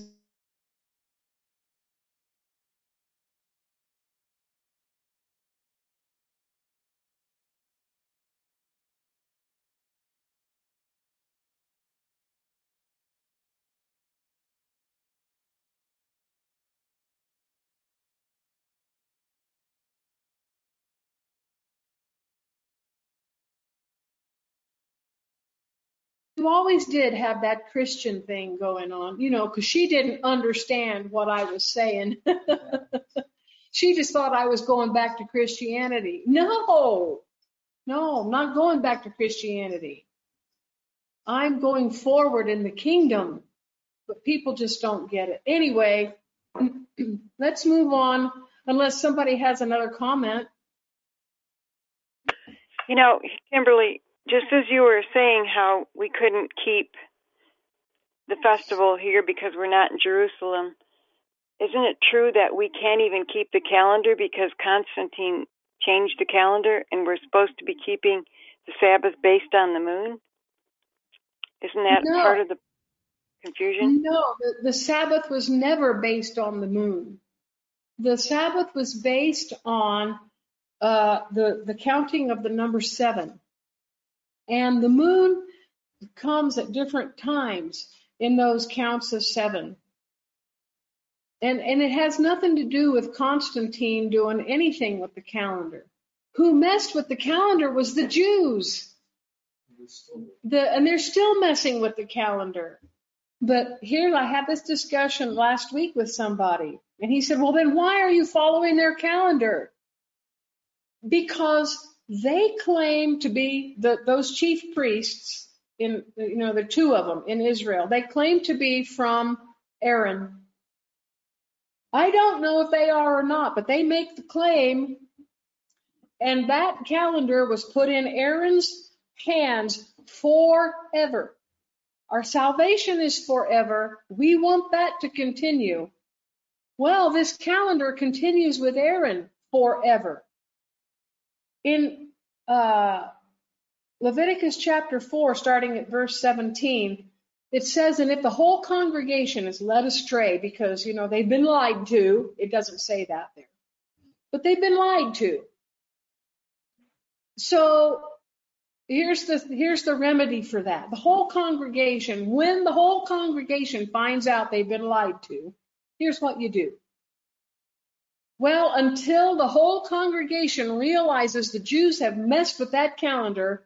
you always did have that Christian thing going on, you know, because she didn't understand what I was saying. She just thought I was going back to Christianity. No, no, I'm not going back to Christianity. I'm going forward in the kingdom, but people just don't get it. Anyway, let's move on, unless somebody has another comment. You know, Kimberly, just as you were saying how we couldn't keep the festival here because we're not in Jerusalem, isn't it true that we can't even keep the calendar because Constantine changed the calendar and we're supposed to be keeping the Sabbath based on the moon? Isn't that No. part of the confusion? No, the, the Sabbath was never based on the moon. The Sabbath was based on uh, the, the counting of the number seven. And the moon comes at different times in those counts of seven. And, and it has nothing to do with Constantine doing anything with the calendar. Who messed with the calendar was the Jews. The, and they're still messing with the calendar. But here I had this discussion last week with somebody, and he said, well, then why are you following their calendar? Because they claim to be, the, those chief priests, in you know, the two of them in Israel, they claim to be from Aaron. I don't know if they are or not, but they make the claim, and that calendar was put in Aaron's hands forever. Our salvation is forever. We want that to continue. Well, this calendar continues with Aaron forever. In uh, Leviticus chapter four, starting at verse seventeen, it says, and if the whole congregation is led astray because, you know, they've been lied to, it doesn't say that there, but they've been lied to. So here's the, here's the remedy for that. The whole congregation, when the whole congregation finds out they've been lied to, here's what you do. Well, until the whole congregation realizes the Jews have messed with that calendar,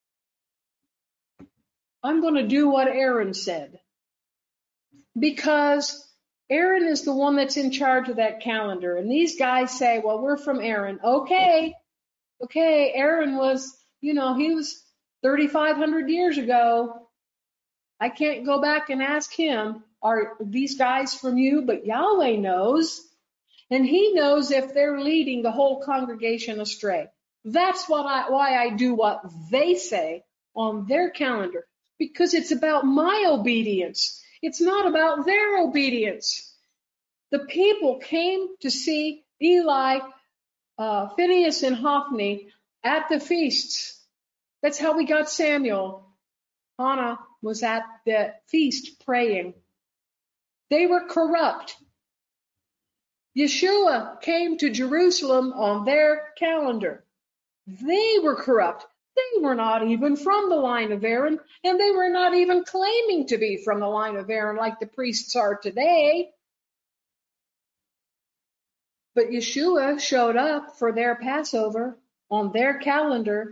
I'm going to do what Aaron said. Because Aaron is the one that's in charge of that calendar. And these guys say, well, we're from Aaron. Okay, okay, Aaron was, you know, he was thirty-five hundred years ago. I can't go back and ask him, are these guys from you? But Yahweh knows. And he knows if they're leading the whole congregation astray. That's what I, why I do what they say on their calendar. Because it's about my obedience. It's not about their obedience. The people came to see Eli, uh, Phinehas, and Hophni at the feasts. That's how we got Samuel. Hannah was at the feast praying. They were corrupt. Yeshua came to Jerusalem on their calendar. They were corrupt. They were not even from the line of Aaron, and they were not even claiming to be from the line of Aaron like the priests are today. But Yeshua showed up for their Passover on their calendar.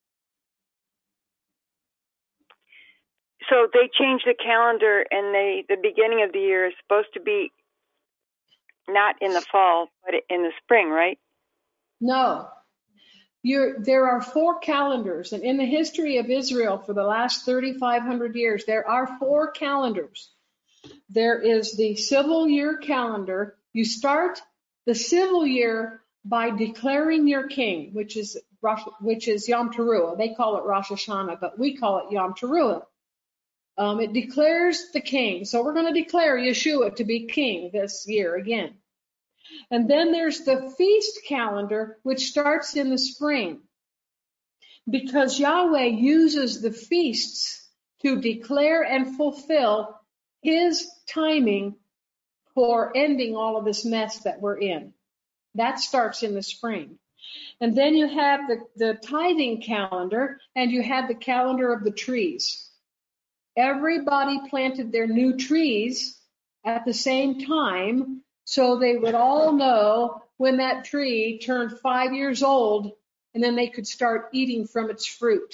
So they changed the calendar, and they the beginning of the year is supposed to be not in the fall, but in the spring, right? No. You're, there are four calendars, and in the history of Israel for the last thirty-five hundred years, there are four calendars. There is the civil year calendar. You start the civil year by declaring your king, which is Rosh, which is Yom Teruah. They call it Rosh Hashanah, but we call it Yom Teruah. Um, it declares the king. So we're going to declare Yeshua to be king this year again. And then there's the feast calendar, which starts in the spring, because Yahweh uses the feasts to declare and fulfill his timing for ending all of this mess that we're in. That starts in the spring. And then you have the, the tithing calendar, and you have the calendar of the trees. Everybody planted their new trees at the same time, so they would all know when that tree turned five years old, and then they could start eating from its fruit.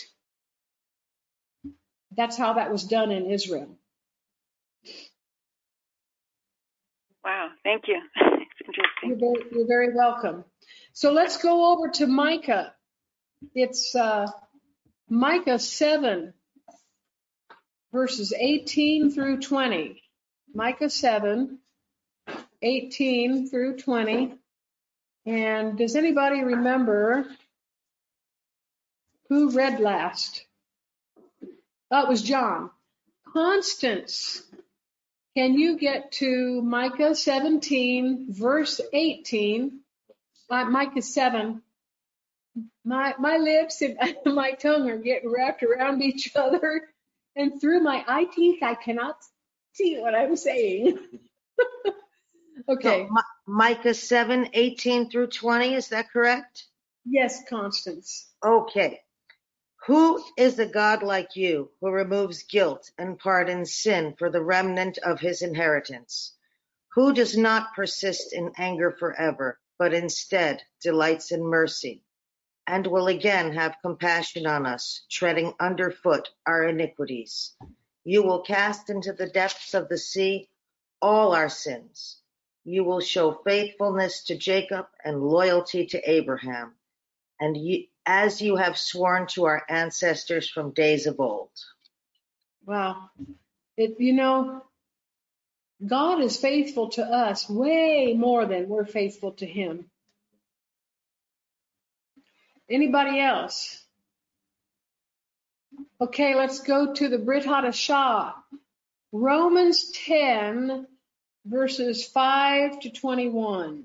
That's how that was done in Israel. Wow, thank you. It's interesting. You're very, you're very welcome. So let's go over to Micah. It's uh, Micah seven, verses eighteen through twenty. Micah seven, eighteen through twenty. And does anybody remember who read last? Oh, it was John. Constance, can you get to Micah seventeen, verse eighteen? Uh, Micah seven. My my lips and my tongue are getting wrapped around each other, and through my eye teeth, I cannot see what I'm saying. Okay. So, Micah seven, eighteen through twenty, is that correct? Yes, Constance. Okay. Who is a God like you, who removes guilt and pardons sin for the remnant of his inheritance? Who does not persist in anger forever, but instead delights in mercy, and will again have compassion on us, treading underfoot our iniquities? You will cast into the depths of the sea all our sins. You will show faithfulness to Jacob and loyalty to Abraham, and you, as you have sworn to our ancestors from days of old. Wow. It, you know, God is faithful to us way more than we're faithful to him. Anybody else? Okay, let's go to the Brit Hadashah. Romans ten, verses five to twenty-one.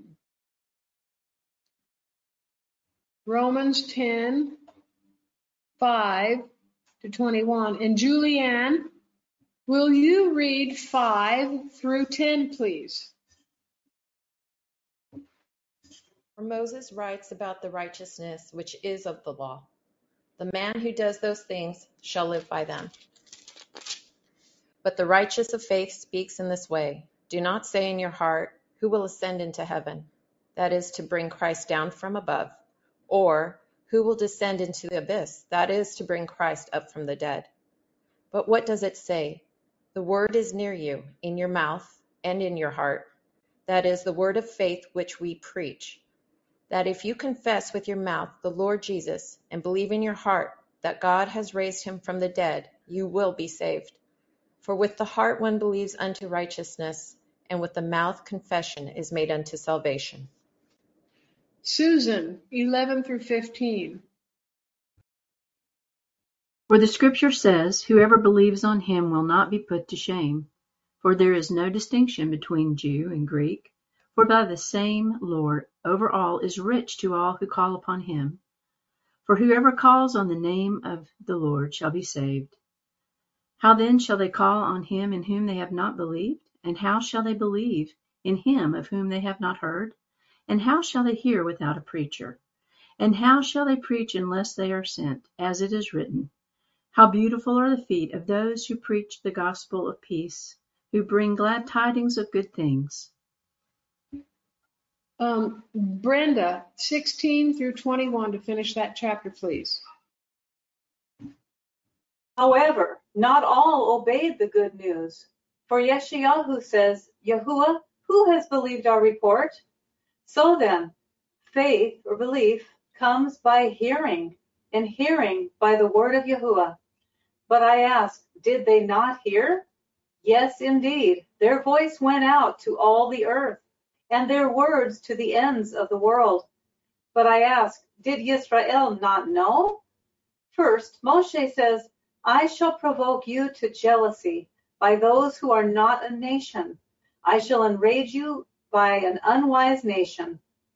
Romans ten, five to twenty-one. And Julianne, will you read five through ten, please? For Moses writes about the righteousness which is of the law. The man who does those things shall live by them. But the righteous of faith speaks in this way. Do not say in your heart, who will ascend into heaven? That is to bring Christ down from above. Or, who will descend into the abyss? That is to bring Christ up from the dead. But what does it say? The word is near you, in your mouth and in your heart. That is the word of faith which we preach. That if you confess with your mouth the Lord Jesus and believe in your heart that God has raised him from the dead, you will be saved. For with the heart one believes unto righteousness, and with the mouth confession is made unto salvation. Susan, eleven through fifteen. For the scripture says, whoever believes on him will not be put to shame. For there is no distinction between Jew and Greek. For by the same Lord over all is rich to all who call upon him. For whoever calls on the name of the Lord shall be saved. How then shall they call on him in whom they have not believed? And how shall they believe in him of whom they have not heard? And how shall they hear without a preacher? And how shall they preach unless they are sent? As it is written, how beautiful are the feet of those who preach the gospel of peace, who bring glad tidings of good things. Um, Brenda, sixteen through twenty-one to finish that chapter, please. However, not all obeyed the good news. For Yeshayahu says, Yahuwah, who has believed our report? So then, faith or belief comes by hearing, and hearing by the word of Yahuwah. But I ask, did they not hear? Yes, indeed. Their voice went out to all the earth, and their words to the ends of the world. But I ask, did Yisrael not know? First, Moshe says, I shall provoke you to jealousy by those who are not a nation. I shall enrage you by an unwise nation.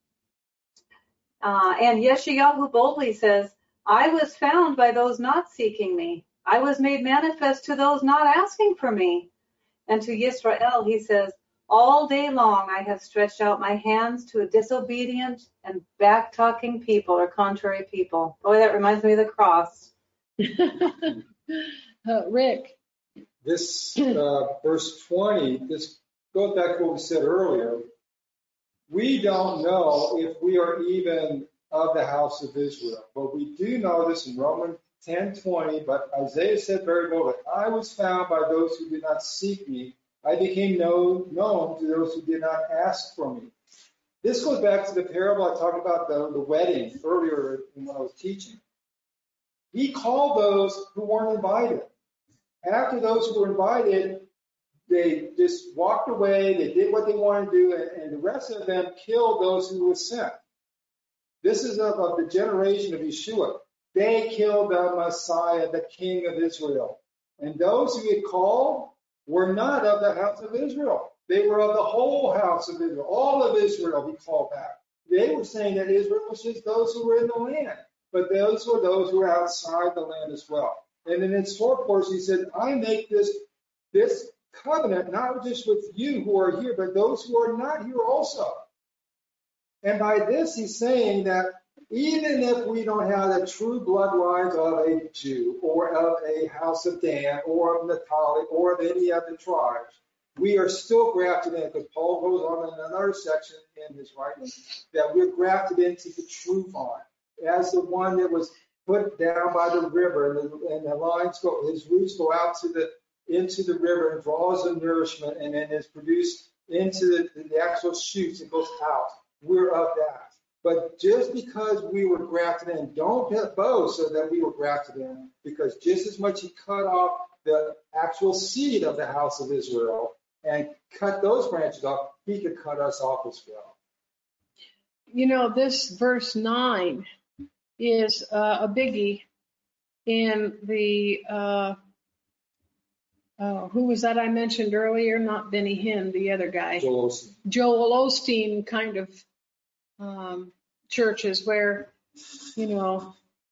Uh, and Yeshayahu boldly says, I was found by those not seeking me. I was made manifest to those not asking for me. And to Yisrael he says, all day long I have stretched out my hands to a disobedient and back-talking people or contrary people. Boy, that reminds me of the cross. uh, Rick. This uh, verse twenty, this goes back to what we said earlier. We don't know if we are even of the house of Israel, but we do know this in Romans ten twenty. But Isaiah said very boldly, I was found by those who did not seek me. I became known, known to those who did not ask for me. This goes back to the parable I talked about, the, the wedding earlier when I was teaching. He called those who weren't invited. After those who were invited, they just walked away, they did what they wanted to do, and, and the rest of them killed those who were sent. This is of, of the generation of Yeshua. They killed the Messiah, the King of Israel. And those who he called were not of the house of Israel. They were of the whole house of Israel. All of Israel he called back. They were saying that Israel was just those who were in the land. But those were those who were outside the land as well. And in its fourth portion, he said, I make this, this covenant not just with you who are here, but those who are not here also. And by this, he's saying that even if we don't have the true bloodlines of a Jew or of a house of Dan or of Naphtali or of any of the tribes, we are still grafted in, because Paul goes on in another section in his writing, that we're grafted into the true vine, as the one that was put down by the river, and the, and the lines go, his roots go out to the into the river and draws the nourishment, and then is produced into the, the actual shoots and goes out. We're of that. But just because we were grafted in, don't boast so that we were grafted in, because just as much he cut off the actual seed of the house of Israel and cut those branches off, he could cut us off as well. You know, this verse nine is uh, a biggie in the, uh, uh, who was that I mentioned earlier? Not Benny Hinn, the other guy. Joel Osteen. Joel Osteen kind of um, churches where, you know,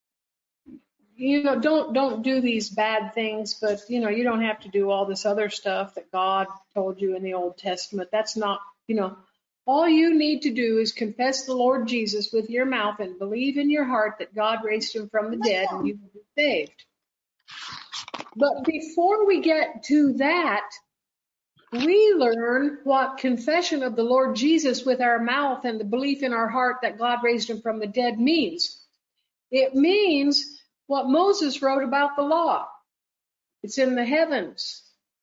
you know, don't don't do these bad things, but, you know, you don't have to do all this other stuff that God told you in the Old Testament. That's not, you know, all you need to do is confess the Lord Jesus with your mouth and believe in your heart that God raised him from the dead and you will be saved. But before we get to that, we learn what confession of the Lord Jesus with our mouth and the belief in our heart that God raised him from the dead means. It means what Moses wrote about the law. It's in the heavens.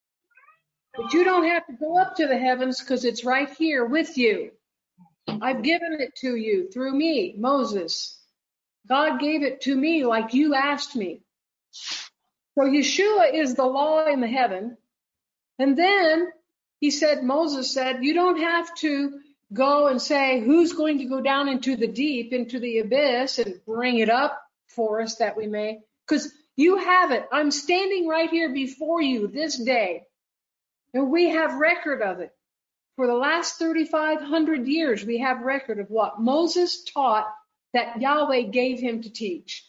But you don't have to go up to the heavens because it's right here with you. I've given it to you through me, Moses. God gave it to me like you asked me. So Yeshua is the law in the heaven. And then he said, Moses said, you don't have to go and say, who's going to go down into the deep, into the abyss, and bring it up for us that we may, because you have it. I'm standing right here before you this day. And we have record of it. For the last thirty-five hundred years, we have record of what Moses taught that Yahweh gave him to teach.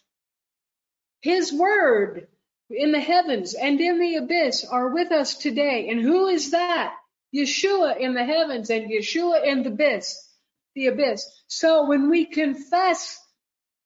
His word in the heavens and in the abyss are with us today. And who is that? Yeshua in the heavens and Yeshua in the abyss. The abyss. So when we confess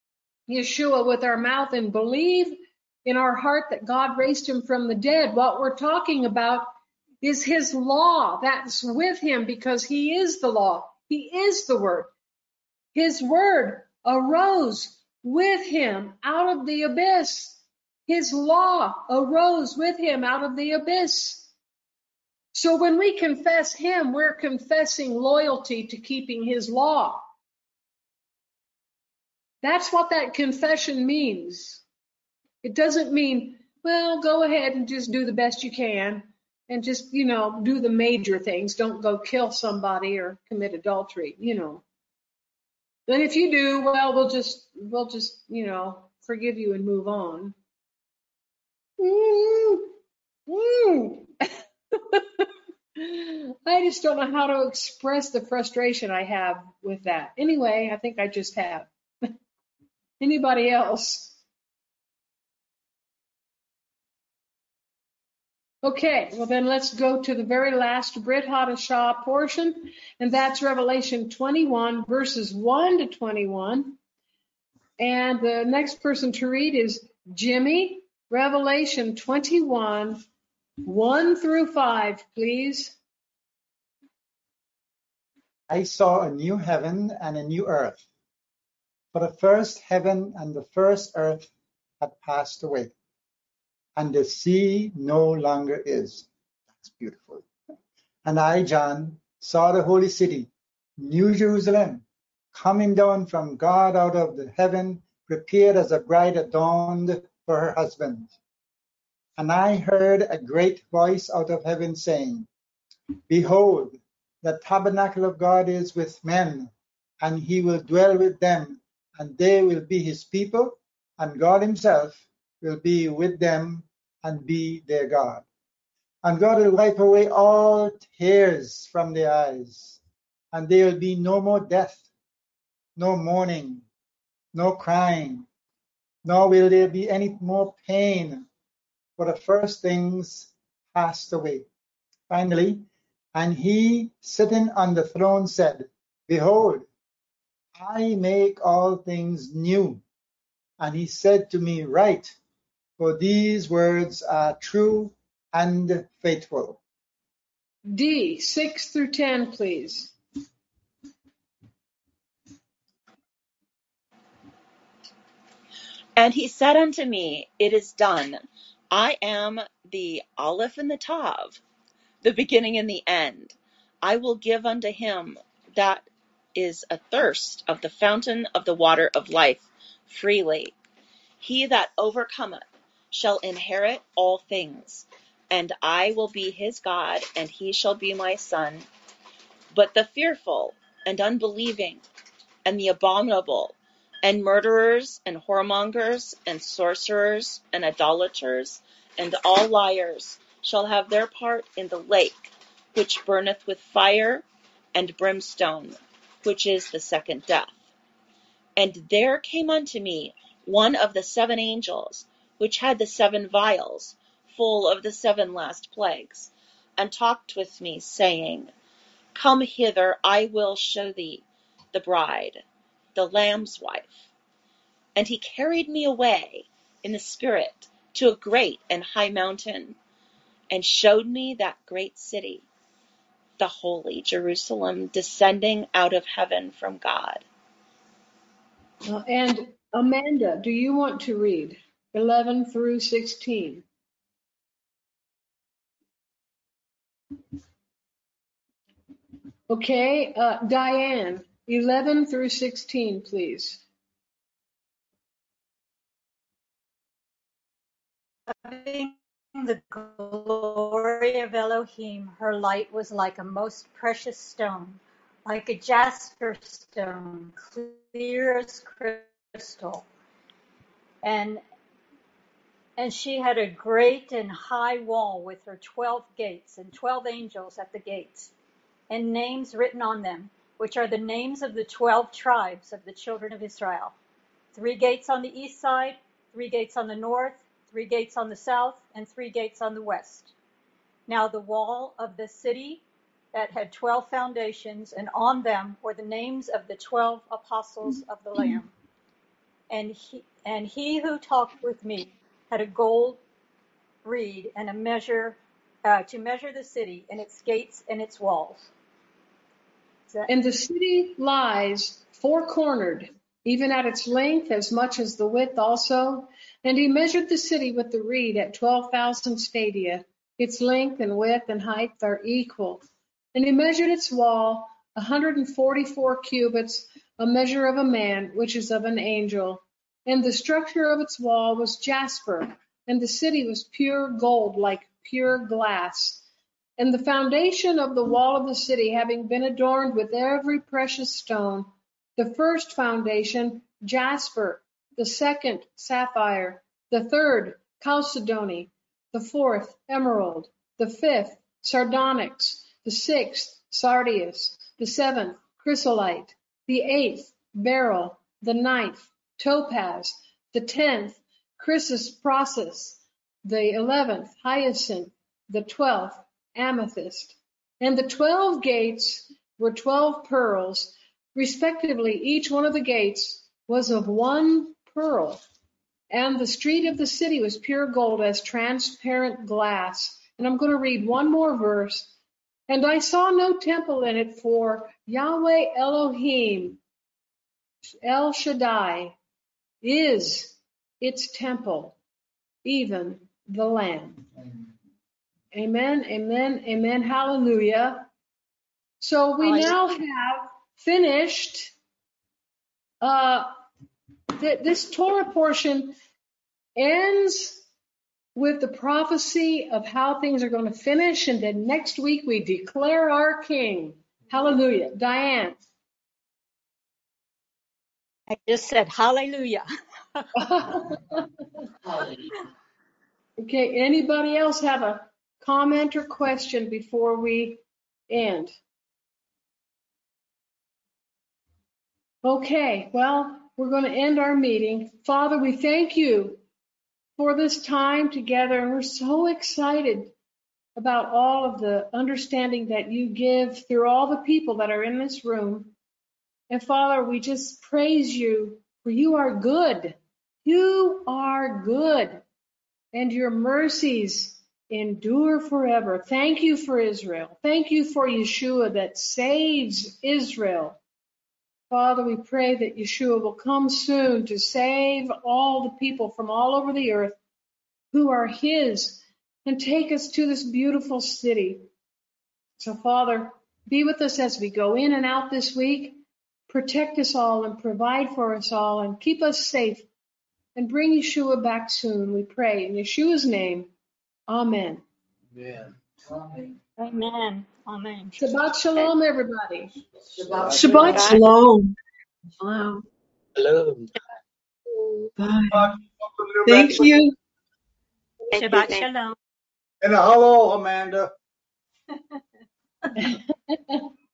Yeshua with our mouth and believe in our heart that God raised him from the dead, what we're talking about is his law. That's with him because he is the law. He is the word. His word arose with him out of the abyss. His law arose with him out of the abyss. So when we confess him, we're confessing loyalty to keeping his law. That's what that confession means. It doesn't mean, well, go ahead and just do the best you can and just, you know, do the major things. Don't go kill somebody or commit adultery, you know. Then if you do, well, we'll just, we'll just, you know, forgive you and move on. Mm, mm. I just don't know how to express the frustration I have with that. Anyway, I think I just have. Anybody else? Okay, well then let's go to the very last Brit Hadashah portion, and that's Revelation twenty-one, verses one to twenty-one. And the next person to read is Jimmy, Revelation twenty-one, one through five, please. I saw a new heaven and a new earth. For the first heaven and the first earth had passed away, and the sea no longer is. That's beautiful. And I, John, saw the holy city, New Jerusalem, coming down from God out of the heaven, prepared as a bride adorned for her husband. And I heard a great voice out of heaven saying, Behold, the tabernacle of God is with men, and he will dwell with them, and they will be his people, and God himself will be with them and be their God. And God will wipe away all tears from their eyes, and there will be no more death, no mourning, no crying, nor will there be any more pain, for the first things passed away. Finally, and he sitting on the throne said, Behold, I make all things new. And he said to me, Write, for these words are true and faithful. D, six through ten, please. And he said unto me, It is done. I am the Aleph and the Tav, the beginning and the end. I will give unto him that is athirst of the fountain of the water of life freely. He that overcometh shall inherit all things, and I will be his God, and he shall be my son. But the fearful and unbelieving and the abominable and murderers and whoremongers and sorcerers and idolaters and all liars shall have their part in the lake, which burneth with fire and brimstone, which is the second death. And there came unto me one of the seven angels, which had the seven vials, full of the seven last plagues, and talked with me, saying, Come hither, I will show thee the bride, the Lamb's wife. And he carried me away in the spirit to a great and high mountain, and showed me that great city, the holy Jerusalem, descending out of heaven from God. Uh, and Amanda, do you want to read eleven through sixteen? Okay, uh, Diane, eleven through sixteen, please. Having the glory of Elohim, her light was like a most precious stone, like a jasper stone, clear as crystal. And and she had a great and high wall with her twelve gates, and twelve angels at the gates, and names written on them, which are the names of the twelve tribes of the children of Israel. Three gates on the east side, three gates on the north, three gates on the south, and three gates on the west. Now the wall of the city that had twelve foundations, and on them were the names of the twelve apostles of the Lamb. And he, and he who talked with me had a gold reed and a measure uh, to measure the city and its gates and its walls. That- And the city lies four-cornered, even at its length as much as the width also. And he measured the city with the reed at twelve thousand stadia. Its length and width and height are equal. And he measured its wall one hundred forty-four cubits, a measure of a man, which is of an angel. And the structure of its wall was jasper, and the city was pure gold, like pure glass. And the foundation of the wall of the city, having been adorned with every precious stone, the first foundation, jasper, the second, sapphire, the third, chalcedony, the fourth, emerald, the fifth, sardonyx, the sixth, sardius, the seventh, chrysolite, the eighth, beryl, the ninth, topaz, the tenth, chrysoprasus, the eleventh, hyacinth, the twelfth, amethyst. And the twelve gates were twelve pearls, respectively. Each one of the gates was of one pearl. And the street of the city was pure gold as transparent glass. And I'm going to read one more verse. And I saw no temple in it, for Yahweh Elohim, El Shaddai, is its temple, even the Lamb. Amen, amen, amen, hallelujah. So we now have finished uh, th- this Torah portion ends with the prophecy of how things are going to finish, and then next week we declare our King. Hallelujah. Diane. I just said hallelujah. Okay, anybody else have a comment or question before we end? Okay, well, we're going to end our meeting. Father, we thank you for this time together, and we're so excited about all of the understanding that you give through all the people that are in this room. And Father, we just praise you, for you are good. You are good, and your mercies endure forever. Thank you for Israel. Thank you for Yeshua that saves Israel. Father, we pray that Yeshua will come soon to save all the people from all over the earth who are his, and take us to this beautiful city. So, Father, be with us as we go in and out this week. Protect us all and provide for us all and keep us safe, and bring Yeshua back soon, we pray. In Yeshua's name, amen. Amen. Amen. Amen. Shabbat shalom, everybody. Shabbat Shabbat shalom. Hello. Hello. Bye. Thank you. Shabbat shalom. And a hello, Amanda.